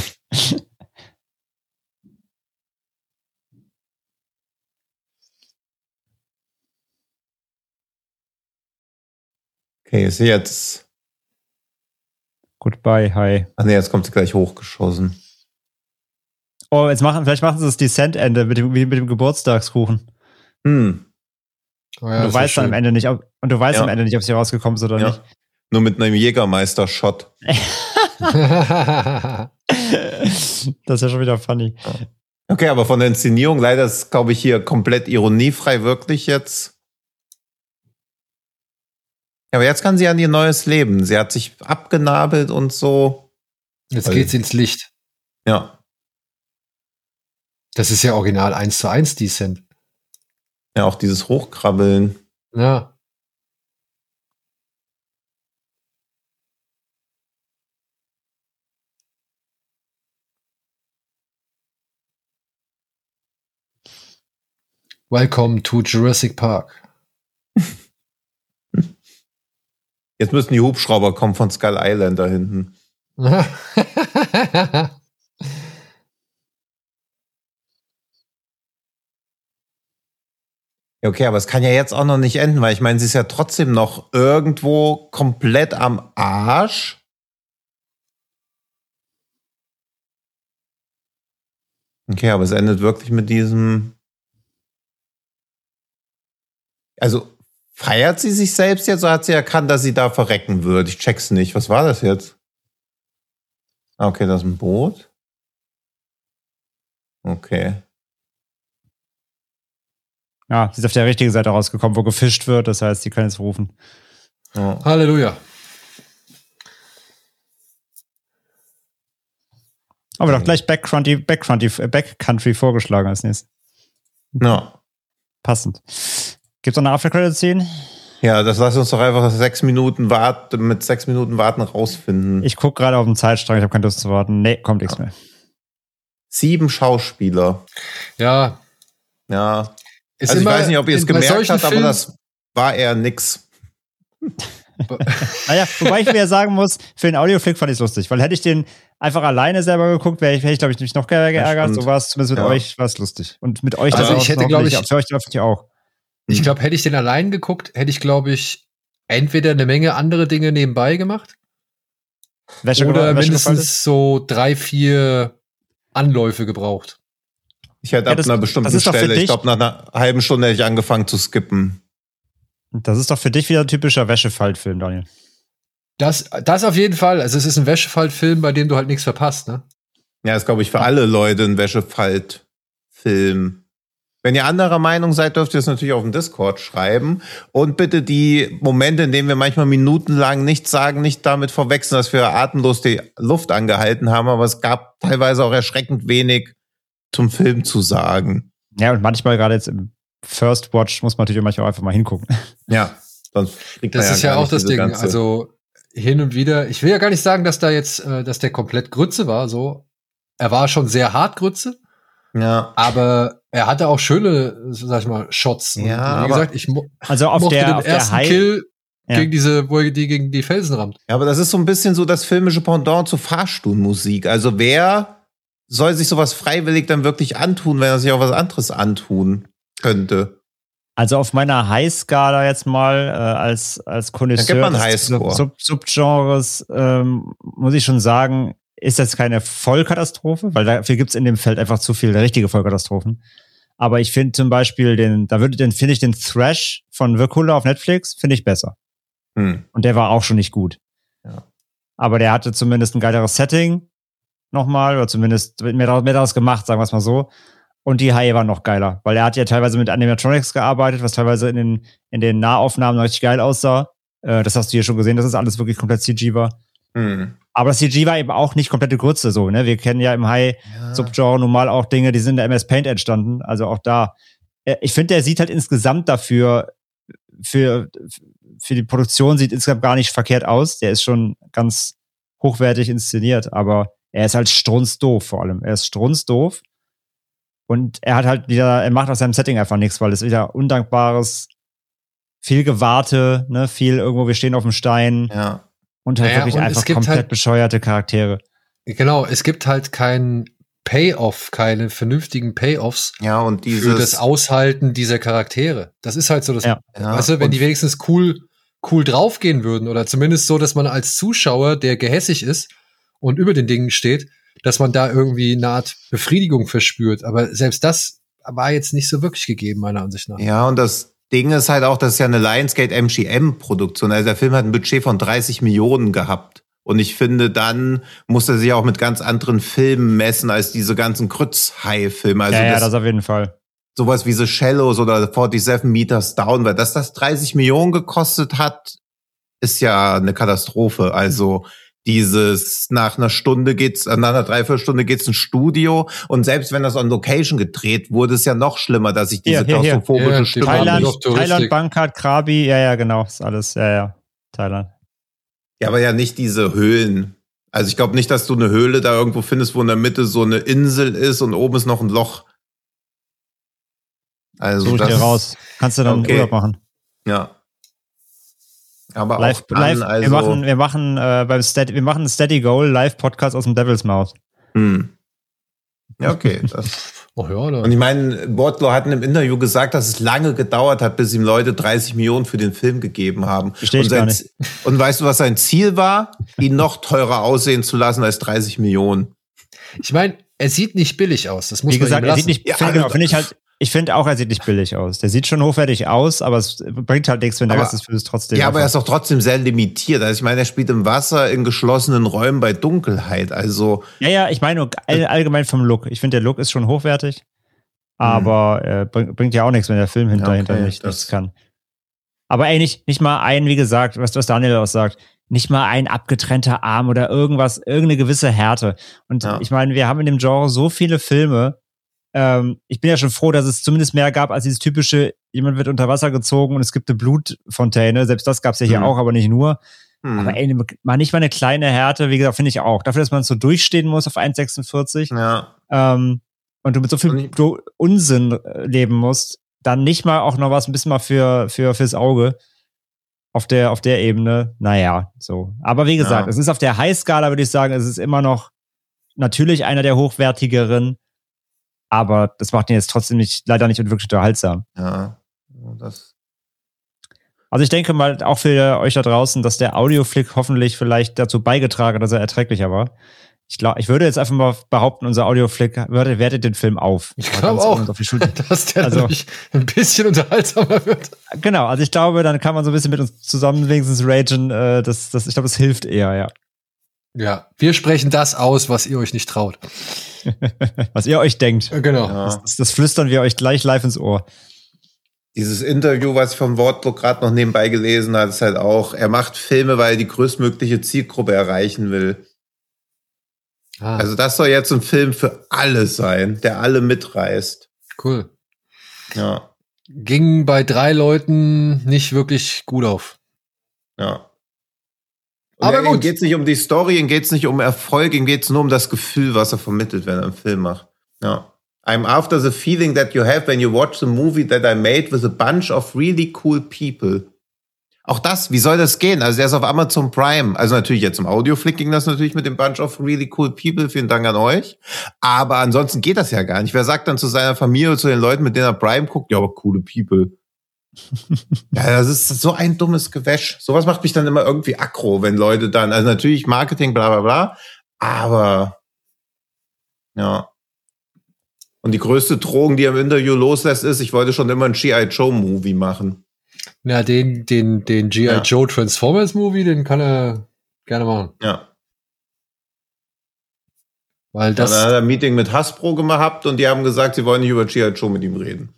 S4: Okay, ist sie jetzt.
S3: Goodbye, hi.
S4: Ach nee, jetzt kommt sie gleich hochgeschossen.
S3: Oh, vielleicht machen sie das Descent-Ende mit dem Geburtstagskuchen.
S2: Oh
S4: Hm.
S2: ja,
S3: Und
S2: das
S3: du
S2: wär
S3: weißt dann am
S2: schön.
S3: Ende nicht, ob sie rausgekommen ist oder
S4: Ja.
S3: nicht.
S4: Nur mit einem Jägermeister-Shot.
S3: Das ist ja schon wieder funny.
S4: Okay, aber von der Inszenierung leider ist, glaube ich, hier komplett ironiefrei wirklich jetzt. Ja, aber jetzt kann sie an ihr neues Leben. Sie hat sich abgenabelt und so.
S2: Jetzt geht's ins Licht.
S4: Ja.
S2: Das ist ja original 1:1 Descent.
S4: Ja, auch dieses Hochkrabbeln.
S2: Ja. Welcome to Jurassic Park.
S4: Jetzt müssen die Hubschrauber kommen von Skull Island da hinten. Ja, okay, aber es kann ja jetzt auch noch nicht enden, weil ich meine, sie ist ja trotzdem noch irgendwo komplett am Arsch. Okay, aber es endet wirklich mit diesem. Also, feiert sie sich selbst jetzt oder hat sie erkannt, dass sie da verrecken wird? Ich check's nicht. Was war das jetzt? Ah, okay, das ist ein Boot. Okay.
S3: Ja, sie ist auf der richtigen Seite rausgekommen, wo gefischt wird. Das heißt, sie kann jetzt rufen.
S4: Ja.
S2: Halleluja.
S3: Aber doch gleich Backcountry vorgeschlagen als nächstes.
S4: Ja.
S3: Passend. Gibt's noch eine After-Credit-Scene?
S4: Ja, das lass uns doch einfach 6 Minuten warten rausfinden.
S3: Ich gucke gerade auf den Zeitstrang, ich habe keine Lust zu warten. Nee, kommt nichts mehr.
S4: 7 Schauspieler.
S2: Ja.
S4: Ja.
S2: Ist
S4: Also ich
S2: immer
S4: weiß nicht, ob ihr es
S2: bei
S4: gemerkt
S2: solchen
S4: habt, aber
S2: Filmen-
S4: das war eher nix.
S3: Naja, wobei ich mir ja sagen muss, für den Audioflick fand ich es lustig, weil hätte ich den einfach alleine selber geguckt, hätte ich, glaube ich, mich noch geärgert.
S4: stimmt.
S3: So war es zumindest mit euch, war es lustig. Und mit euch
S2: Also
S3: da
S2: ich hätte,
S3: draußen
S2: glaube ich-
S3: hoffentlich- für euch hoffentlich auch.
S2: Ich glaube, hätte ich den allein geguckt, hätte ich, glaube ich, entweder eine Menge andere Dinge nebenbei gemacht oder mindestens so 3, 4 Anläufe gebraucht.
S4: Ich hätte
S3: Ja,
S4: ab
S3: das-
S4: einer bestimmten
S3: das ist doch für
S4: Stelle, ich
S3: dich-
S4: glaube, nach einer halben Stunde hätte ich angefangen zu skippen.
S3: Das ist doch für dich wieder ein typischer Wäschefaltfilm, Daniel.
S2: Das auf jeden Fall. Also es ist ein Wäschefaltfilm, bei dem du halt nichts verpasst, ne?
S4: Ja, ist, glaube ich, für alle Leute ein Wäschefalt-Film. Wenn ihr anderer Meinung seid, dürft ihr es natürlich auf dem Discord schreiben. Und bitte die Momente, in denen wir manchmal minutenlang nichts sagen, nicht damit verwechseln, dass wir atemlos die Luft angehalten haben. Aber es gab teilweise auch erschreckend wenig zum Film zu sagen.
S3: Ja, und manchmal gerade jetzt im First Watch muss man natürlich manchmal auch einfach mal hingucken.
S4: Ja, sonst kriegt man
S2: Das ist ja
S4: gar
S2: auch
S4: nicht
S2: das
S4: diese
S2: Ding.
S4: ganze-
S2: Also hin und wieder, ich will ja gar nicht sagen, dass da jetzt, dass der komplett Grütze war, so. Er war schon sehr hart Grütze,
S4: Ja,
S2: aber er hatte auch schöne, sag ich mal, Shots. Und
S4: Ja,
S2: wie
S4: aber-
S2: gesagt, ich
S3: Also auf
S2: mochte
S3: der
S2: den ersten
S3: High.
S2: Kill
S3: Ja.
S2: gegen wo er die gegen die Felsen rammt.
S4: Ja, aber das ist so ein bisschen so das filmische Pendant zu Fahrstuhlmusik. Also wer soll sich sowas freiwillig dann wirklich antun, wenn er sich auch was anderes antun könnte?
S3: Also auf meiner High-Skala jetzt mal als Connoisseur
S4: Da gibt man
S3: des
S4: Highscore.
S3: Subgenres muss ich schon sagen, ist das keine Vollkatastrophe, weil dafür gibt's in dem Feld einfach zu viele richtige Vollkatastrophen. Aber ich finde zum Beispiel finde ich den Thrash von Wirkula auf Netflix, finde ich besser.
S4: Hm.
S3: Und der war auch schon nicht gut.
S4: Ja.
S3: Aber der hatte zumindest ein geileres Setting nochmal, oder zumindest mehr daraus gemacht, sagen wir es mal so. Und die Haie waren noch geiler, weil er hat ja teilweise mit Animatronics gearbeitet, was teilweise in den Nahaufnahmen richtig geil aussah. Das hast du hier schon gesehen, dass das alles wirklich komplett CG war.
S4: Hm.
S3: Aber das CG war eben auch nicht komplette Grütze so, ne? Wir kennen ja im High-Subgenre normal auch Dinge, die sind in der MS Paint entstanden. Also auch da. Ich finde, der sieht halt insgesamt dafür, für die Produktion sieht insgesamt gar nicht verkehrt aus. Der ist schon ganz hochwertig inszeniert, aber er ist halt strunzdoof vor allem. Er ist strunzdoof. Und er macht aus seinem Setting einfach nichts, weil es wieder undankbares, viel Gewarte, ne, viel irgendwo, wir stehen auf dem Stein
S4: Ja.
S3: und halt
S2: Naja,
S3: wirklich
S2: und
S3: einfach
S2: es gibt
S3: komplett
S2: halt-
S3: bescheuerte Charaktere.
S2: Genau, es gibt halt keinen Payoff, keine vernünftigen Payoffs
S4: Ja, und
S2: für
S4: dieses.
S2: das Aushalten dieser Charaktere. Das ist halt so das,
S3: Ja.
S2: weißt du, wenn
S4: und-
S2: die wenigstens cool draufgehen würden oder zumindest so, dass man als Zuschauer, der gehässig ist und über den Dingen steht, dass man da irgendwie eine Art Befriedigung verspürt. Aber selbst das war jetzt nicht so wirklich gegeben, meiner Ansicht nach.
S4: Ja, und das Ding ist halt auch, das ist ja eine Lionsgate MGM-Produktion. Also der Film hat ein Budget von 30 Millionen gehabt. Und ich finde, dann muss er sich auch mit ganz anderen Filmen messen als diese ganzen Grütz-High-Filme. Also
S3: ja, das auf jeden Fall.
S4: sowas wie The Shallows oder 47 Meters Down, weil das 30 Millionen gekostet hat, ist ja eine Katastrophe. Also dieses nach einer Dreiviertelstunde geht's ins Studio und selbst wenn das on Location gedreht wurde, ist ja noch schlimmer, dass ich diese
S3: Hier.
S4: klaustrophobische
S2: Ja,
S4: Stimme
S3: Thailand,
S2: noch Touristik.
S3: Thailand, Bangkok, Krabi, ja, genau, ist alles, ja, Thailand.
S4: Ja, aber ja nicht diese Höhlen. Also ich glaube nicht, dass du eine Höhle da irgendwo findest, wo in der Mitte so eine Insel ist und oben ist noch ein Loch. Also
S3: Such ich dir raus. Kannst du dann
S4: Okay.
S3: Urlaub machen.
S4: Ja. Aber
S3: Live,
S4: auch dann, also,
S3: wir machen einen Steady Goal Live-Podcast aus dem Devil's Mouth.
S4: Ja, okay. Das.
S2: Oh ja, oder?
S4: Und ich meine, Wardlaw hat in einem Interview gesagt, dass es lange gedauert hat, bis ihm Leute 30 Millionen für den Film gegeben haben.
S3: Verstehe ich gar nicht.
S4: Und weißt du, was sein Ziel war? Ihn noch teurer aussehen zu lassen als 30 Millionen.
S2: Ich meine, er sieht nicht billig aus. Das muss
S3: Wie gesagt,
S2: man ihm
S3: er
S2: lassen.
S3: sieht nicht,
S4: Ja,
S3: ich finde auch, er sieht nicht billig aus. Der sieht schon hochwertig aus, aber es bringt halt nichts, wenn der
S4: Aber-
S3: Rest des Films trotzdem.
S4: Ja, aber er
S3: einfach-
S4: ist doch trotzdem sehr limitiert. Also ich meine, er spielt im Wasser, in geschlossenen Räumen bei Dunkelheit. Also
S3: Ja, ich meine nur allgemein vom Look. Ich finde, der Look ist schon hochwertig, aber bringt ja auch nichts, wenn der Film hinterher
S4: okay,
S3: nichts kann. Aber ey, nicht mal wie gesagt, was Daniel auch sagt, nicht mal ein abgetrennter Arm oder irgendwas, irgendeine gewisse Härte. Und ich meine, wir haben in dem Genre so viele Filme. Ich bin ja schon froh, dass es zumindest mehr gab als dieses typische, jemand wird unter Wasser gezogen und es gibt eine Blutfontäne. Selbst das gab es ja hier auch, aber nicht nur. Aber ey, mal nicht mal eine kleine Härte, wie gesagt, finde ich auch. Dafür, dass man so durchstehen muss auf 1,46 und du mit so viel Unsinn leben musst, dann nicht mal auch noch was ein bisschen mal fürs Auge auf der Ebene. Naja, so. Aber wie gesagt, es ist auf der High-Skala, würde ich sagen, es ist immer noch natürlich einer der hochwertigeren, aber das macht ihn jetzt trotzdem leider nicht wirklich unterhaltsam.
S4: Ja,
S3: Also ich denke mal auch für euch da draußen, dass der Audioflick hoffentlich vielleicht dazu beigetragen hat, dass er erträglicher war. Ich würde jetzt einfach mal behaupten, unser Audioflick wertet den Film auf.
S2: Ich glaube auch, dass der natürlich ein bisschen unterhaltsamer wird.
S3: Genau, also ich glaube, dann kann man so ein bisschen mit uns zusammen wenigstens ragen. Ich glaube, das hilft eher, ja.
S2: Ja, wir sprechen das aus, was ihr euch nicht traut.
S3: Was ihr euch denkt.
S2: Genau.
S3: Ja. Das flüstern wir euch gleich live ins Ohr.
S4: Dieses Interview, was ich vom Wortblock gerade noch nebenbei gelesen habe, ist halt auch, er macht Filme, weil er die größtmögliche Zielgruppe erreichen will. Also das soll jetzt ein Film für alle sein, der alle mitreißt.
S2: Cool.
S4: Ja.
S2: Ging bei 3 Leuten nicht wirklich gut auf.
S4: Ja.
S2: Aber gut.
S4: Ihm geht's nicht um die Story, ihm geht's nicht um Erfolg, ihm geht's nur um das Gefühl, was er vermittelt, wenn er einen Film macht. Ja. I'm after the feeling that you have when you watch the movie that I made with a bunch of really cool people. Auch das, wie soll das gehen? Also der ist auf Amazon Prime. Also natürlich jetzt im Audioflick ging das natürlich mit dem Bunch of really cool people. Vielen Dank an euch. Aber ansonsten geht das ja gar nicht. Wer sagt dann zu seiner Familie oder zu den Leuten, mit denen er Prime guckt, ja, aber coole people. Ja, das ist so ein dummes Gewäsch. Sowas macht mich dann immer irgendwie aggro, wenn Leute dann, also natürlich Marketing, bla bla bla, aber ja. Und die größte Drohung, die er im Interview loslässt, ist, ich wollte schon immer ein G.I. Joe-Movie machen.
S2: Ja, den G.I. Joe Transformers-Movie, den kann er gerne machen.
S4: Ja.
S2: Weil das.
S4: Dann hat er ein Meeting mit Hasbro gehabt und die haben gesagt, sie wollen nicht über G.I. Joe mit ihm reden.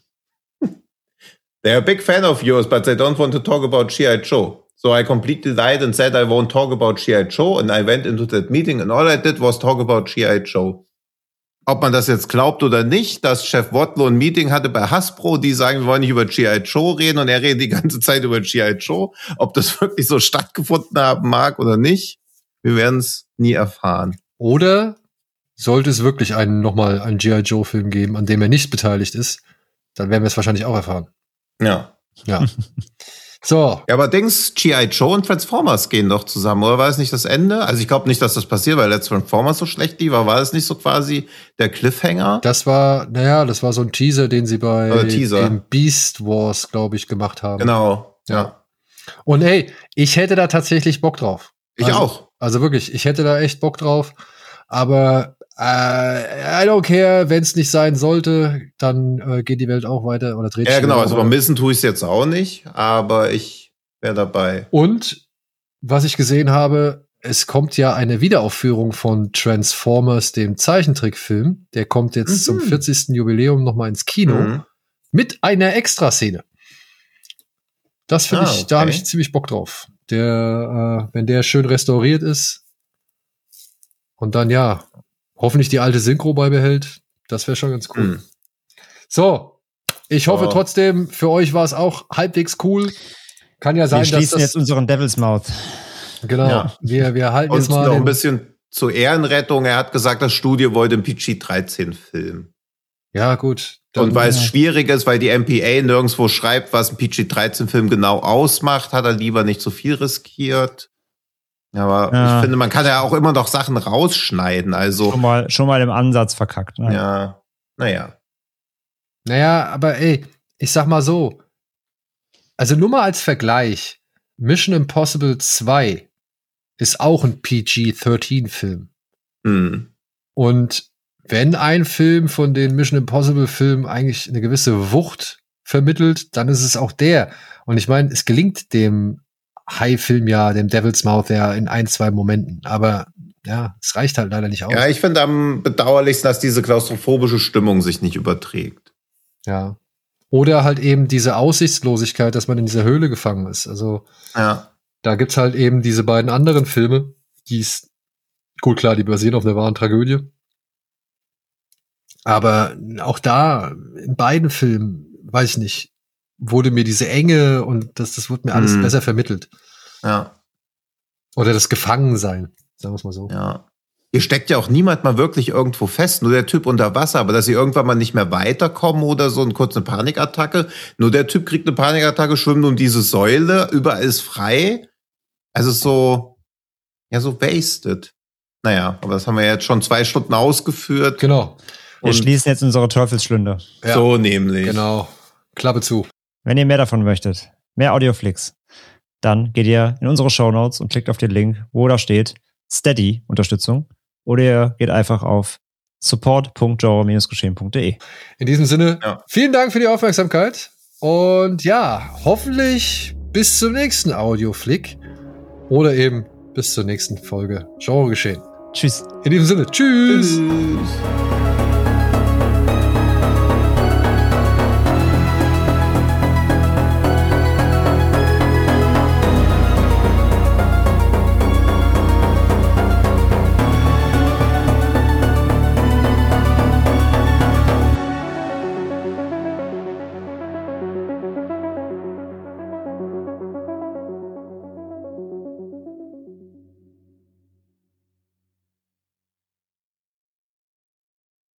S4: They are a big fan of yours, but they don't want to talk about G.I. Joe. So I completely lied and said I won't talk about G.I. Joe and I went into that meeting and all I did was talk about G.I. Joe. Ob man das jetzt glaubt oder nicht, dass Chef Wotlow ein Meeting hatte bei Hasbro, die sagen, wir wollen nicht über G.I. Joe reden und er redet die ganze Zeit über G.I. Joe. Ob das wirklich so stattgefunden haben mag oder nicht, wir werden es nie erfahren.
S2: Oder sollte es wirklich nochmal einen G.I. Joe-Film geben, an dem er nicht beteiligt ist, dann werden wir es wahrscheinlich auch erfahren.
S4: Ja.
S2: So.
S4: Ja, aber G.I. Joe und Transformers gehen doch zusammen, oder war es nicht das Ende? Also ich glaube nicht, dass das passiert, weil der Transformers so schlecht lief, aber war das nicht so quasi der Cliffhanger?
S2: Das war so ein Teaser, den sie bei den Beast Wars, glaube ich, gemacht haben.
S4: Genau, ja.
S2: Und ey, ich hätte da tatsächlich Bock drauf.
S4: Ich auch.
S2: Also wirklich, ich hätte da echt Bock drauf, aber I don't care, wenn es nicht sein sollte, dann geht die Welt auch weiter oder dreht sich.
S4: Ja, genau, also vermissen tue ich es jetzt auch nicht, aber ich wäre dabei.
S2: Und was ich gesehen habe, es kommt ja eine Wiederaufführung von Transformers, dem Zeichentrickfilm. Der kommt jetzt zum 40. Jubiläum nochmal ins Kino mit einer Extraszene. Das finde ich, da habe ich ziemlich Bock drauf. Wenn der schön restauriert ist und dann hoffentlich die alte Synchro beibehält. Das wäre schon ganz cool. So, ich hoffe trotzdem, für euch war es auch halbwegs cool. Kann ja sein, dass
S3: wir schließen jetzt unseren Devil's Mouth.
S2: Genau,
S4: ja.
S2: wir halten
S4: und
S2: jetzt mal
S4: noch ein bisschen zur Ehrenrettung. Er hat gesagt, das Studio wollte einen PG-13-Film.
S2: Ja, gut.
S4: Und weil es schwierig ist, weil die MPA nirgendwo schreibt, was ein PG-13-Film genau ausmacht, hat er lieber nicht so viel riskiert. Aber ich finde, man kann ja auch immer noch Sachen rausschneiden. Also
S3: schon mal im Ansatz verkackt. Ne?
S4: Ja,
S2: Naja, aber ey, ich sag mal so. Also nur mal als Vergleich. Mission Impossible 2 ist auch ein PG-13-Film. Und wenn ein Film von den Mission Impossible-Filmen eigentlich eine gewisse Wucht vermittelt, dann ist es auch der. Und ich meine, es gelingt dem High-Film dem Devil's Mouth in 1-2 Momenten. Aber es reicht halt leider nicht aus.
S4: Ja, ich finde am bedauerlichsten, dass diese klaustrophobische Stimmung sich nicht überträgt.
S2: Ja. Oder halt eben diese Aussichtslosigkeit, dass man in dieser Höhle gefangen ist. Also, Da gibt's halt eben diese beiden anderen Filme, die die basieren auf einer wahren Tragödie. Aber auch da, in beiden Filmen, weiß ich nicht, wurde mir diese Enge und das wurde mir alles besser vermittelt.
S4: Ja.
S2: Oder das Gefangensein, sagen wir es mal so.
S4: Ja. Hier steckt ja auch niemand mal wirklich irgendwo fest, nur der Typ unter Wasser, aber dass sie irgendwann mal nicht mehr weiterkommen oder so, eine kurze Panikattacke. Nur der Typ kriegt eine Panikattacke, schwimmt um diese Säule, überall ist frei. Also so wasted. Naja, aber das haben wir jetzt schon 2 Stunden ausgeführt.
S2: Genau.
S3: Wir schließen jetzt unsere Teufelsschlünde.
S2: Ja,
S4: so nämlich.
S2: Genau. Klappe zu.
S3: Wenn ihr mehr davon möchtet, mehr Audioflix, dann geht ihr in unsere Shownotes und klickt auf den Link, wo da steht Steady-Unterstützung. Oder ihr geht einfach auf support.genre-geschehen.de.
S2: In diesem Sinne, Vielen Dank für die Aufmerksamkeit. Und ja, hoffentlich bis zum nächsten Audioflick. Oder eben bis zur nächsten Folge Genre geschehen.
S3: Tschüss.
S2: In diesem Sinne, tschüss.
S4: Tschüss.